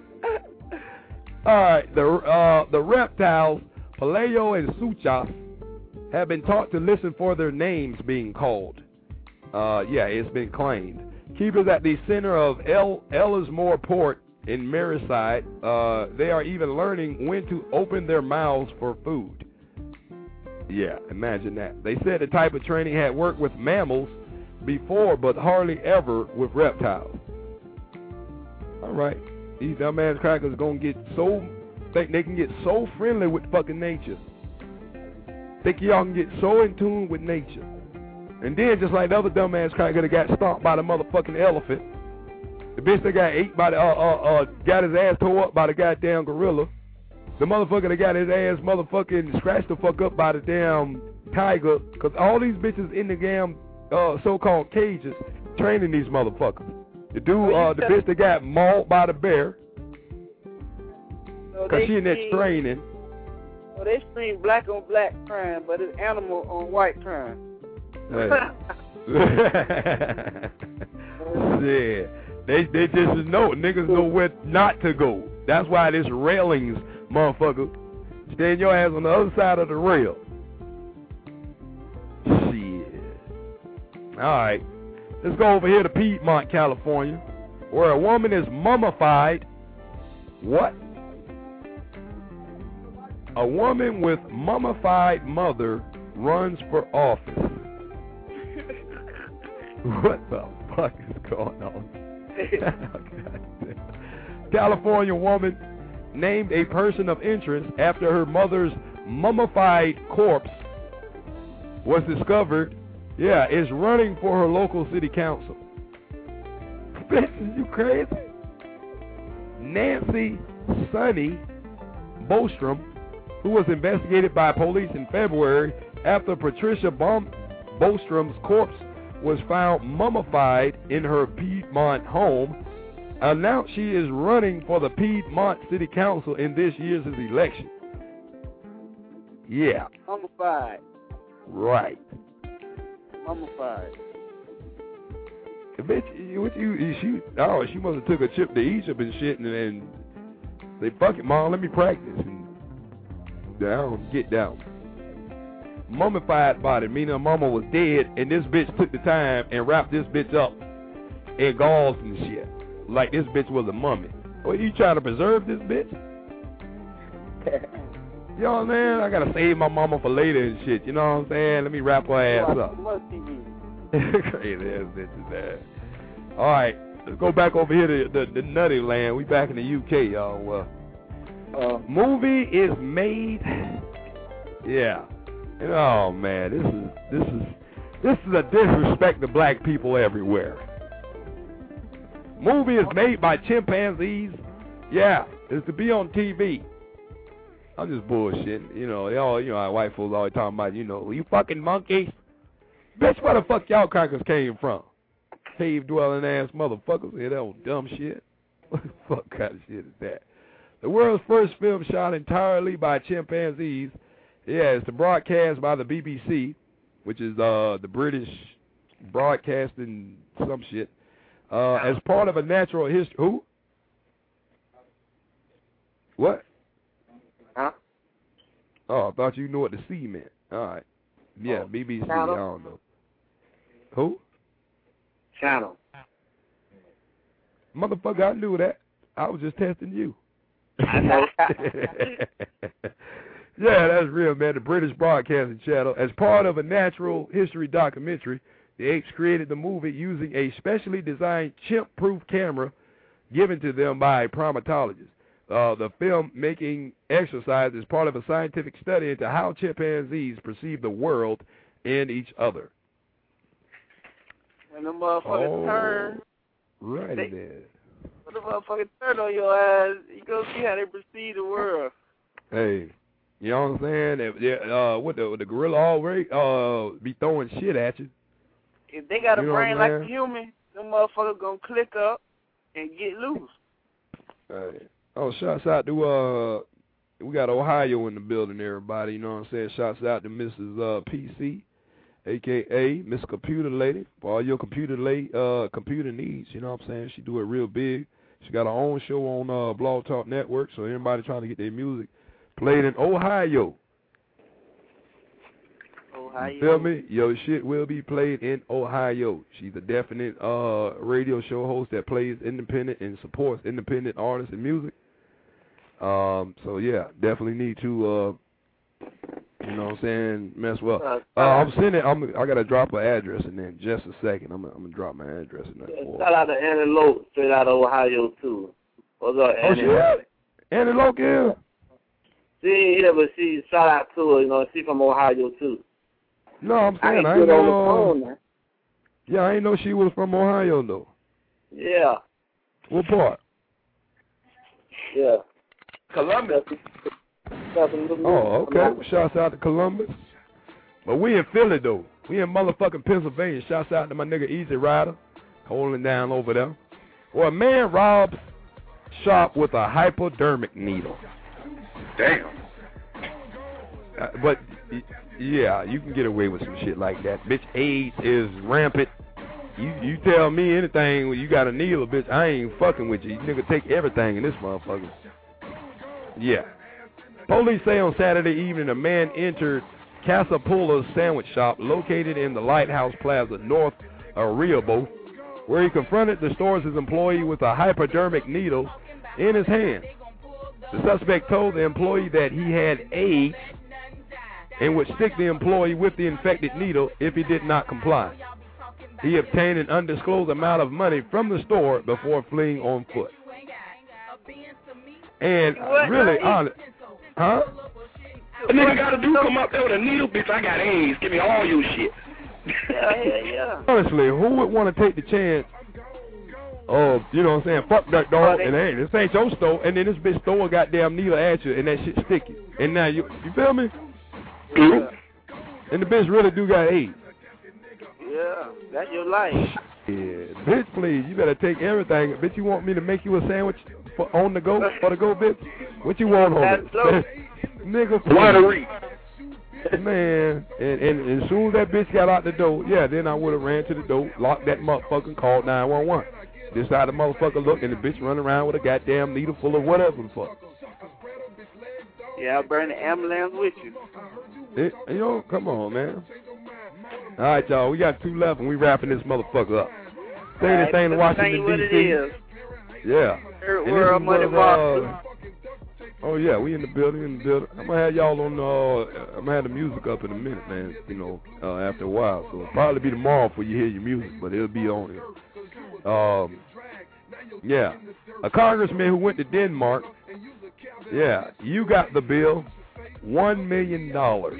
All right, the uh, the reptiles, Paleo and Suchas, have been taught to listen for their names being called. Uh, yeah, it's been claimed. Keepers at the center of El Ellismore Port in Merseyside, uh, they are even learning when to open their mouths for food. Yeah, imagine that. They said the type of training had worked with mammals, before, but hardly ever with reptiles. All right. These dumbass crackers gonna get so, think they can get so friendly with fucking nature. Think y'all can get so in tune with nature. And then, just like the other dumbass cracker that got stomped by the motherfucking elephant, the bitch that got ate by the, uh, uh, uh, got his ass tore up by the goddamn gorilla, the motherfucker that got his ass motherfucking scratched the fuck up by the damn tiger, because all these bitches in the damn uh, so-called cages training these motherfuckers. The dude, uh, the bitch that got mauled by the bear, because so she in there training. Well, they scream black on black crime, but it's animal on white crime. Hey. Yeah. They they just know, niggas know where not to go. That's why this railings, motherfucker, stand your ass on the other side of the rail. Shit. Alright. Let's go over here to Piedmont, California, where a woman is mummified. What? A woman with mummified mother runs for office. What the fuck is going on? California woman named a person of interest after her mother's mummified corpse was discovered, yeah, is running for her local city council. Bitch, you crazy? Nancy Sonny Bostrom, who was investigated by police in February after Patricia Baum Bostrom's corpse was found mummified in her Piedmont home, announced she is running for the Piedmont City Council in this year's election. Yeah. Mummified. Right. Mummified. The bitch, what you, you she, oh, she must have took a trip to Egypt and shit, and, and they, fuck it, mom, let me practice. And down, get down. Mummified body, meaning her mama was dead, and this bitch took the time and wrapped this bitch up in gauze and shit, like this bitch was a mummy. What, you trying to preserve this bitch? You know what I'm saying? I gotta save my mama for later and shit, you know what I'm saying? Let me wrap her ass up. Crazy ass bitches, man. Alright, let's go back over here to the, the nutty land. We back in the U K, y'all. Uh, uh, movie is made, yeah. And, oh man, this is this is this is a disrespect to black people everywhere. Movie is made by chimpanzees. Yeah, it's to be on T V. I'm just bullshitting. You know, they all you know how white folks always talking about, you know, you fucking monkeys. Bitch, where the fuck y'all crackers came from? Cave dwelling ass motherfuckers. Yeah, that old dumb shit. What the fuck kind of shit is that? The world's first film shot entirely by chimpanzees. Yeah, it's the broadcast by the B B C, which is uh, the British broadcasting some shit, uh, as part of a natural history. Who? What? Huh? Oh, I thought you knew what the C meant. All right. Yeah, oh, B B C, channel. I don't know. Who? Channel. Motherfucker, I knew that. I was just testing you. I know. Yeah, that's real, man. The British Broadcasting Channel. As part of a natural history documentary, the apes created the movie using a specially designed chimp-proof camera given to them by a primatologist. Uh, the film-making exercise is part of a scientific study into how chimpanzees perceive the world and each other. When the motherfuckers oh, turn, right they, there. when the motherfuckers turn on your ass, you go see how they perceive the world. Hey. You know what I'm saying? If, uh, what the, the gorilla already uh, be throwing shit at you. If they got a you know brain like a human, them motherfuckers gonna click up and get loose. Hey. Oh, shouts out to, uh, we got Ohio in the building, everybody. You know what I'm saying? Shouts out to Missus Uh, P C, a k a. Miss Computer Lady, for all your computer late, uh, computer needs. You know what I'm saying? She do it real big. She got her own show on uh, Blog Talk Network, so everybody trying to get their music played in Ohio. Ohio. You feel me? Your shit will be played in Ohio. She's a definite uh, radio show host that plays independent and supports independent artists and music. Um, so yeah, definitely need to uh, You know what I'm saying? Mess well. Uh, I'm sending. I'm. I gotta drop her address and then just a second. I'm. I'm gonna drop my address in that. Yeah, shout out to Annie Loke, straight out of Ohio too. What's up, Annie? Oh shit. Annie Loke, yeah. She yeah, but she shout out to her. You know, she from Ohio too. No, I'm saying I I ain't ain't on the know. phone, man. Yeah, I ain't know she was from Ohio though. Yeah. What part? Yeah. Columbus. Oh, okay. Well, shouts out to Columbus. But we in Philly, though. We in motherfucking Pennsylvania. Shouts out to my nigga Easy Rider, holding down over there. Well, a man robs shop with a hypodermic needle. Damn. Uh, but, yeah, you can get away with some shit like that. Bitch, AIDS is rampant. You you tell me anything when you got a needle, bitch, I ain't fucking with you. You nigga take everything in this motherfucker. Yeah. Police say on Saturday evening a man entered Casapula's sandwich shop located in the Lighthouse Plaza north of Rehoboth, where he confronted the store's employee with a hypodermic needle in his hand. The suspect told the employee that he had AIDS and would stick the employee with the infected needle if he did not comply. He obtained an undisclosed amount of money from the store before fleeing on foot. And really, honest, huh? A nigga gotta do come up there with a needle, bitch. I got AIDS. Give me all your shit. Yeah, yeah, yeah. Honestly, who would want to take the chance of, you know what I'm saying, fuck that dog, and hey, this ain't your store, and then this bitch throw a goddamn needle at you, and that shit sticky. And now you, you feel me? Yeah. And the bitch really do got AIDS. Yeah, that's your life. Yeah, bitch, please, you better take everything. Bitch, you want me to make you a sandwich for on the go, for the go, bitch? What you want on it? Nigga, please. Man, and, and, and as soon as that bitch got out the door, yeah, then I would have ran to the door, locked that motherfucker, and called nine one one. This how the motherfucker look, and the bitch running around with a goddamn needle full of whatever the fuck. Yeah, I'll burn the ambulance with you. It, you know, come on, man. All right, y'all, we got two left, and we wrapping this motherfucker up. Say right, anything to Washington, D C Yeah. Third world money box. Uh, oh, yeah, we in the building, in the building. I'm going to have y'all on, uh, I'm going to have the music up in a minute, man, you know, uh, after a while. So it'll probably be tomorrow before you hear your music, but it'll be on here. Um, yeah. A congressman who went to Denmark, yeah, you got the bill, one million dollars.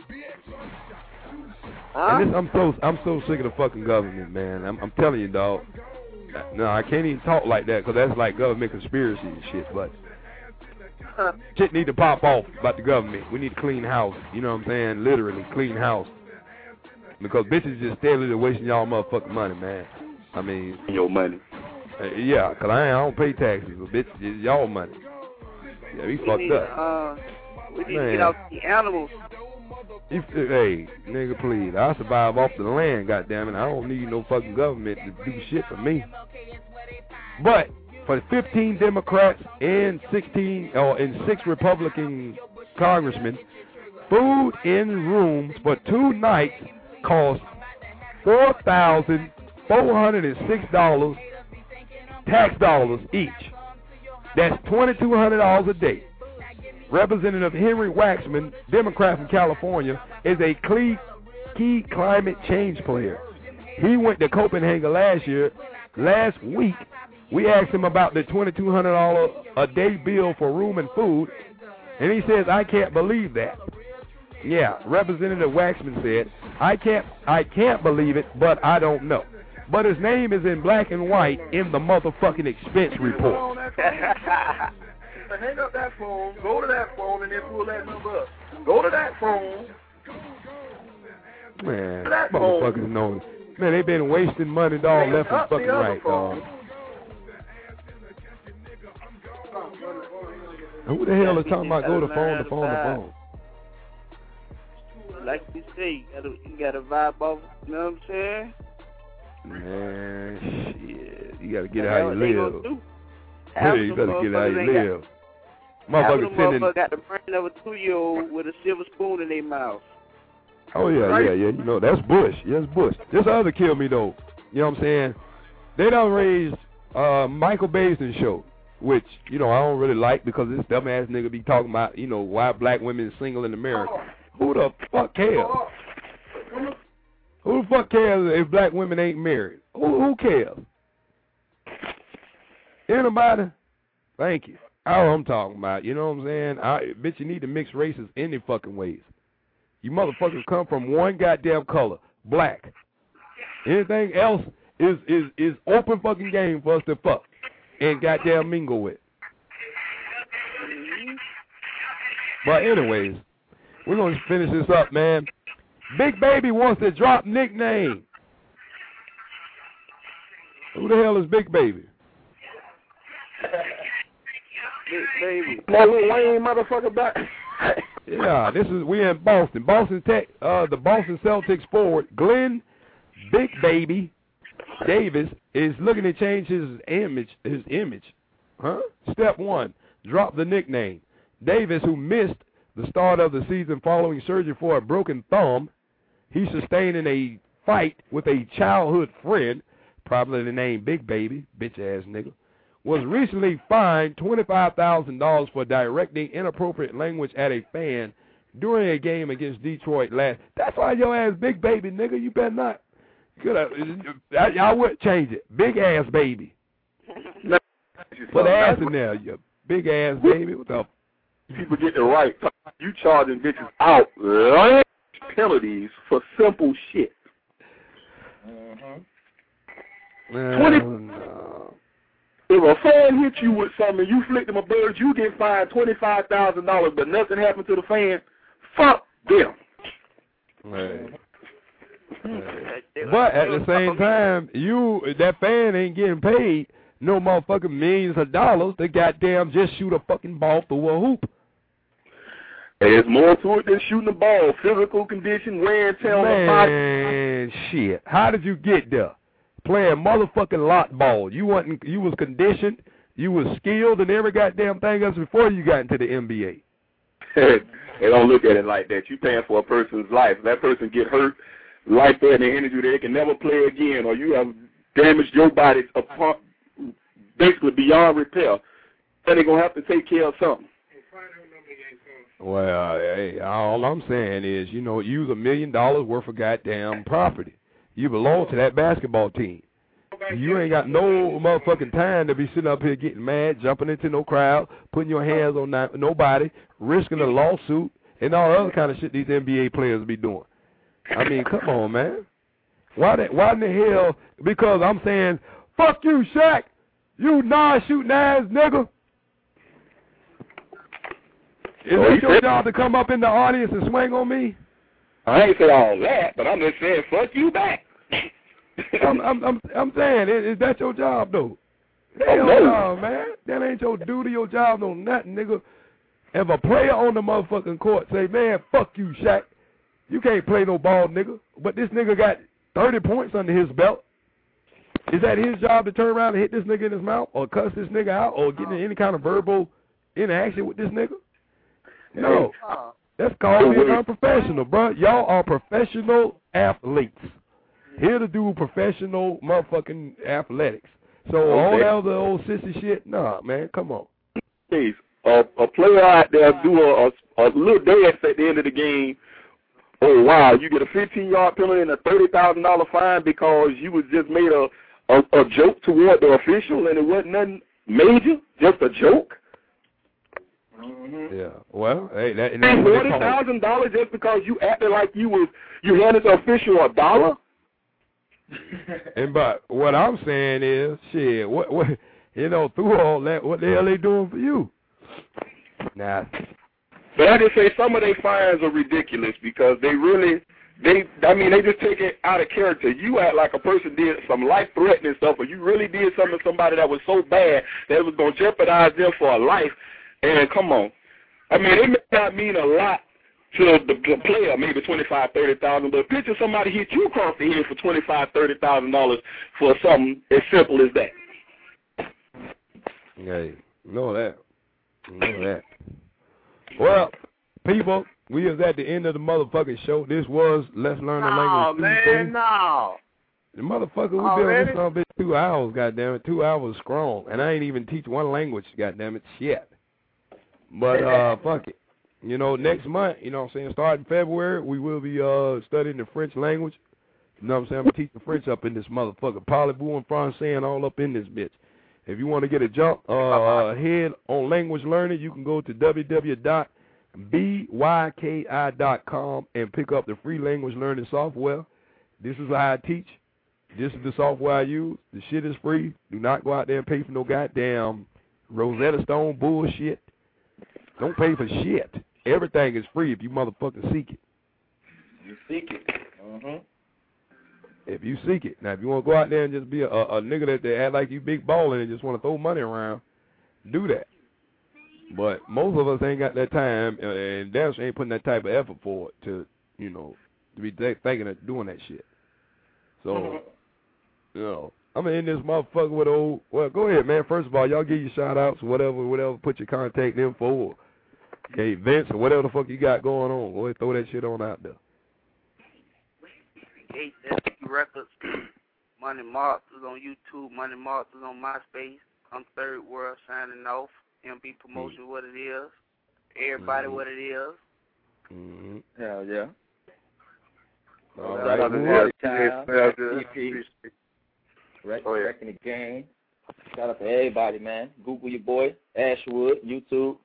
Huh? And this, I'm so I'm so sick of the fucking government, man. I'm, I'm telling you, dog. No, I can't even talk like that because that's like government conspiracy and shit. But huh. shit need to pop off about the government. We need to clean house. You know what I'm saying? Literally clean house. Because bitches just steadily wasting y'all motherfucking money, man. I mean, your money. Uh, yeah, cause I, ain't, I don't pay taxes, but bitch, it's y'all money. Yeah, we, we fucked need, up. Uh, we need man. to get off the animals. You, hey, nigga, please. I survive off the land, goddammit. I don't need no fucking government to do shit for me. But for fifteen Democrats and sixteen or and six Republican congressmen, food in rooms for two nights cost four thousand four hundred and six dollars tax dollars each. That's twenty-two hundred dollars a day. Representative Henry Waxman, Democrat from California, is a key climate change player. He went to Copenhagen last year. Last week, we asked him about the twenty-two hundred dollars a day bill for room and food, and he says, I can't believe that. Yeah, Representative Waxman said, I can't, I can't believe it, but I don't know. But his name is in black and white in the motherfucking expense report. Hang up that phone, go to that phone, and then pull that number up. Go to that phone. Man, that motherfuckers phone. know. Man, they been wasting money, dog, left and fucking right, dog. Who the hell is talking about go to phone to phone to phone? Like you say, you gotta, you gotta vibe off, you know what I'm saying? Man, shit. You gotta get how you live. Yeah, you better get how you live. Got, Motherfuckers sending. Motherfucker got the brain of a two-year-old with a silver spoon in their mouth. Oh yeah, right? yeah, yeah. You know that's Bush. Yes, Bush. This other killed me though. You know what I'm saying? They done raised uh, Michael Baisden show, which you know I don't really like because this dumbass nigga be talking about you know why black women is single in America. Who the fuck cares? Who the fuck cares if black women ain't married? Who, who cares? Anybody? Thank you. All I'm talking about, you know what I'm saying? I, bitch, you need to mix races any fucking ways. You motherfuckers come from one goddamn color, black. Anything else is is is open fucking game for us to fuck and goddamn mingle with. But anyways, we're gonna finish this up, man. Big Baby wants to drop nickname. Who the hell is Big Baby? Big Baby. My little Wayne motherfucker back. Yeah, this is we in Boston. Boston Tech, uh, the Boston Celtics forward Glenn Big Baby Davis is looking to change his image. His image, huh? Step one: drop the nickname. Davis, who missed the start of the season following surgery for a broken thumb, he sustained in a fight with a childhood friend, probably the name Big Baby, bitch ass nigga, was recently fined twenty-five thousand dollars for directing inappropriate language at a fan during a game against Detroit last. That's why your ass Big Baby, nigga. You better not. Could I, I would change it. Big ass baby. Put ass in there, you big ass baby. What the? People get it right. You charging bitches out large penalties for simple shit. Uh, Twenty. no. If a fan hits you with something, you flick them a bird, you get fined twenty-five thousand dollars, but nothing happened to the fan. Fuck them. Right. Right. But at the same time, you that fan ain't getting paid no motherfucking millions of dollars to goddamn just shoot a fucking ball through a hoop. There's more to it than shooting the ball. Physical condition, wear and tear on the body. Man, shit. How did you get there? Playing motherfucking lot ball. You wasn't. You was conditioned. You was skilled and every goddamn thing else before you got into the N B A. They don't look at it like that. You paying for a person's life. If that person get hurt like that in the injury, they can never play again, or you have damaged your body upon, basically beyond repair. Then they're gonna have to take care of something. Well, hey, all I'm saying is, you know, use a million dollars worth of goddamn property. You belong to that basketball team. You ain't got no motherfucking time to be sitting up here getting mad, jumping into no crowd, putting your hands on not, nobody, risking a lawsuit, and all other kind of shit these N B A players be doing. I mean, come on, man. Why the, why in the hell? Because I'm saying, fuck you, Shaq. You non-shooting ass nigga. Is it your job to come up in the audience and swing on me? I ain't say all that, but I'm just saying, fuck you back. I'm, I'm, I'm, I'm saying, is, is that your job, though? Hell oh, no. no, man. That ain't your duty, your job, no nothing, nigga. If a player on the motherfucking court say, man, fuck you, Shaq, you can't play no ball, nigga. But this nigga got thirty points under his belt. Is that his job to turn around and hit this nigga in his mouth or cuss this nigga out or get in any kind of verbal interaction with this nigga? No. That's called being unprofessional, bro. Y'all are professional athletes. Here to do professional motherfucking athletics. So okay. all that other old sissy shit, nah, man, come on. Please, uh, a player out there do a, a, a little dance at the end of the game. Oh, wow, you get a fifteen-yard penalty and a thirty thousand dollars fine because you was just made a, a, a joke toward the official and it wasn't nothing major, just a joke. Mm-hmm. Yeah, well, hey, that and forty thousand dollars just because you acted like you was you handed the official a dollar. And but what I'm saying is, shit, what what you know through all that, what the hell they doing for you? Nah. But I just say some of their fines are ridiculous because they really, they, I mean, they just take it out of character. You act like a person did some life-threatening stuff, or you really did something to somebody that was so bad that it was going to jeopardize them for a life. And come on. I mean, it may not mean a lot to the, the player, maybe twenty-five, thirty thousand, but picture somebody hit you across the head for twenty-five, thirty thousand dollars for something as simple as that. Hey, know that. Know that. Well, people, we is at the end of the motherfucking show. This was Let's Learn the Language. Oh, man, no. The motherfucker, we oh, been on really? this on bitch two hours, goddammit. Two hours strong. And I ain't even teach one language, goddammit. Shit. But, uh, fuck it. you know, next month, you know what I'm saying, starting February, we will be uh studying the French language. You know what I'm saying? I'm going to teach the French up in this motherfucker. Parlez-vous and Français and all up in this bitch. If you want to get a jump uh, ahead on language learning, you can go to w w w dot b y k i dot com and pick up the free language learning software. This is how I teach. This is the software I use. The shit is free. Do not go out there and pay for no goddamn Rosetta Stone bullshit. Don't pay for shit. Everything is free if you motherfucking seek it. You seek it. Mm-hmm. If you seek it. Now, if you want to go out there and just be a, a, a nigga that they act like you big ballin' and just want to throw money around, do that. But most of us ain't got that time, and Dash ain't putting that type of effort for it to, you know, to be th- thinking of doing that shit. So, you know, I'm going to end this motherfucker with old, well, go ahead, man. First of all, y'all give your shout-outs or whatever, whatever, put your contact info or okay, events or whatever the fuck you got going on. Go ahead, throw that shit on out there. H S Q Records, Money Marks is on YouTube, Money Marks is on MySpace. I'm Third World signing off. M P Promotion, mm-hmm. What it is. Everybody, mm-hmm. What it is. Mm-hmm. Hell yeah. All right. Wrecking the game. Shout out to everybody, man. Google your boy, Ashwood, YouTube.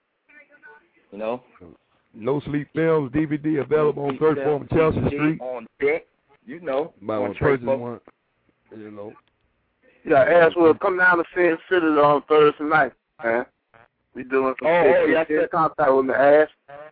You know. No Sleep Films, D V D available on third floor of Chelsea Street. On deck. You know. Might want to purchase one. You know. Yeah, Ashwood, come down to Sin City on Thursday night, man. We doing some oh, shit. Oh, yeah, get contact with the Ash.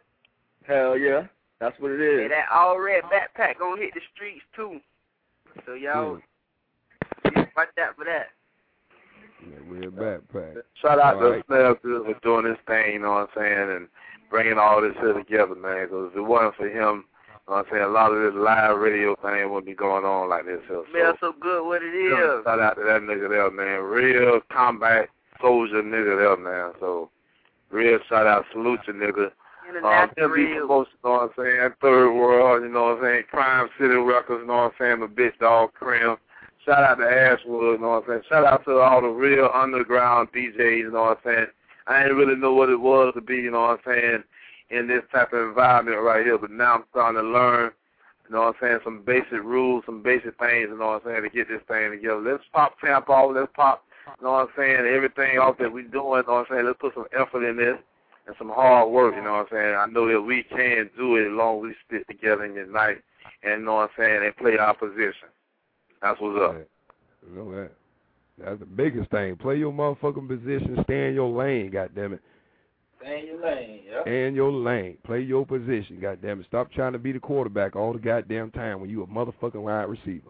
Hell yeah. That's what it is. Hey, that all red backpack gonna hit the streets too. So y'all, yeah. watch out for that. Yeah, red backpack. Shout out all to right. Snell for doing this thing, you know what I'm saying, and bringing all this shit together, man. Because if it wasn't for him, you know what I'm saying, a lot of this live radio thing wouldn't be going on like this. So, Smell so good, what it is. Shout out to that nigga there, man. Real combat soldier nigga there, man. So, real shout out, salute you, nigga. Um, M P Promotion, you know what I'm saying, Third World, you know what I'm saying, Crime City Records, you know what I'm saying, the bitch dog Crim. Shout out to Ashwood, you know what I'm saying. Shout out to all the real underground D Js, you know what I'm saying. I didn't really know what it was to be, you know what I'm saying, in this type of environment right here, but now I'm starting to learn, you know what I'm saying, some basic rules, some basic things, you know what I'm saying, to get this thing together. Let's pop Tampa off, let's pop, you know what I'm saying, everything off that we're doing, you know what I'm saying, let's put some effort in this. And some hard work, you know what I'm saying. I know that we can do it as long as we stick together and unite, and you know what I'm saying, and play our position. That's what's up. You know that. That's the biggest thing. Play your motherfucking position. Stay in your lane, goddammit. Stay in your lane, yeah. Stay in your lane. Play your position, goddammit. Stop trying to be the quarterback all the goddamn time when you a motherfucking wide receiver.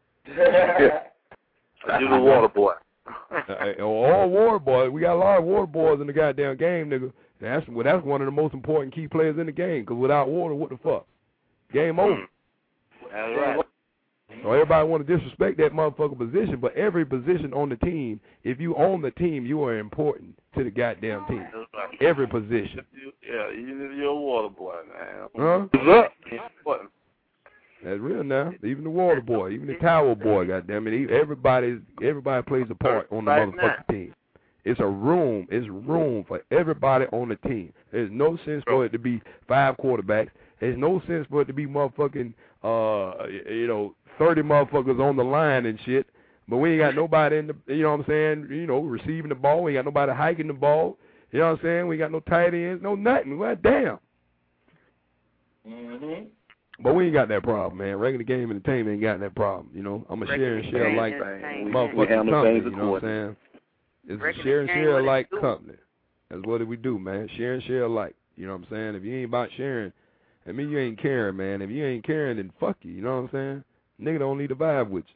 Yeah. You the water boy. uh, all water boys. We got a lot of water boys in the goddamn game, nigga. That's well, that's one of the most important key players in the game. Because without water, what the fuck? Game over. That's right. So everybody want to disrespect that motherfucking position, but every position on the team, if you own the team, you are important to the goddamn team. Every position. Yeah, you're a water boy, man. Huh? That's real now. Even the water boy, even the tower boy, goddamn it. Everybody, everybody plays a part on the motherfucking team. It's a room. It's room for everybody on the team. There's no sense for it to be five quarterbacks. There's no sense for it to be motherfucking, uh, you know, thirty motherfuckers on the line and shit. But we ain't got nobody in the, you know what I'm saying, you know, receiving the ball. We ain't got nobody hiking the ball. You know what I'm saying? We ain't got no tight ends, no nothing. Well, damn. Mm-hmm. But we ain't got that problem, man. Regular game entertainment ain't got that problem. You know, I'm a share and share like motherfucking company. You know what I'm saying? It's a share and share alike company. That's what we do, man. Share and share alike. You know what I'm saying? If you ain't about sharing, I mean you ain't caring, man. If you ain't caring, then fuck you. You know what I'm saying? Nigga don't need to vibe with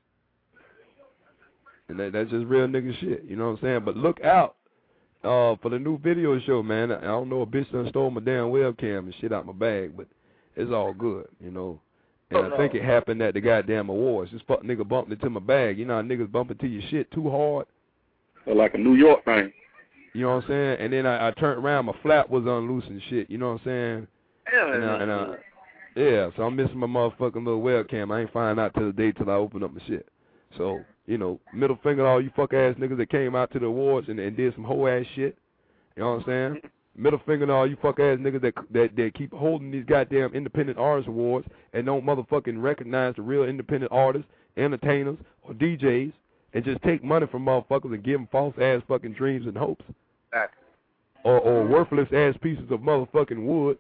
you. And that, that's just real nigga shit. You know what I'm saying? But look out uh, for the new video show, man. I don't know, a bitch done stole my damn webcam and shit out my bag, but it's all good, you know. And I think it happened at the goddamn awards. This fuck nigga bumped into my bag. You know how niggas bump into your shit too hard? Like a New York thing. You know what I'm saying? And then I, I turned around, my flap was unloosed and shit. You know what I'm saying? Yeah, and I, and I, yeah, so I'm missing my motherfucking little webcam. I ain't find out till the day till I open up my shit. So, you know, middle finger to all you fuck ass niggas that came out to the awards and, and did some hoe ass shit. You know what I'm saying? Middle finger to all you fuck ass niggas that that that keep holding these goddamn independent artist awards and don't motherfucking recognize the real independent artists, entertainers, or D Js, and just take money from motherfuckers and give them false ass fucking dreams and hopes. Exactly. Or, or worthless ass pieces of motherfucking wood.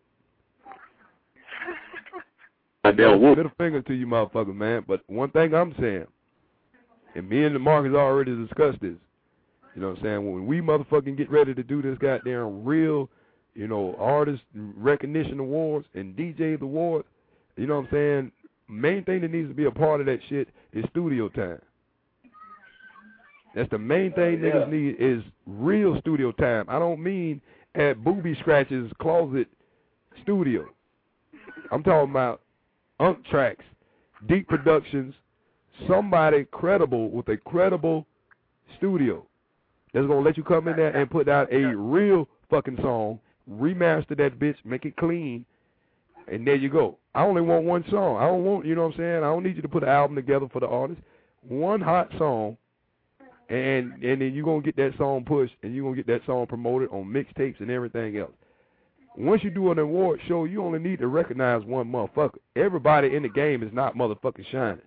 Middle finger to you motherfuckers, man. But one thing I'm saying, and me and the Marcus already discussed this, you know what I'm saying, when we motherfucking get ready to do this goddamn real, you know, artist recognition awards and D Js awards, you know what I'm saying, main thing that needs to be a part of that shit is studio time. That's the main thing yeah. niggas need is real studio time. I don't mean at Booby Scratch's closet studio. I'm talking about Unk Tracks, Deep Productions, somebody credible with a credible studio that's going to let you come in there and put out a real fucking song, remaster that bitch, make it clean, and there you go. I only want one song. I don't want, you know what I'm saying, I don't need you to put an album together for the artist. One hot song, and and then you're going to get that song pushed, and you're going to get that song promoted on mixtapes and everything else. Once you do an award show, you only need to recognize one motherfucker. Everybody in the game is not motherfucking shining.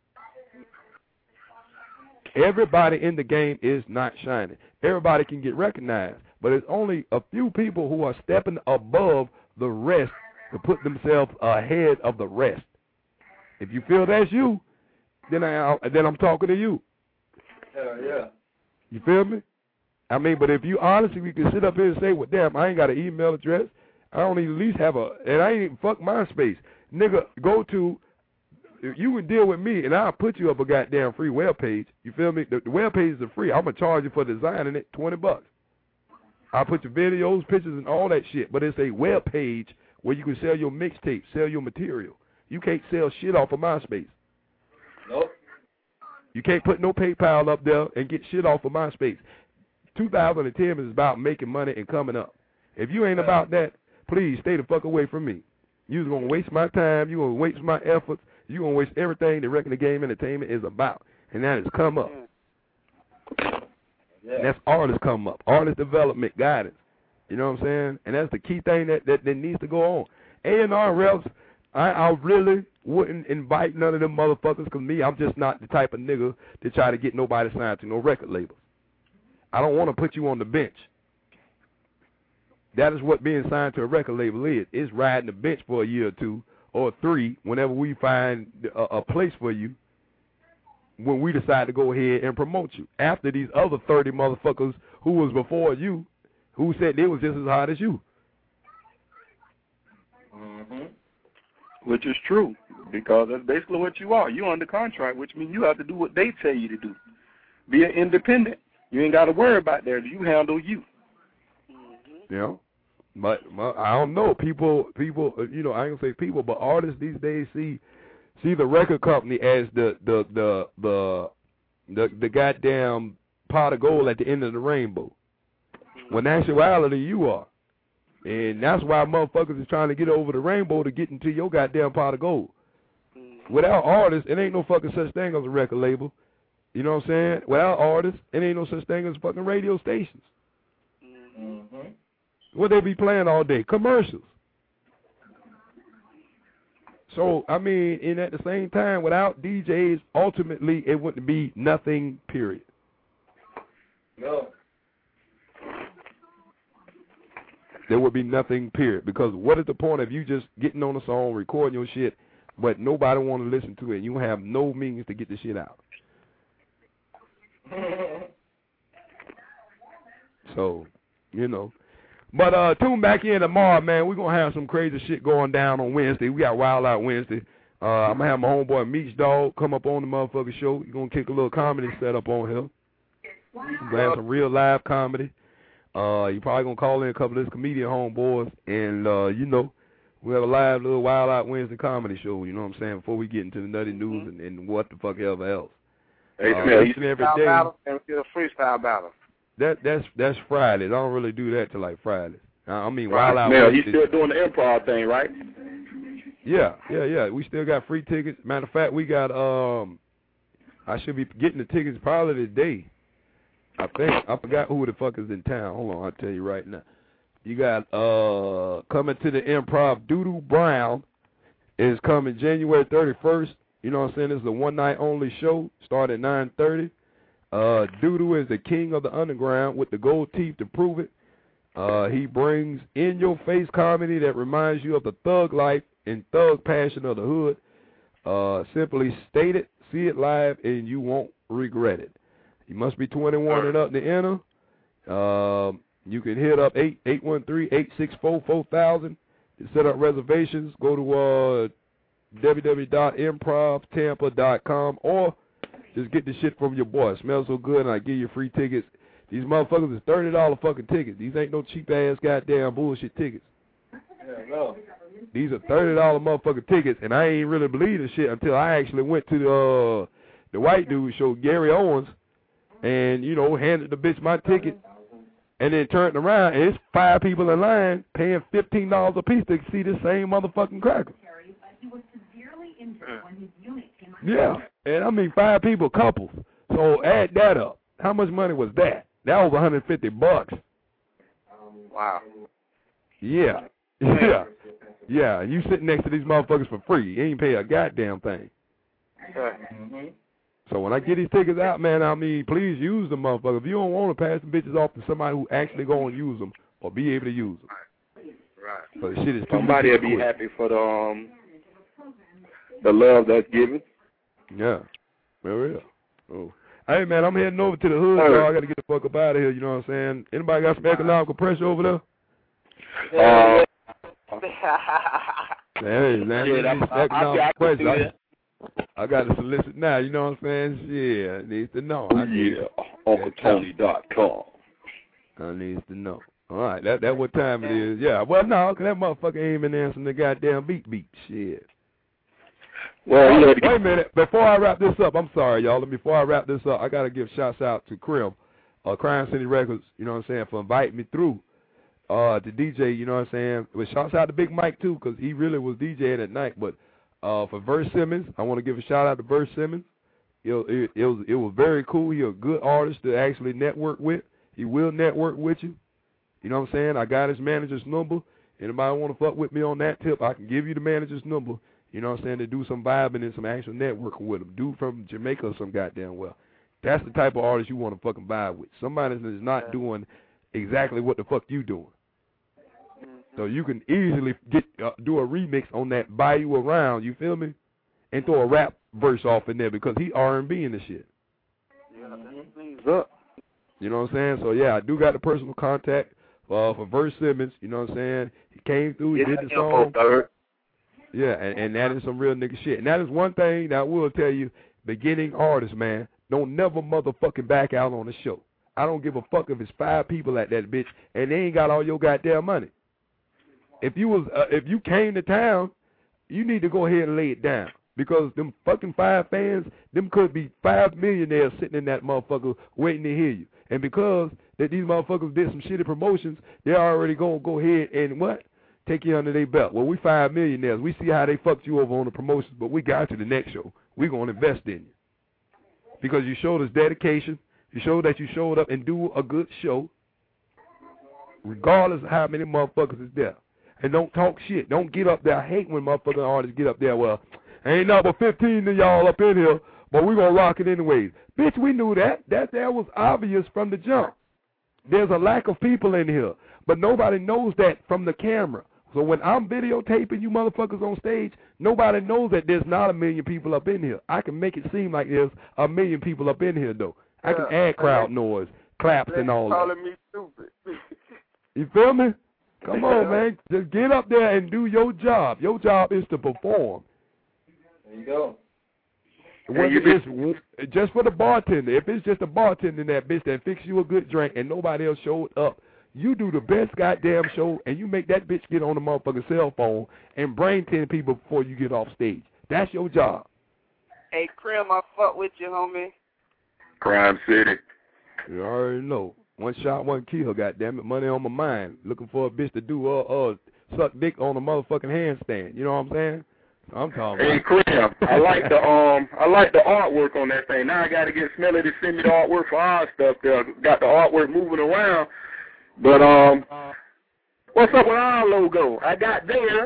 Everybody in the game is not shining. Everybody can get recognized, but it's only a few people who are stepping above the rest to put themselves ahead of the rest. If you feel that's you, then I then I'm talking to you. Hell yeah. You feel me? I mean, but if you honestly, we can sit up here and say, well, damn, I ain't got an email address. I don't even at least have a, and I ain't even fuck MySpace. Nigga, go to, you can deal with me, and I'll put you up a goddamn free web page. You feel me? The, the web pages are free. I'm going to charge you for designing it twenty bucks. I'll put your videos, pictures, and all that shit, but it's a web page where you can sell your mixtape, sell your material. You can't sell shit off of MySpace. Nope. You can't put no PayPal up there and get shit off of MySpace. two thousand ten is about making money and coming up. If you ain't about that, please stay the fuck away from me. You're going to waste my time. You're going to waste my efforts. You're going to waste everything the Wrecking the Game Entertainment is about, and that is come up. Yeah. And that's artist come up, artist development guidance. You know what I'm saying? And that's the key thing that, that, that needs to go on. A and R reps, I, I really wouldn't invite none of them motherfuckers because me, I'm just not the type of nigga to try to get nobody signed to no record label. I don't want to put you on the bench. That is what being signed to a record label is. It's riding the bench for a year or two or three whenever we find a, a place for you when we decide to go ahead and promote you. After these other thirty motherfuckers who was before you who said they was just as hot as you. Mm-hmm. Which is true, because that's basically what you are. You're under contract, which means you have to do what they tell you to do. Be an independent. You ain't got to worry about that. You handle you. You know, but, but I don't know. People, people, you know, I ain't gonna say people, but artists these days see see the record company as the the the the the, the goddamn pot of gold at the end of the rainbow. When in actuality, you are, and that's why motherfuckers is trying to get over the rainbow to get into your goddamn pot of gold. Without artists, it ain't no fucking such thing as a record label. You know what I'm saying? Without artists, it ain't no such thing as fucking radio stations. Mm-hmm. What they be playing all day? Commercials. So, I mean, and at the same time, without D Js, ultimately, it wouldn't be nothing, period. No. There would be nothing, period. Because what is the point of you just getting on a song, recording your shit, but nobody want to listen to it, and you have no means to get the shit out? So, you know. But uh, tune back in tomorrow, man. We're going to have some crazy shit going down on Wednesday. We got Wild Out Wednesday. Uh, I'm going to have my homeboy Meech Dog come up on the motherfucking show. We're going to kick a little comedy set up on here. We're going to have some real live comedy. Uh, you're probably going to call in a couple of his comedian homeboys. And, uh, you know, we have a live little Wild Out Wednesday comedy show, you know what I'm saying, before we get into the nutty news and, and what the fuck ever else. Hey, uh, man, each and every day. Battle and we get a freestyle battle. That that's that's Fridays. I don't really do that till like Fridays. I mean, Right. Wild Out Now, Wednesday. he's still doing the improv thing, right? Yeah, yeah, yeah. We still got free tickets. Matter of fact, we got um I should be getting the tickets probably today. I think I forgot who the fuck is in town. Hold on, I'll tell you right now. You got uh coming to the Improv, Doodoo Brown is coming January thirty-first. You know what I'm saying? This is a one-night only show. Start at nine thirty. Uh, Doodoo is the king of the underground with the gold teeth to prove it. Uh, he brings in-your-face comedy that reminds you of the thug life and thug passion of the hood. Uh, simply state it, see it live, and you won't regret it. You must be twenty-one and up to enter. Uh, you can hit up eight eight one three, eight six four, four thousand to set up reservations. Go to uh, w w w dot improv tampa dot com or just get the shit from your boy. It smells so good, and I give you free tickets. These motherfuckers is thirty dollar fucking tickets. These ain't no cheap-ass goddamn bullshit tickets. Yeah, no. These are thirty dollar motherfucking tickets, and I ain't really believe this shit until I actually went to the uh, the white dude show, Gary Owens, and, you know, handed the bitch my ticket, and then turned around, and it's five people in line paying fifteen dollars a piece to see this same motherfucking cracker. Yeah, and I mean five people, couples. So add that up. How much money was that? That was one hundred fifty bucks. Wow. Yeah, yeah, yeah. And you sitting next to these motherfuckers for free. You ain't pay a goddamn thing. Mm-hmm. So when I get these tickets out, man, I mean, please use them, motherfucker. If you don't want to pass the bitches off to somebody who actually going to use them or be able to use them. Right. So the shit is too Somebody will be happy for the um the love that's given. Yeah. For real. Oh. Hey, man, I'm heading over to the hood, Hey. y'all. I got to get the fuck up out of here, you know what I'm saying? Anybody got some economical pressure over there? Uh, Hey, man, Yeah, I I'm- need some I- I- economic I can pressure. do I, that. I got to solicit now, you know what I'm saying? Shit, I need to know. I need Yeah, Uncle Tony dot com. I need to know. All right, that that what time it is. Yeah, well, no, 'cause that motherfucker ain't been answering the goddamn beat beat. Shit. Well, Oh, he had wait to a minute. Before I wrap this up, I'm sorry, y'all. Before I wrap this up, I got to give shouts out to Krim, uh, Crime City Records, you know what I'm saying, for inviting me through uh, to D J, you know what I'm saying. But shouts out to Big Mike, too, because he really was DJing at night. But uh, for Verse Simmons, I want to give a shout out to Verse Simmons. It, it, it, was, it was very cool. He's a good artist to actually network with. He will network with you. You know what I'm saying? I got his manager's number. Anybody want to fuck with me on that tip, I can give you the manager's number. You know what I'm saying? To do some vibing and some actual networking with him. Dude from Jamaica or some goddamn well. That's the type of artist you want to fucking vibe with. Somebody that's not doing exactly what the fuck you doing. So you can easily get uh, do a remix on that Buy You Around, you feel me? And throw a rap verse off in there because he R and B in the shit. Yeah, that's up. You know what I'm saying? So yeah, I do got the personal contact uh, for Verse Simmons. You know what I'm saying? He came through, he Yeah, did the info, song. third. Yeah, and, and that is some real nigga shit. And that is one thing that I will tell you, beginning artists, man, don't never motherfucking back out on the show. I don't give a fuck if it's five people at that bitch and they ain't got all your goddamn money. If you was uh, if you came to town, you need to go ahead and lay it down. Because them fucking five fans, them could be five millionaires sitting in that motherfucker waiting to hear you. And because that these motherfuckers did some shitty promotions, they're already going to go ahead and what? Take you under their belt. Well, we five millionaires. We see how they fucked you over on the promotions, but we got you the next show. We're going to invest in you. Because you showed us dedication. You showed that you showed up and do a good show, regardless of how many motherfuckers is there. And don't talk shit. Don't get up there. I hate when motherfucking artists get up there. Well, ain't not but fifteen of y'all up in here, but we going to rock it anyways. Bitch, we knew that. That that was obvious from the jump. There's a lack of people in here, but nobody knows that from the camera. So when I'm videotaping you motherfuckers on stage, nobody knows that there's not a million people up in here. I can make it seem like there's a million people up in here, though. I can add crowd noise, claps, and all that. Calling me stupid. You feel me? Come on, man. Just get up there and do your job. Your job is to perform. There you go. Whether it's just for the bartender, if it's just a bartender in that bitch that fix you a good drink and nobody else showed up, you do the best goddamn show and you make that bitch get on the motherfucking cell phone and bring ten people before you get off stage. That's your job. Hey, Krim, I fuck with you, homie. Crime City. You already know. One shot, one kill, goddamn it. Money on my mind. Looking for a bitch to do uh uh suck dick on a motherfucking handstand. You know what I'm saying? I'm talking Hey, about. Krim, I like the um, I like the artwork on that thing. Now I got to get Smelly to send me the artwork for our stuff. There, got the artwork moving around, but um, What's up with our logo? I got there.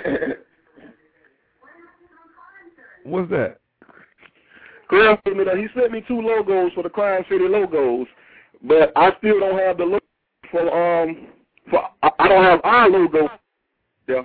What's that? Chris sent me that. He sent me two logos for the Crime City logos, but I still don't have the logo for um. For I, I don't have our logo. Yeah.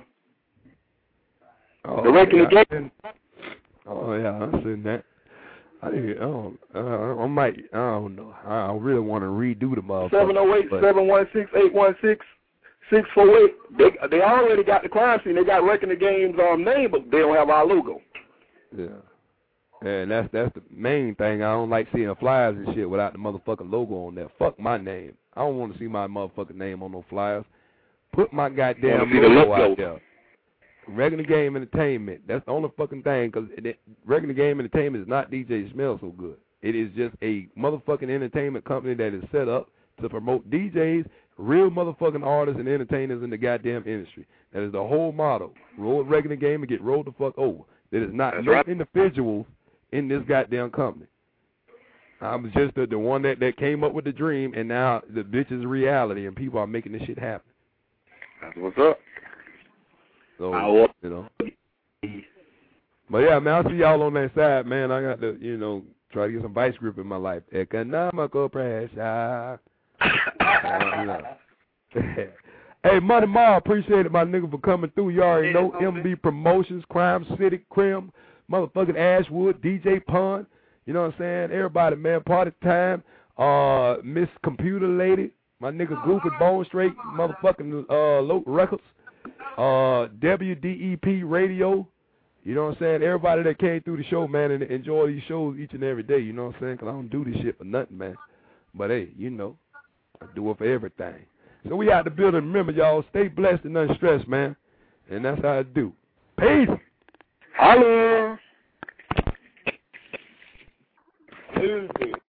Oh, the Wrecking yeah, the Game. Oh yeah, I seen that. I didn't. I don't. Uh, I might. I don't know. I really want to redo the motherfucker. Seven zero eight seven one six eight one six six four eight. They they already got the crime scene. They got Wrecking the Game's um name, but they don't have our logo. Yeah. And that's that's the main thing. I don't like seeing flyers and shit without the motherfucking logo on there. Fuck my name. I don't want to see my motherfucking name on no flyers. Put my goddamn logo, logo out there. Wrecking the Game Entertainment. That's the only fucking thing, because Wrecking the Game Entertainment is not D J Smell So Good. It is just a motherfucking entertainment company that is set up to promote D Js, real motherfucking artists and entertainers in the goddamn industry. That is the whole motto. Roll Wrecking the Game and get rolled the fuck over. There is not That's no right. individuals in this goddamn company. I was just the, the one that, that came up with the dream, and now the bitch is reality, and people are making this shit happen. That's what's up. So, you know. But yeah, man, I'll see y'all on that side, man. I got to, you know, try to get some vice grip in my life. Economical pressure. uh, Hey, Money Ma, appreciate it, my nigga, for coming through. You already know M B Promotions, Crime City, Crim, motherfucking Ashwood, D J Pun. You know what I'm saying? Everybody, man, party time. Uh, Miss Computer Lady, my nigga Goofy Bone Straight, motherfucking uh, Local Records. Uh, W D E P Radio. You know what I'm saying? Everybody that came through the show, man, and enjoy these shows each and every day. You know what I'm saying? Because I don't do this shit for nothing, man. But, hey, you know, I do it for everything. So we out the building. Remember, y'all, stay blessed and unstressed, man. And that's how I do. Peace. Hello. Tuesday.